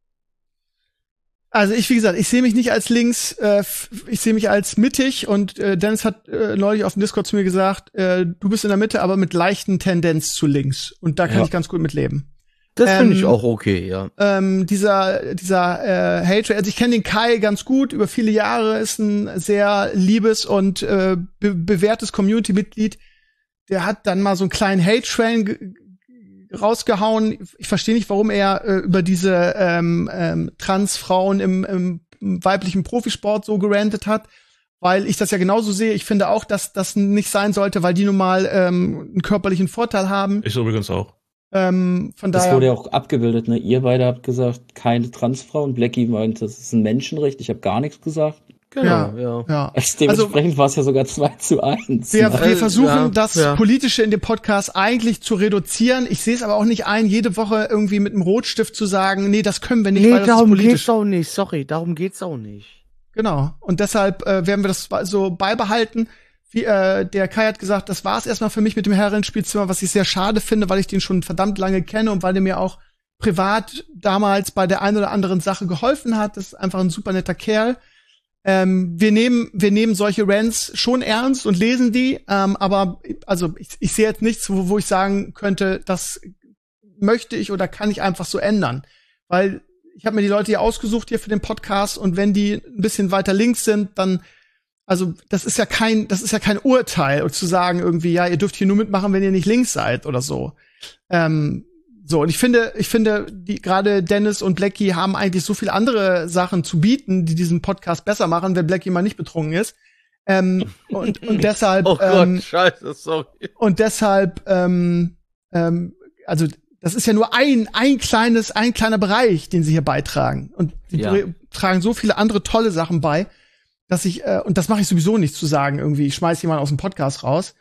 [SPEAKER 2] Also wie gesagt, ich sehe mich nicht als links, ich sehe mich als mittig und Dennis hat neulich auf dem Discord zu mir gesagt, du bist in der Mitte, aber mit leichten Tendenz zu links. Und da kann
[SPEAKER 3] Ja.
[SPEAKER 2] ich ganz gut mit leben.
[SPEAKER 4] Das finde ich auch okay, ja.
[SPEAKER 2] Dieser Hatred, also ich kenne den Kai ganz gut, über viele Jahre, ist ein sehr liebes und bewährtes Community-Mitglied. Der hat dann mal so einen kleinen Hate-Train rausgehauen. Ich verstehe nicht, warum er über diese Transfrauen im weiblichen Profisport so gerantet hat, weil ich das ja genauso sehe. Ich finde auch, dass das nicht sein sollte, weil die nun mal einen körperlichen Vorteil haben.
[SPEAKER 3] Ich übrigens auch.
[SPEAKER 2] Von
[SPEAKER 5] Das
[SPEAKER 2] daher
[SPEAKER 5] wurde ja auch abgebildet, ne? Ihr beide habt gesagt, keine Transfrau und Blackie meint, das ist ein Menschenrecht. Ich habe gar nichts gesagt.
[SPEAKER 4] Genau, ja.
[SPEAKER 2] ja.
[SPEAKER 5] Also dementsprechend war es ja sogar 2:1.
[SPEAKER 2] Wir
[SPEAKER 5] ne?
[SPEAKER 2] versuchen,
[SPEAKER 4] Ja,
[SPEAKER 2] das
[SPEAKER 4] ja.
[SPEAKER 2] Politische in dem Podcast eigentlich zu reduzieren. Ich sehe es aber auch nicht ein, jede Woche irgendwie mit einem Rotstift zu sagen, nee, das können wir nicht,
[SPEAKER 4] Nee,
[SPEAKER 2] weil das ist
[SPEAKER 4] darum
[SPEAKER 2] politisch.
[SPEAKER 4] geht's auch nicht. Sorry, darum geht's auch nicht.
[SPEAKER 2] Genau. Und deshalb werden wir das so beibehalten. Wie, der Kai hat gesagt, das war's erstmal für mich mit dem Herrenspielzimmer, was ich sehr schade finde, weil ich den schon verdammt lange kenne und weil der mir auch privat damals bei der einen oder anderen Sache geholfen hat. Das ist einfach ein super netter Kerl. Wir nehmen solche Rants schon ernst und lesen die, aber also ich sehe jetzt nichts, wo ich sagen könnte, das möchte ich oder kann ich einfach so ändern. Weil ich habe mir die Leute hier ausgesucht hier für den Podcast und wenn die ein bisschen weiter links sind, dann also das ist ja kein Urteil zu sagen irgendwie, ja, ihr dürft hier nur mitmachen, wenn ihr nicht links seid oder so. So, und ich finde, die gerade Dennis und Blackie haben eigentlich so viele andere Sachen zu bieten, die diesen Podcast besser machen, wenn Blackie mal nicht betrunken ist. Und deshalb,
[SPEAKER 4] Oh Gott, scheiße, sorry.
[SPEAKER 2] und deshalb, also das ist ja nur ein kleiner Bereich, den sie hier beitragen. Und sie
[SPEAKER 4] Ja.
[SPEAKER 2] tragen so viele andere tolle Sachen bei, dass ich, und das mache ich sowieso nicht zu sagen, irgendwie, ich schmeiß jemanden aus dem Podcast raus.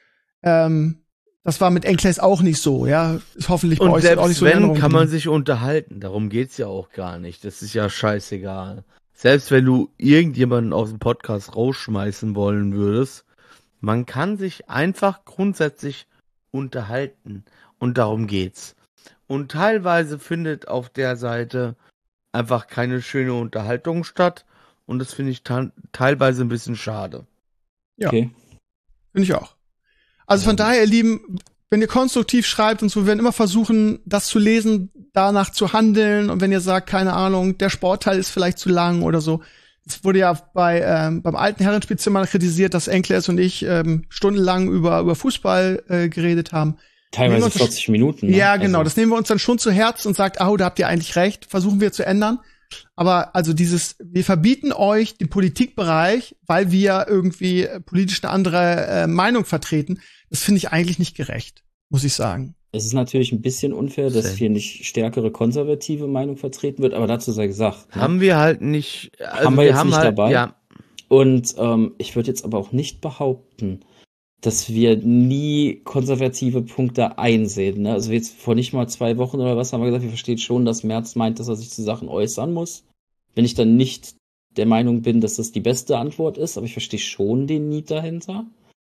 [SPEAKER 2] Das war mit Enclaves auch nicht so, ja. Ist hoffentlich bei
[SPEAKER 4] Und
[SPEAKER 2] euch
[SPEAKER 4] selbst
[SPEAKER 2] auch nicht so in
[SPEAKER 4] wenn,
[SPEAKER 2] Erinnerung
[SPEAKER 4] kann man
[SPEAKER 2] geblieben.
[SPEAKER 4] sich unterhalten. Darum geht's ja auch gar nicht. Das ist ja scheißegal. Selbst wenn du irgendjemanden aus dem Podcast rausschmeißen wollen würdest, man kann sich einfach grundsätzlich unterhalten. Und darum geht's. Und teilweise findet auf der Seite einfach keine schöne Unterhaltung statt. Und das finde ich teilweise ein bisschen schade.
[SPEAKER 2] Ja.
[SPEAKER 5] Okay.
[SPEAKER 2] Finde ich auch. Also von daher, ihr Lieben, wenn ihr konstruktiv schreibt und so, wir werden immer versuchen, das zu lesen, danach zu handeln. Und wenn ihr sagt, keine Ahnung, der Sportteil ist vielleicht zu lang oder so. Es wurde ja beim alten Herrenspielzimmer kritisiert, dass Enkles und ich stundenlang über Fußball geredet haben.
[SPEAKER 5] Teilweise 40 Minuten. Ne?
[SPEAKER 2] Ja, genau. Das nehmen wir uns dann schon zu Herzen und sagt, da habt ihr eigentlich recht. Versuchen wir zu ändern. Aber also wir verbieten euch den Politikbereich, weil wir irgendwie politisch eine andere Meinung vertreten. Das finde ich eigentlich nicht gerecht, muss ich sagen.
[SPEAKER 5] Es ist natürlich ein bisschen unfair, dass hier nicht stärkere konservative Meinung vertreten wird, aber dazu sei gesagt. Ne?
[SPEAKER 4] Haben wir halt nicht. Also
[SPEAKER 5] haben wir jetzt nicht
[SPEAKER 4] halt,
[SPEAKER 5] dabei.
[SPEAKER 4] Ja.
[SPEAKER 5] Und ich würde jetzt aber auch nicht behaupten, dass wir nie konservative Punkte einsehen. Ne? Also jetzt vor nicht mal 2 Wochen oder was haben wir gesagt, wir verstehen schon, dass Merz meint, dass er sich zu Sachen äußern muss. Wenn ich dann nicht der Meinung bin, dass das die beste Antwort ist, aber ich verstehe schon den Need dahinter.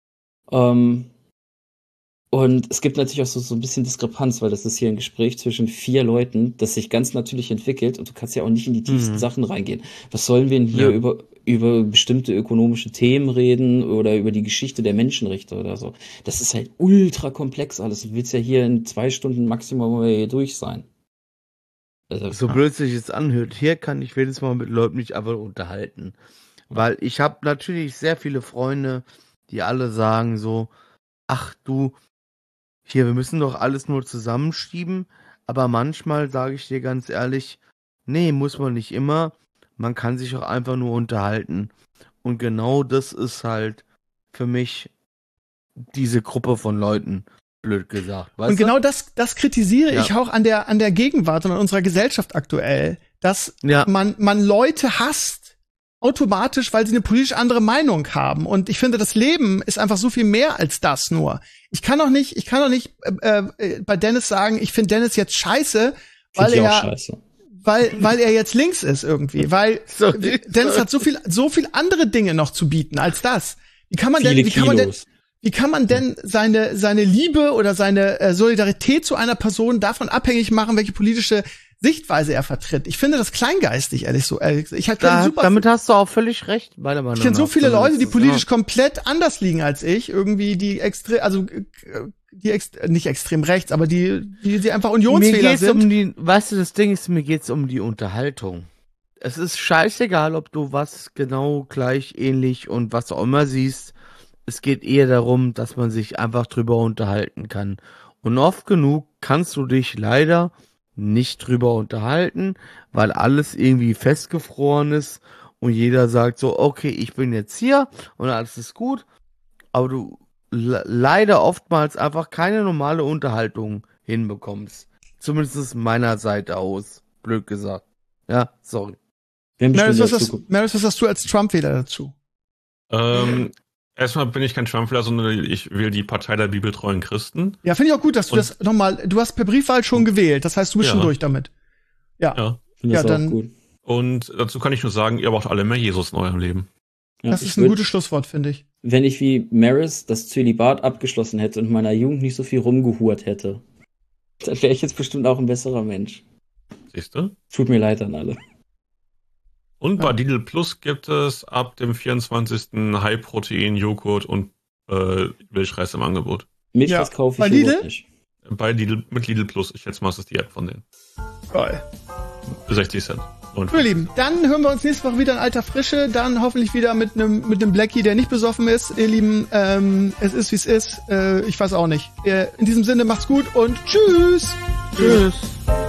[SPEAKER 5] Und es gibt natürlich auch so ein bisschen Diskrepanz, weil das ist hier ein Gespräch zwischen 4 Leuten, das sich ganz natürlich entwickelt und du kannst ja auch nicht in die tiefsten Sachen reingehen. Was sollen wir denn hier über bestimmte ökonomische Themen reden oder über die Geschichte der Menschenrechte oder so? Das ist halt ultra komplex alles. Du willst ja hier in 2 Stunden Maximum hier durch sein. Also,
[SPEAKER 4] so blöd sich jetzt anhört, hier kann ich wenigstens mal mit Leuten mich einfach unterhalten. Weil ich habe natürlich sehr viele Freunde, die alle sagen so, ach du, hier, wir müssen doch alles nur zusammenschieben, aber manchmal sage ich dir ganz ehrlich, nee, muss man nicht immer, man kann sich auch einfach nur unterhalten. Und genau das ist halt für mich diese Gruppe von Leuten, blöd gesagt. Weißt
[SPEAKER 2] und genau das kritisiere ich auch an der Gegenwart und an unserer Gesellschaft aktuell, dass man Leute hasst, automatisch, weil sie eine politisch andere Meinung haben. Und ich finde, das Leben ist einfach so viel mehr als das nur. Ich kann doch nicht bei Dennis sagen, ich finde Dennis jetzt scheiße, weil er jetzt links ist irgendwie. Weil Dennis hat so viel andere Dinge noch zu bieten als das. Wie kann man denn seine Liebe oder seine Solidarität zu einer Person davon abhängig machen, welche politische Sichtweise er vertritt? Ich finde das kleingeistig, ehrlich so.
[SPEAKER 4] Damit hast du auch völlig recht, meiner Meinung nach.
[SPEAKER 2] Ich kenne so viele Leute, die politisch komplett anders liegen als ich, irgendwie nicht extrem rechts, aber die einfach Unionswähler sind.
[SPEAKER 4] Weißt du, das Ding ist, mir geht's um die Unterhaltung. Es ist scheißegal, ob du was genau gleich, ähnlich und was auch immer siehst. Es geht eher darum, dass man sich einfach drüber unterhalten kann. Und oft genug kannst du dich leider nicht drüber unterhalten, weil alles irgendwie festgefroren ist und jeder sagt so, okay, ich bin jetzt hier und alles ist gut, aber du leider oftmals einfach keine normale Unterhaltung hinbekommst. Zumindest meiner Seite aus, blöd gesagt. Ja, sorry.
[SPEAKER 2] Maris, was hast du als Trump-Wähler dazu?
[SPEAKER 3] Erstmal bin ich kein Trump-Wähler, sondern ich wähle die Partei der bibeltreuen Christen.
[SPEAKER 2] Ja, finde ich auch gut, dass du das nochmal, du hast per Briefwahl schon gewählt, das heißt, du bist schon durch damit. Ja,
[SPEAKER 5] dann gut.
[SPEAKER 3] Und dazu kann ich nur sagen, ihr braucht alle mehr Jesus in eurem Leben.
[SPEAKER 2] Ja, das ist ein gutes Schlusswort, finde ich.
[SPEAKER 5] Wenn ich wie Maris das Zölibat abgeschlossen hätte und in meiner Jugend nicht so viel rumgehurt hätte, dann wäre ich jetzt bestimmt auch ein besserer Mensch.
[SPEAKER 3] Siehst du?
[SPEAKER 5] Tut mir leid an alle.
[SPEAKER 3] Und bei Lidl Plus gibt es ab dem 24. High-Protein-Joghurt und Milchreis im Angebot.
[SPEAKER 5] Milchreis kaufe ich
[SPEAKER 2] bei Lidl?
[SPEAKER 5] Nicht.
[SPEAKER 3] Bei Lidl, mit Lidl Plus. Ich schätze mal, das ist die App von denen.
[SPEAKER 2] Geil.
[SPEAKER 3] 60 Cent. Und
[SPEAKER 2] ihr Lieben, dann hören wir uns nächste Woche wieder in alter Frische, dann hoffentlich wieder mit einem Blackie, der nicht besoffen ist. Ihr Lieben, es ist wie es ist. Ich weiß auch nicht. In diesem Sinne, macht's gut und tschüss.
[SPEAKER 4] Tschüss.